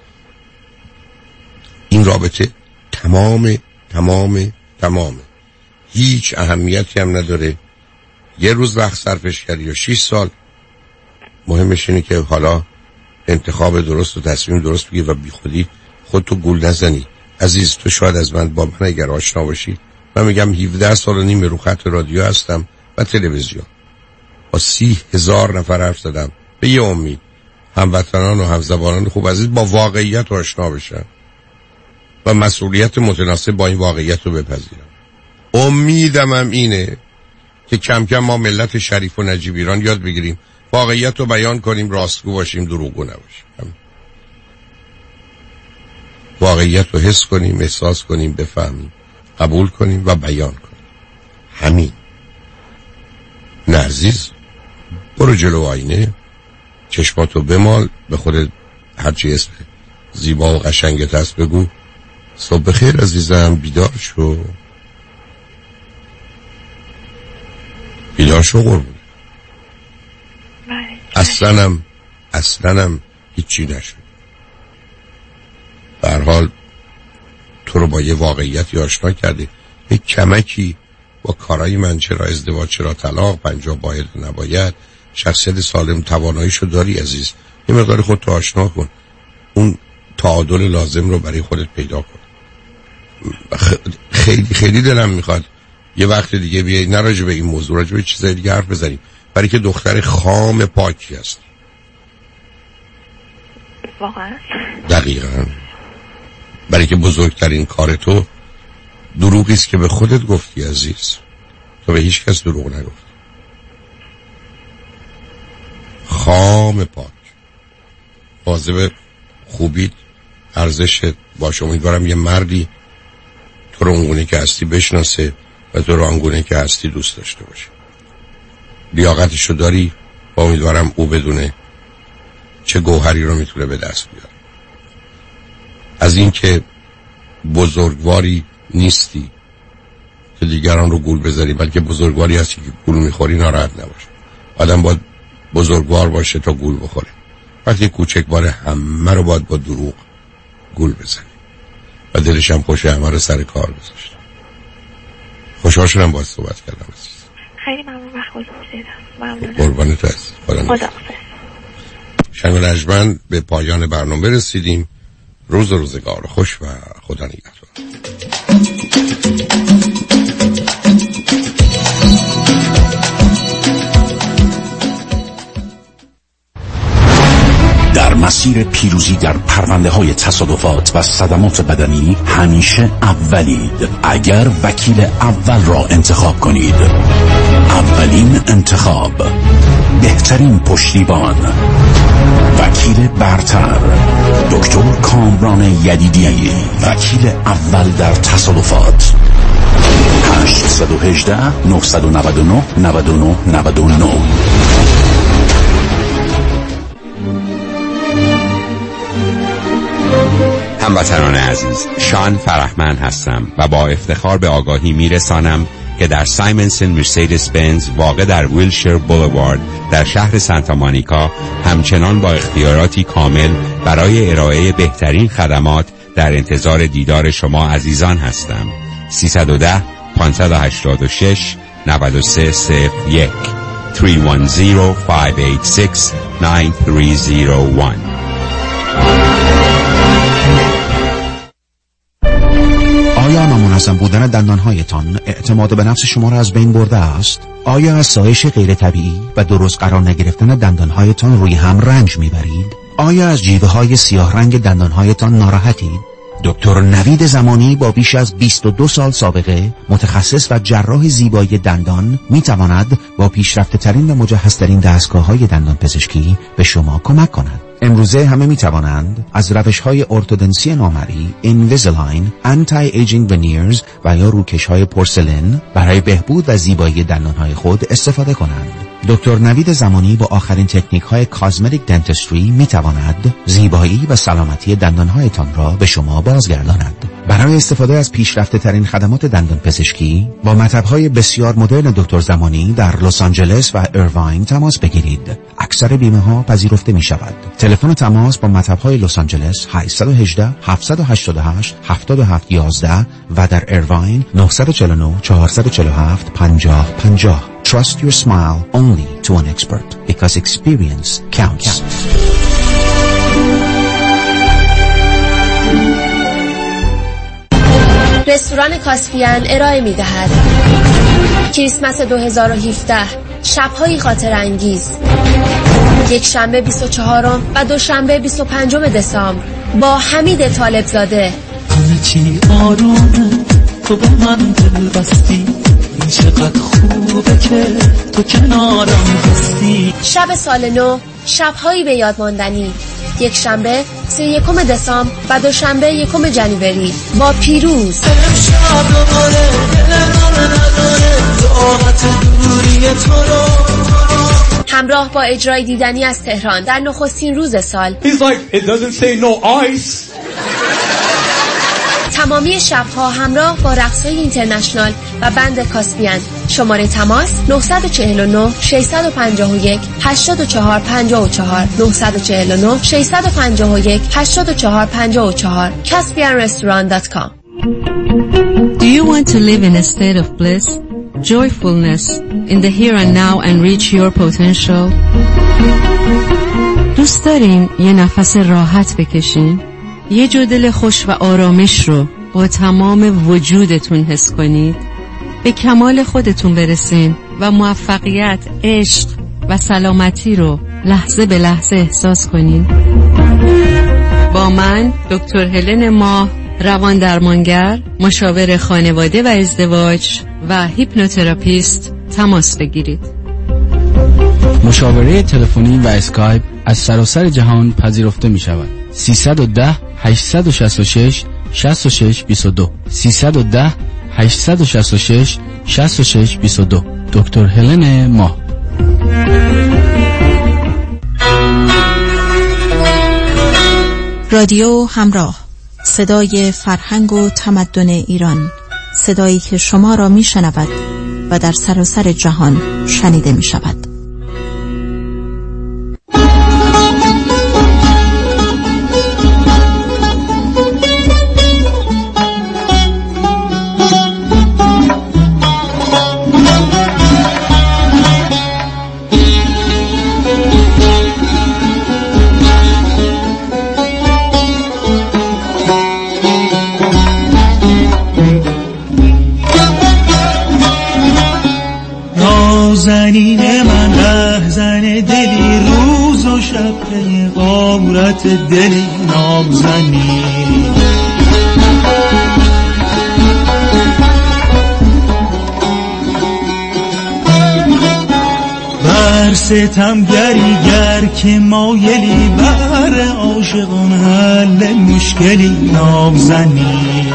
این رابطه تمام تمام تمام هیچ اهمیتی هم نداره. یه روز وقت صرفش کردی یا شش سال، مهمش اینه که حالا انتخاب درست و تصمیم درست بگی و بی خودی خودتو گول نزنی. عزیز تو شاید از من با من اگر آشنا باشی، من میگم هفده سال و نیم رو خط رادیو هستم و تلویزیون، با سی هزار نفر حرف زدم به یه امید هموطنان و همزبانان خوب عزیز با واقعیت آشنا بشن و مسئولیت متناسب با این واقعیت رو بپذیرم. امیدم هم اینه که کم کم ما ملت شریف و نجیب ایران یاد بگیریم واقعیت رو بیان کنیم، راستگو باشیم، دروغگو نباشیم. واقعیت رو حس کنیم، احساس کنیم، بفهمیم، قبول کنیم و بیان کنیم. همین. نه عزیز، برو جلو آینه، چشماتو بمال، به خودت هرچی اسم زیبا و قشنگت هست بگو صبح بخیر عزیزم، بیدار شو، بیدار شو قربون. اصلا هم اصلا هم هیچی نشد. به هر حال تو رو با یه واقعیتی آشنا کرده، یک کمکی با کارهای من، چرا ازدواج، چرا طلاق، پنجاه باید و نباید، شخصیت سالم، تواناییشو داری عزیز، یه مقدار خودتو آشنا کن، اون تعادل لازم رو برای خودت پیدا کن. خیلی خیلی دلم میخواد یه وقت دیگه بیایی نه راجع به این موضوع، راجع به چیزای دیگه حرف بزنیم، برای که دختر خام پاکی هست. واقعا دقیقاً. برای که بزرگترین کار تو دروغی است که به خودت گفتی عزیز، تو به هیچ کس دروغ نگفتی. خام پاک، واظب خوبی، ارزشت باشه. امیدوارم یه مردی تو رو اونگونه که هستی بشناسه و تو رو اونگونه که هستی دوست داشته باشه. لیاقتشو داری و امیدوارم او بدونه چه گوهری رو میتونه به دست بیاره. از این که بزرگواری نیستی که دیگران رو گول بذاری، بلکه بزرگواری هستی که گول میخوری، ناراحت نباش. آدم باید بزرگوار باشه تا گول بخوره. وقتی کوچکواره همه رو باید با دروغ گول بزنی و دلش هم خوشه همه رو سر کار گذاشت. خوشحال شدم باید صحبت کردم عزیز. خیلی ممنون، وقت گذاشتید. قربانت هست. خدا شنگ و نجمن به پایان برنامه رسیدیم. روز و روزگار خوش و خدا نگهدار. در مسیر پیروزی در پرونده های تصادفات و صدمات بدنی همیشه اولید. اگر وکیل اول را انتخاب کنید، اولین انتخاب، بهترین پشتیبان، وکیل برتر، دکتر کامران یدیدی، وکیل اول در تصادفات. هشت یک هشت نه نه نه نه نه نه نه. Thank you. هموطنان عزیز، شان فرحمند هستم و با افتخار به آگاهی میرسانم که در سایمنسن مرسدس بنز واقع در ویلشیر بولوارد در شهر سانتا مونیکا همچنان با اختیاراتی کامل برای ارائه بهترین خدمات در انتظار دیدار شما عزیزان هستم. سیصد و ده پانصد و هشتاد و شش نود و سه صفر یک سه یک صفر پنج هشت شش نه سه صفر یک. آیا نامنظم بودن دندانهایتان اعتماد به نفس شما را از بین برده است؟ آیا از سایش غیر طبیعی و درست قرار نگرفتن دندانهایتان روی هم رنج میبرید؟ آیا از جیوه های سیاه رنگ دندانهایتان ناراحتید؟ دکتر نوید زمانی با بیش از بیست و دو سال سابقه، متخصص و جراح زیبایی دندان، میتواند با پیشرفته ترین و مجهز ترین دستگاه های دندان پزشکی به شما کمک کند. امروزه همه می توانند از روش های ارتودنسی نامری، اینویزیلاین، آنتی ایجینگ ونیرز و یا روکش های پورسلین برای بهبود و زیبایی دندان های خود استفاده کنند. دکتر نوید زمانی با آخرین تکنیک های کازمتیک دنتستری می تواند زیبایی و سلامتی دندان هایتان را به شما بازگرداند. برای استفاده از پیشرفته ترین خدمات دندان پزشکی با مطب های بسیار مدرن دکتر زمانی در لس آنجلس و ایرواین تماس بگیرید. اکثر بیمه ها پذیرفته می شود. تلفن تماس با مطب های لس آنجلس هشت یک هشت هفت هشت هشت هفت هفت یک یک و در ایرواین نه چهار نه چهار چهار هفت پنج صفر پنج صفر. Trust your smile only to an expert because experience counts. رستوران کاسپیان ارائه می دهد کریسمس دو هزار و هفده، شب‌های خاطر انگیز، یک شنبه بیست و چهارم و دوشنبه بیست و پنجم دسامبر با حمید طالبزاده. همه چی آرومه، تو به من دل بستی، این چقدر خوبه که تو کنارم هستی. شب سال نو، شب‌هایی به یاد ماندنی، یک شنبه سی و یکم دسامبر و دوشنبه یکم جنوری با پیروز. همراه با اجرای دیدنی از تهران در نخستین روز سال. He's like, it doesn't say no ice. تمامی شب‌ها همراه با رقص‌های اینترنشنال و بند کاسپیان. شماره تماس نه چهار نه شش پنج یک هشت چهار پنج چهار نه چهار نه شش پنج یک هشت چهار پنج چهار caspian restaurant dot com. Do you want to live in a state of bliss, joyfulness in the here and now and reach your potential? دوست دارین یه نفس راحت بکشین؟ یه جو دل خوش و آرامش رو با تمام وجودتون حس کنید؟ به کمال خودتون برسین و موفقیت، عشق و سلامتی رو لحظه به لحظه احساس کنین؟ با من دکتر هلن ماه، روان درمانگر، مشاور خانواده و ازدواج و هیپنوتراپیست تماس بگیرید. مشاوره تلفنی و اسکایپ از سراسر جهان پذیرفته می شود. سیصد و ده هشتصد و شصت و شش شصت و شش بیست و دو سیصد و ده هشتصد و شصت و شش شصت و شش بیست و دو. دکتر هلن ماه. رادیو همراه، صدای فرهنگ و تمدن ایران، صدایی که شما را می شنود و در سراسر جهان شنیده می شود. نازنین من رهزن دلی، روز و شب غارت دلی نازنین. بر ستمگری گر که مایلی، بر عاشقان حل مشکلی نازنین.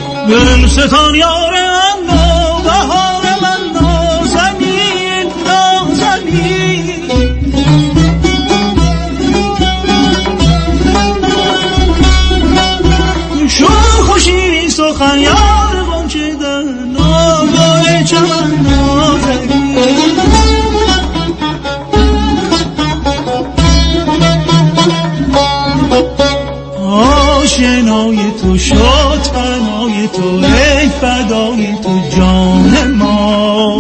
دل ستان یار اما بهار من نازنین، جان ما.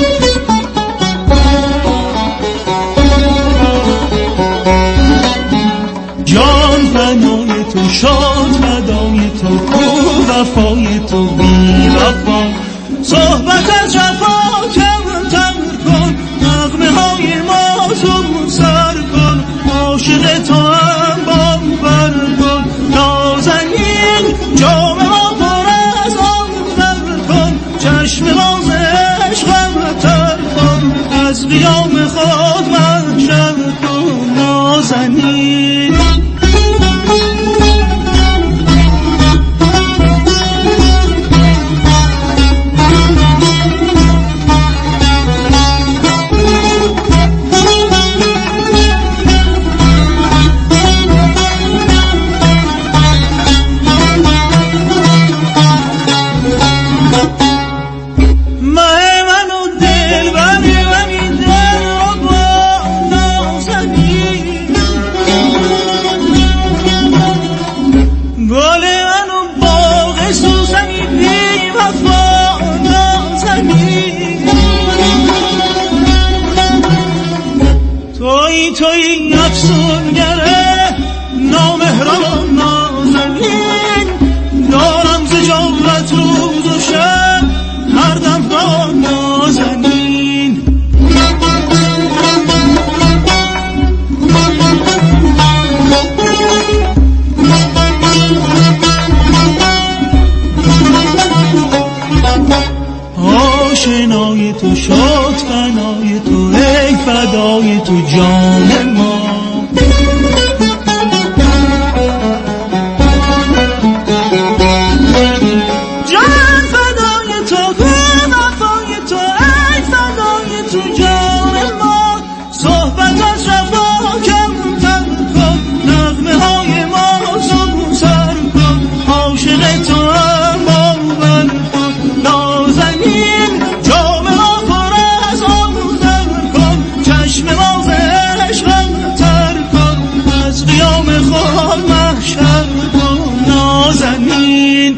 جان فنای تو، شاد فدای تو، کو وفای تو بی وفا. صحبت از جفا کمتر کن، نغمه های ما تو سر کن. عاشق تو هم باور کن، نازنین جام ما پر از آب کن. چشم ما ز عشقم تر کن، از قیام خود محشر کن نازنین. توی افسونگره نامهربان نازنین، دارم ز جورت روز و شب هر دم نازنین. آشنای تو، شاد فنای تو، ای فدای تو جان ما. جان فدای تو، کو وفای تو، ای فدای تو جان ما. صحبت از جفا کمتر کن، نغمه های ما تو سر کن. عاشق تو هم باور کن، نازنین جام ما پر از آب کن. چشم ما ز عشقم تر کن، از قیام خود محشر کن نازنین.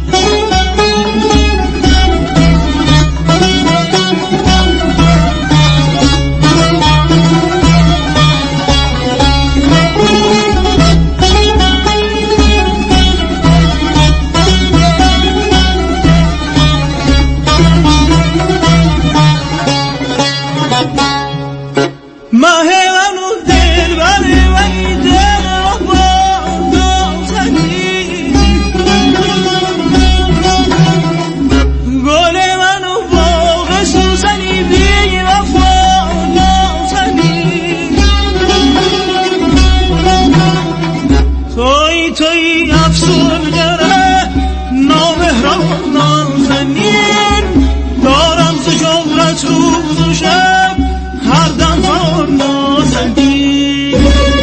توی افسونگره نامهربان نازنین، دارم ز جورت روز و شب هر دم نازنین.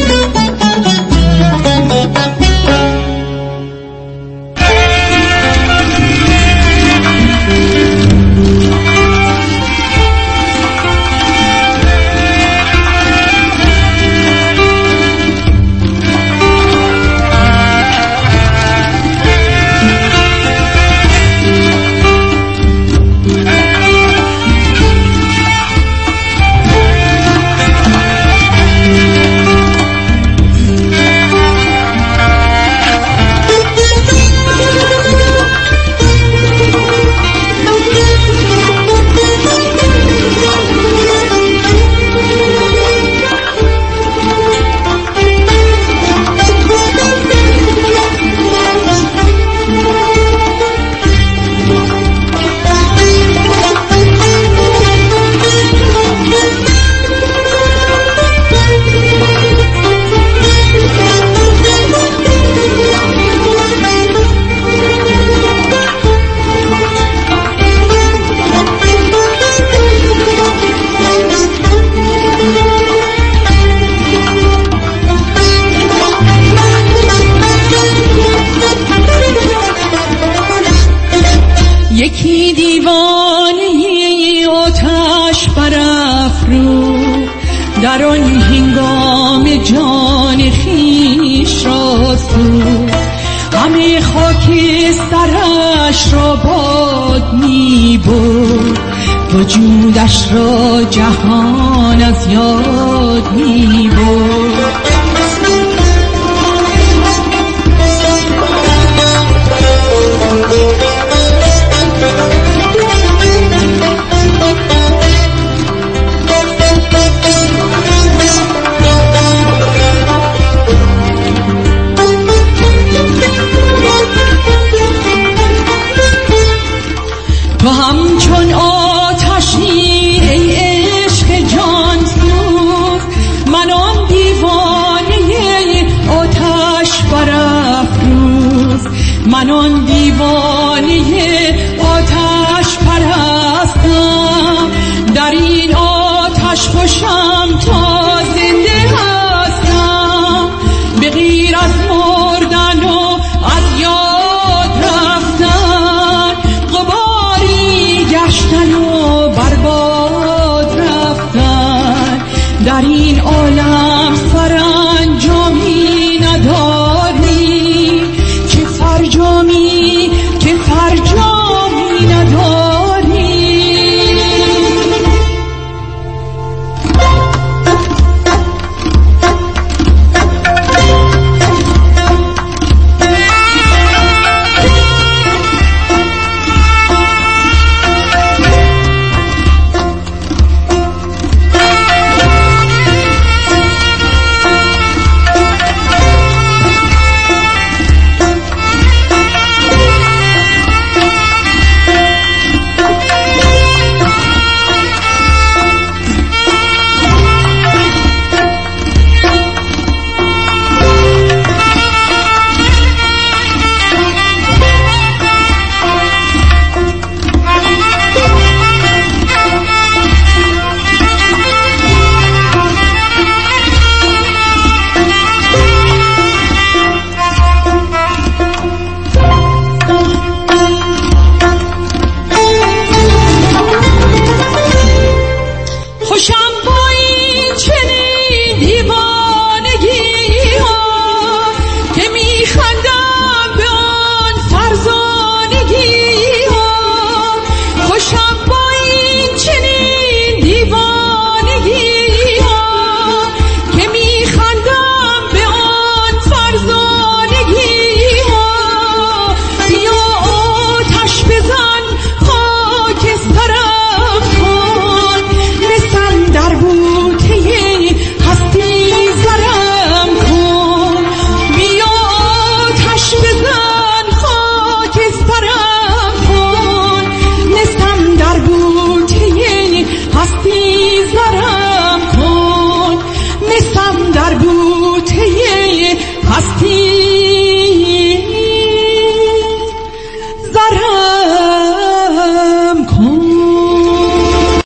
یکی دیوانه آتش برافرو، در آن هنگام جان خویش را سوخت. همه خاک سرش را باد می برد، وجودش را جهان از یاد می برد. تو همچون آتشی ای عشق جان سوز، من آن دیوانه آتش برافروز، من آن دیوانه آتش پرستم، در این آتش خوشم تا زنده هستم، به غیر از مردن و از یاد رفتن، غباری گشتن و برباد رفتن، در این آتش